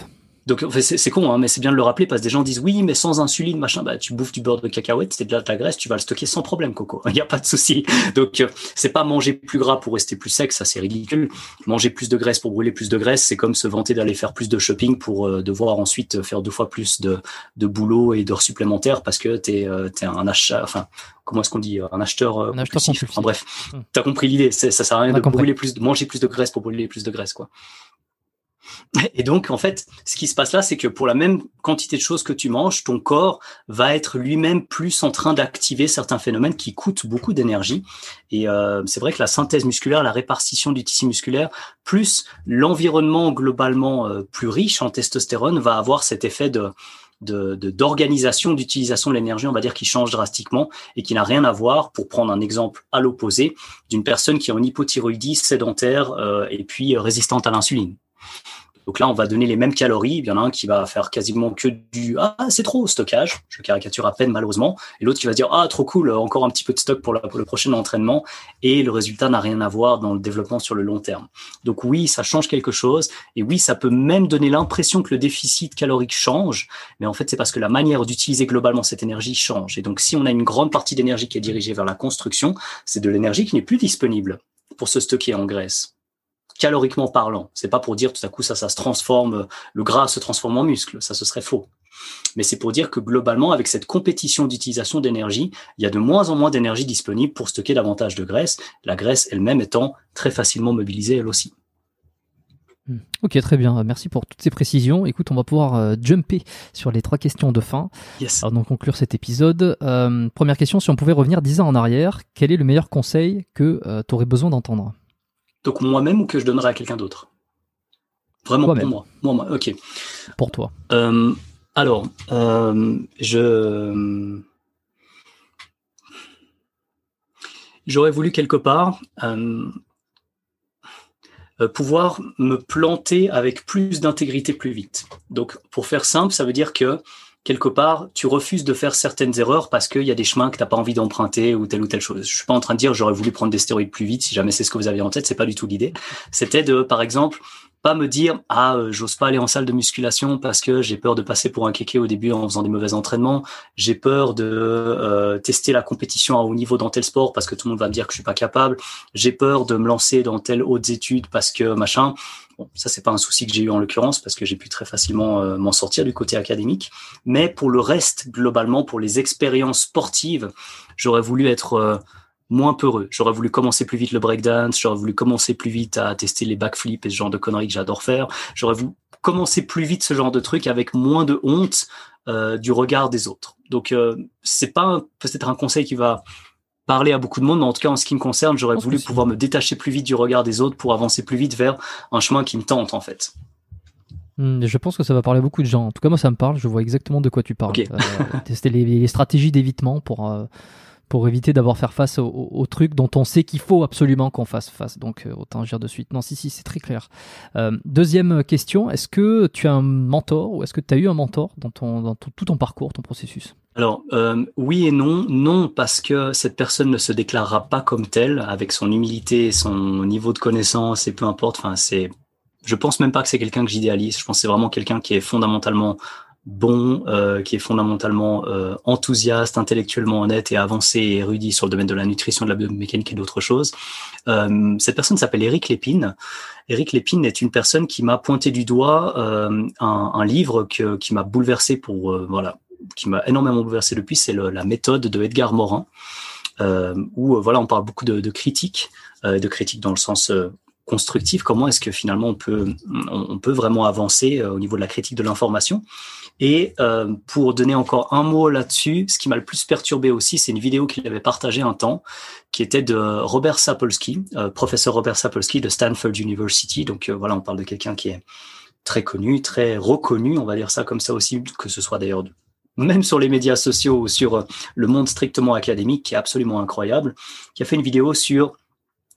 Donc en fait, c'est con, hein, mais c'est bien de le rappeler parce que des gens disent oui, mais sans insuline, machin, bah tu bouffes du beurre de cacahuète, c'est de la graisse, tu vas le stocker sans problème, Coco. Il n'y a pas de souci. Donc c'est pas manger plus gras pour rester plus sec, ça c'est ridicule. Manger plus de graisse pour brûler plus de graisse, c'est comme se vanter d'aller faire plus de shopping pour devoir ensuite faire 2 fois plus de boulot et d'heures supplémentaires parce que t'es un achat, enfin comment est-ce qu'on dit, un acheteur compulsif. Enfin, bref, t'as compris l'idée. Ça sert à rien de manger plus de graisse pour brûler plus de graisse, quoi. Et donc, en fait, ce qui se passe là, c'est que pour la même quantité de choses que tu manges, ton corps va être lui-même plus en train d'activer certains phénomènes qui coûtent beaucoup d'énergie. Et c'est vrai que la synthèse musculaire, la répartition du tissu musculaire, plus l'environnement globalement plus riche en testostérone, va avoir cet effet d'organisation, d'utilisation de l'énergie, on va dire, qui change drastiquement et qui n'a rien à voir, pour prendre un exemple à l'opposé, d'une personne qui est en hypothyroïdie, sédentaire et puis résistante à l'insuline. Donc là, on va donner les mêmes calories. Il y en a un qui va faire quasiment que du « Ah, c'est trop, stockage ». Je caricature à peine, malheureusement. Et l'autre qui va dire « Ah, trop cool, encore un petit peu de stock pour le prochain entraînement ». Et le résultat n'a rien à voir dans le développement sur le long terme. Donc oui, ça change quelque chose. Et oui, ça peut même donner l'impression que le déficit calorique change. Mais en fait, c'est parce que la manière d'utiliser globalement cette énergie change. Et donc, si on a une grande partie d'énergie qui est dirigée vers la construction, c'est de l'énergie qui n'est plus disponible pour se stocker en graisse. Caloriquement parlant, c'est pas pour dire tout à coup ça se transforme, le gras se transforme en muscle, ça ce serait faux. Mais c'est pour dire que globalement, avec cette compétition d'utilisation d'énergie, il y a de moins en moins d'énergie disponible pour stocker davantage de graisse, la graisse elle-même étant très facilement mobilisée elle aussi. Ok, très bien. Merci pour toutes ces précisions. Écoute, on va pouvoir jumper sur les 3 questions de fin. Yes. Alors, donc, conclure cet épisode. Première question, si on pouvait revenir 10 ans en arrière, quel est le meilleur conseil que tu aurais besoin d'entendre ? Donc moi-même ou que je donnerais à quelqu'un d'autre ? Vraiment toi-même. Pour moi. Moi, ok. Pour toi. Alors, j'aurais voulu quelque part pouvoir me planter avec plus d'intégrité plus vite. Donc, pour faire simple, ça veut dire que quelque part, tu refuses de faire certaines erreurs parce qu'il y a des chemins que tu n'as pas envie d'emprunter ou telle chose. Je suis pas en train de dire j'aurais voulu prendre des stéroïdes plus vite, si jamais c'est ce que vous aviez en tête, c'est pas du tout l'idée. C'était de, par exemple, pas me dire j'ose pas aller en salle de musculation parce que j'ai peur de passer pour un kéké au début en faisant des mauvais entraînements, j'ai peur de tester la compétition à haut niveau dans tel sport parce que tout le monde va me dire que je suis pas capable, j'ai peur de me lancer dans telles hautes études parce que machin. Bon, ça c'est pas un souci que j'ai eu en l'occurrence parce que j'ai pu très facilement m'en sortir du côté académique, mais pour le reste globalement, pour les expériences sportives, j'aurais voulu être moins peureux. J'aurais voulu commencer plus vite le breakdance, j'aurais voulu commencer plus vite à tester les backflips et ce genre de conneries que j'adore faire. J'aurais voulu commencer plus vite ce genre de truc avec moins de honte du regard des autres. Donc c'est pas peut-être un conseil qui va parler à beaucoup de monde, mais en tout cas en ce qui me concerne, j'aurais voulu pouvoir me détacher plus vite du regard des autres pour avancer plus vite vers un chemin qui me tente en fait. Je pense que ça va parler à beaucoup de gens. En tout cas, moi ça me parle, je vois exactement de quoi tu parles. Okay. Tester les stratégies d'évitement pour éviter d'avoir faire face au trucs dont on sait qu'il faut absolument qu'on fasse face. Donc, autant agir de suite. Non, si, c'est très clair. Deuxième question, est-ce que tu as un mentor ou est-ce que tu as eu un mentor dans tout ton parcours, ton processus ? Alors, oui et non. Non, parce que cette personne ne se déclarera pas comme telle, avec son humilité, son niveau de connaissance et peu importe. Enfin, je pense même pas que c'est quelqu'un que j'idéalise. Je pense que c'est vraiment quelqu'un qui est fondamentalement bon, qui est fondamentalement enthousiaste, intellectuellement honnête et avancé et érudit sur le domaine de la nutrition, de la biomécanique et d'autres choses. Cette personne s'appelle Eric Lépine. Eric Lépine est une personne qui m'a pointé du doigt un livre qui m'a bouleversé qui m'a énormément bouleversé depuis, c'est la méthode de Edgar Morin, où on parle beaucoup de critique dans le sens constructif. Comment est-ce que finalement on peut vraiment avancer au niveau de la critique de l'information? Et pour donner encore un mot là-dessus, ce qui m'a le plus perturbé aussi, c'est une vidéo qu'il avait partagée un temps, qui était de Robert Sapolsky, professeur Robert Sapolsky de Stanford University. Donc on parle de quelqu'un qui est très connu, très reconnu, on va dire ça comme ça aussi, que ce soit d'ailleurs même sur les médias sociaux ou sur le monde strictement académique, qui est absolument incroyable, qui a fait une vidéo sur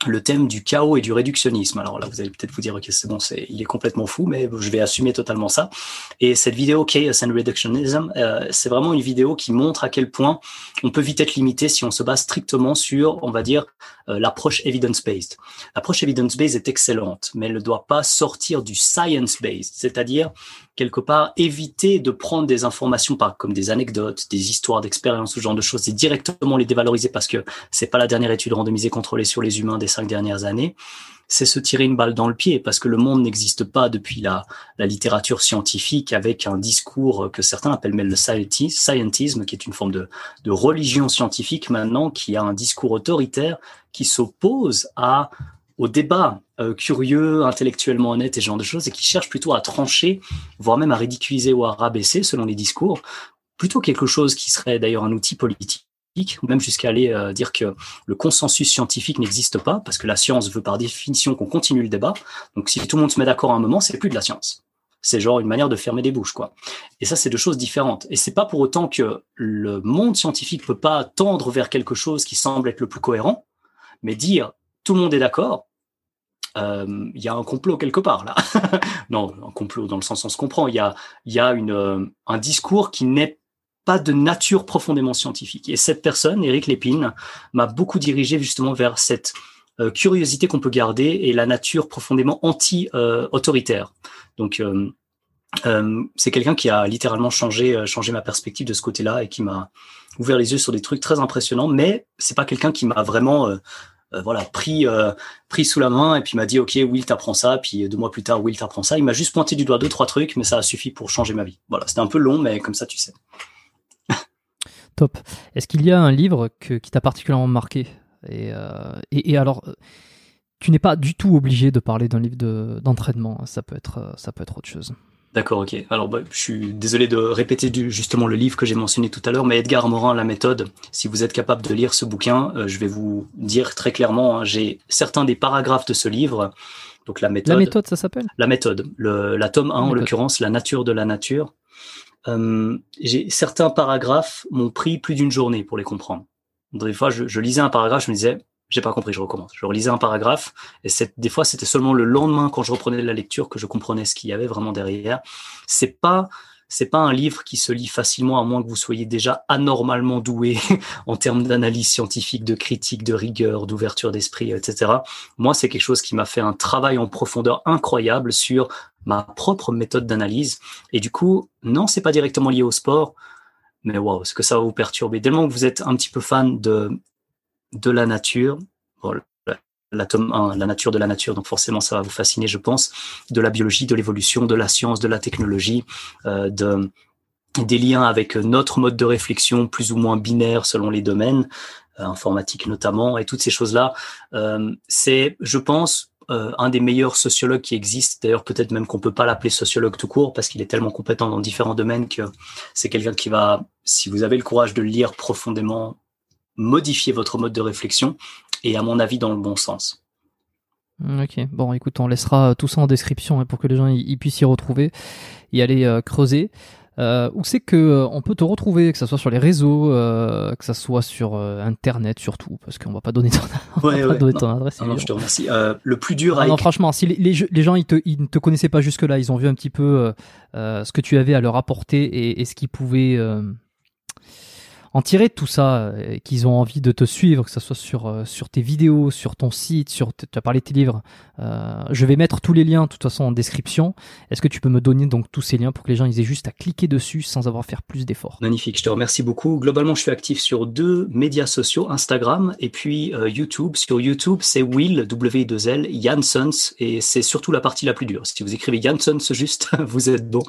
le thème du chaos et du réductionnisme. Alors là, vous allez peut-être vous dire, ok, c'est bon, il est complètement fou, mais je vais assumer totalement ça. Et cette vidéo Chaos and Reductionism, c'est vraiment une vidéo qui montre à quel point on peut vite être limité si on se base strictement sur, on va dire, l'approche evidence-based. L'approche evidence-based est excellente, mais elle ne doit pas sortir du science-based, c'est-à-dire quelque part éviter de prendre des informations comme des anecdotes, des histoires d'expériences, ce genre de choses, et directement les dévaloriser parce que c'est pas la dernière étude randomisée contrôlée sur les humains des 5 dernières années. C'est se tirer une balle dans le pied parce que le monde n'existe pas depuis la littérature scientifique avec un discours que certains appellent même le scientisme, qui est une forme de religion scientifique maintenant, qui a un discours autoritaire qui s'oppose au débat curieux, intellectuellement honnête et ce genre de choses, et qui cherche plutôt à trancher, voire même à ridiculiser ou à rabaisser selon les discours, plutôt quelque chose qui serait d'ailleurs un outil politique, ou même jusqu'à aller dire que le consensus scientifique n'existe pas, parce que la science veut par définition qu'on continue le débat. Donc si tout le monde se met d'accord à un moment, c'est plus de la science. C'est genre une manière de fermer des bouches, quoi. Et ça, c'est deux choses différentes. Et c'est pas pour autant que le monde scientifique peut pas tendre vers quelque chose qui semble être le plus cohérent, mais dire tout le monde est d'accord, il y a un complot quelque part là. Non, un complot dans le sens où on se comprend. Il y a un discours qui n'est pas de nature profondément scientifique. Et cette personne, Éric Lépine, m'a beaucoup dirigé justement vers cette curiosité qu'on peut garder et la nature profondément anti-autoritaire. Donc, c'est quelqu'un qui a littéralement changé ma perspective de ce côté-là et qui m'a ouvert les yeux sur des trucs très impressionnants. Mais c'est pas quelqu'un qui m'a vraiment pris sous la main et puis m'a dit ok Will t'apprends ça, puis 2 mois plus tard Will t'apprends ça. Il m'a juste pointé du doigt 2-3 trucs, mais ça a suffi pour changer ma vie. Voilà, c'était un peu long, mais comme ça tu sais. Top. Est-ce qu'il y a un livre qui t'a particulièrement marqué et alors, tu n'es pas du tout obligé de parler d'un livre d'entraînement. Ça peut être autre chose. D'accord, ok. Alors, je suis désolé de répéter justement le livre que j'ai mentionné tout à l'heure, mais Edgar Morin, La méthode. Si vous êtes capable de lire ce bouquin, je vais vous dire très clairement, hein, j'ai certains des paragraphes de ce livre. Donc, La méthode. La méthode, ça s'appelle ? La méthode. La tome 1, en l'occurrence, La nature de la nature. J'ai certains paragraphes m'ont pris plus d'une journée pour les comprendre. Donc, des fois, je lisais un paragraphe, je me disais, j'ai pas compris, je recommence. Je relisais un paragraphe et des fois, c'était seulement le lendemain quand je reprenais la lecture que je comprenais ce qu'il y avait vraiment derrière. C'est pas un livre qui se lit facilement à moins que vous soyez déjà anormalement doué en termes d'analyse scientifique, de critique, de rigueur, d'ouverture d'esprit, etc. Moi, c'est quelque chose qui m'a fait un travail en profondeur incroyable sur ma propre méthode d'analyse. Et du coup, non, c'est pas directement lié au sport, mais waouh, ce que ça va vous perturber. Dès le moment que vous êtes un petit peu fan de la nature, bon, la tome 1, la nature de la nature, donc forcément ça va vous fasciner, je pense, de la biologie, de l'évolution, de la science, de la technologie, des liens avec notre mode de réflexion plus ou moins binaire selon les domaines, informatique notamment, et toutes ces choses-là, c'est, je pense, un des meilleurs sociologues qui existent. D'ailleurs, peut-être même qu'on peut pas l'appeler sociologue tout court parce qu'il est tellement compétent dans différents domaines que c'est quelqu'un qui va, si vous avez le courage de le lire profondément, modifier votre mode de réflexion et à mon avis dans le bon sens. Ok, bon écoute, on laissera tout ça en description pour que les gens ils puissent y retrouver et aller creuser. Où c'est que on peut te retrouver, que ça soit sur les réseaux, que ça soit sur internet surtout, parce qu'on va pas donner ton adresse. Non, je te remercie. Le plus dur à non, franchement, si les gens ils ne te connaissaient pas jusque là, ils ont vu un petit peu ce que tu avais à leur apporter et ce qu'ils pouvaient en tirer de tout ça, qu'ils ont envie de te suivre, que ce soit sur tes vidéos, sur ton site, tu as parlé de tes livres. Je vais mettre tous les liens de toute façon en description. Est-ce que tu peux me donner donc tous ces liens pour que les gens ils aient juste à cliquer dessus sans avoir à faire plus d'efforts? Magnifique, je te remercie beaucoup. Globalement, je suis actif sur 2 médias sociaux, Instagram et puis YouTube. Sur YouTube, c'est Will, W2L, Janssens, et c'est surtout la partie la plus dure. Si vous écrivez Janssens juste, vous êtes bon.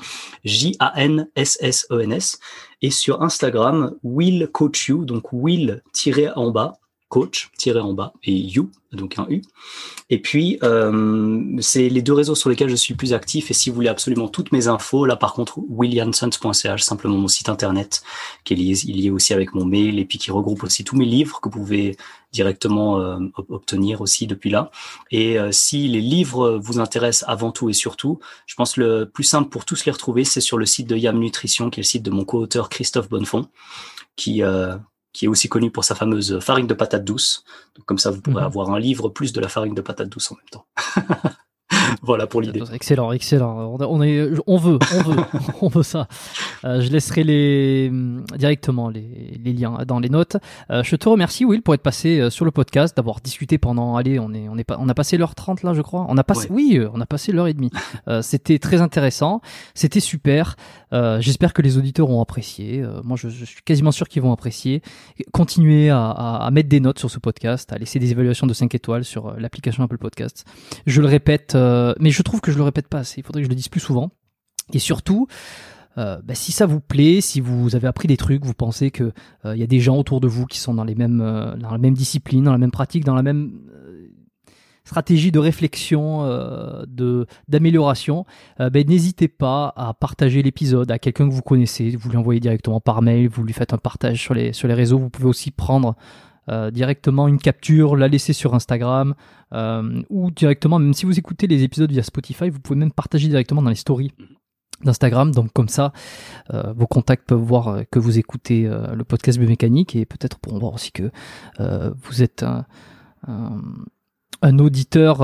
Janssens. Et sur Instagram, Will Coach You, donc Will-en-bas, coach-en-bas, et You, donc un U. Et puis, c'est les 2 réseaux sur lesquels je suis plus actif. Et si vous voulez absolument toutes mes infos, là par contre, willjanssens.ch, simplement mon site internet, qui est lié aussi avec mon mail, et puis qui regroupe aussi tous mes livres que vous pouvez directement obtenir aussi depuis là. Et si les livres vous intéressent avant tout et surtout, je pense le plus simple pour tous les retrouver, c'est sur le site de YAM Nutrition, qui est le site de mon co-auteur Christophe Bonnefond, qui qui est aussi connu pour sa fameuse farine de patate douce. Donc, comme ça, vous pourrez avoir un livre plus de la farine de patate douce en même temps. Voilà pour l'idée. Excellent. On veut ça. Je laisserai directement les liens dans les notes. Je te remercie, Will, pour être passé sur le podcast, d'avoir discuté pendant, on a passé l'heure 30 là, je crois. On a passé l'heure et demie. C'était très intéressant. C'était super. J'espère que les auditeurs ont apprécié. Moi, je suis quasiment sûr qu'ils vont apprécier. Continuez à mettre des notes sur ce podcast, à laisser des évaluations de 5 étoiles sur l'application Apple Podcasts. Je le répète, mais je trouve que je le répète pas assez. Il faudrait que je le dise plus souvent. Et surtout, si ça vous plaît, si vous avez appris des trucs, vous pensez que y a des gens autour de vous qui sont dans la même discipline, dans la même pratique, dans la même stratégie de réflexion, d'amélioration, n'hésitez pas à partager l'épisode à quelqu'un que vous connaissez. Vous lui envoyez directement par mail, vous lui faites un partage sur les réseaux. Vous pouvez aussi prendre directement une capture, la laisser sur Instagram, ou directement, même si vous écoutez les épisodes via Spotify, vous pouvez même partager directement dans les stories d'Instagram. Donc comme ça, vos contacts peuvent voir que vous écoutez le podcast Biomécanique, et peut-être pourront voir aussi que vous êtes un auditeur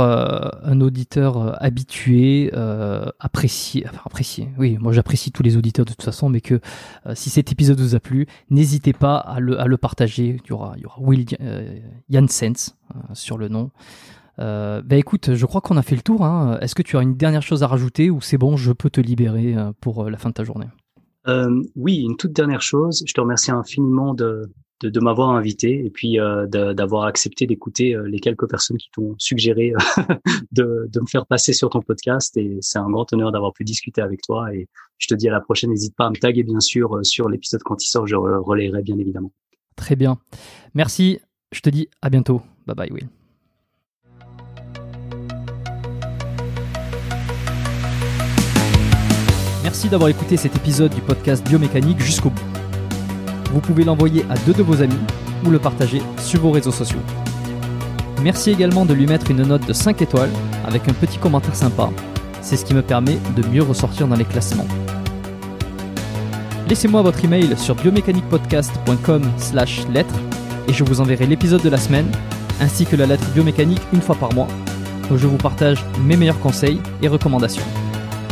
habitué, apprécié. Oui, moi j'apprécie tous les auditeurs de toute façon, mais que si cet épisode vous a plu, n'hésitez pas à le partager. Il y aura Will Janssens sur le nom. Écoute, je crois qu'on a fait le tour. Est-ce que tu as une dernière chose à rajouter, ou c'est bon, je peux te libérer pour la fin de ta journée? Oui, une toute dernière chose. Je te remercie infiniment de m'avoir invité, et puis d'avoir accepté d'écouter les quelques personnes qui t'ont suggéré de me faire passer sur ton podcast. Et c'est un grand honneur d'avoir pu discuter avec toi. Et je te dis à la prochaine. N'hésite pas à me taguer, bien sûr, sur l'épisode quand il sort. Je relayerai bien évidemment. Très bien. Merci. Je te dis à bientôt. Bye bye, Will. Merci d'avoir écouté cet épisode du podcast Biomécanique jusqu'au bout. Vous pouvez l'envoyer à 2 de vos amis ou le partager sur vos réseaux sociaux. Merci également de lui mettre une note de 5 étoiles avec un petit commentaire sympa. C'est ce qui me permet de mieux ressortir dans les classements. Laissez-moi votre email sur biomechaniquepodcast.com/lettres et je vous enverrai l'épisode de la semaine ainsi que la lettre biomécanique une fois par mois, où je vous partage mes meilleurs conseils et recommandations.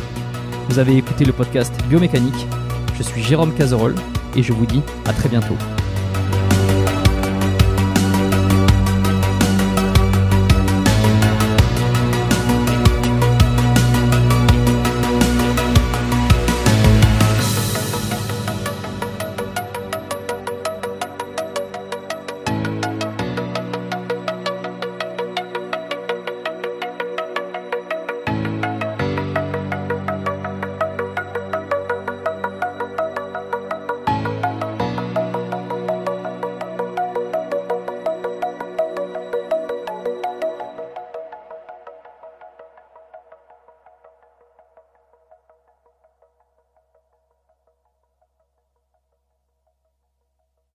Vous avez écouté le podcast Biomécanique. Je suis Jérôme Cazerolle et je vous dis à très bientôt.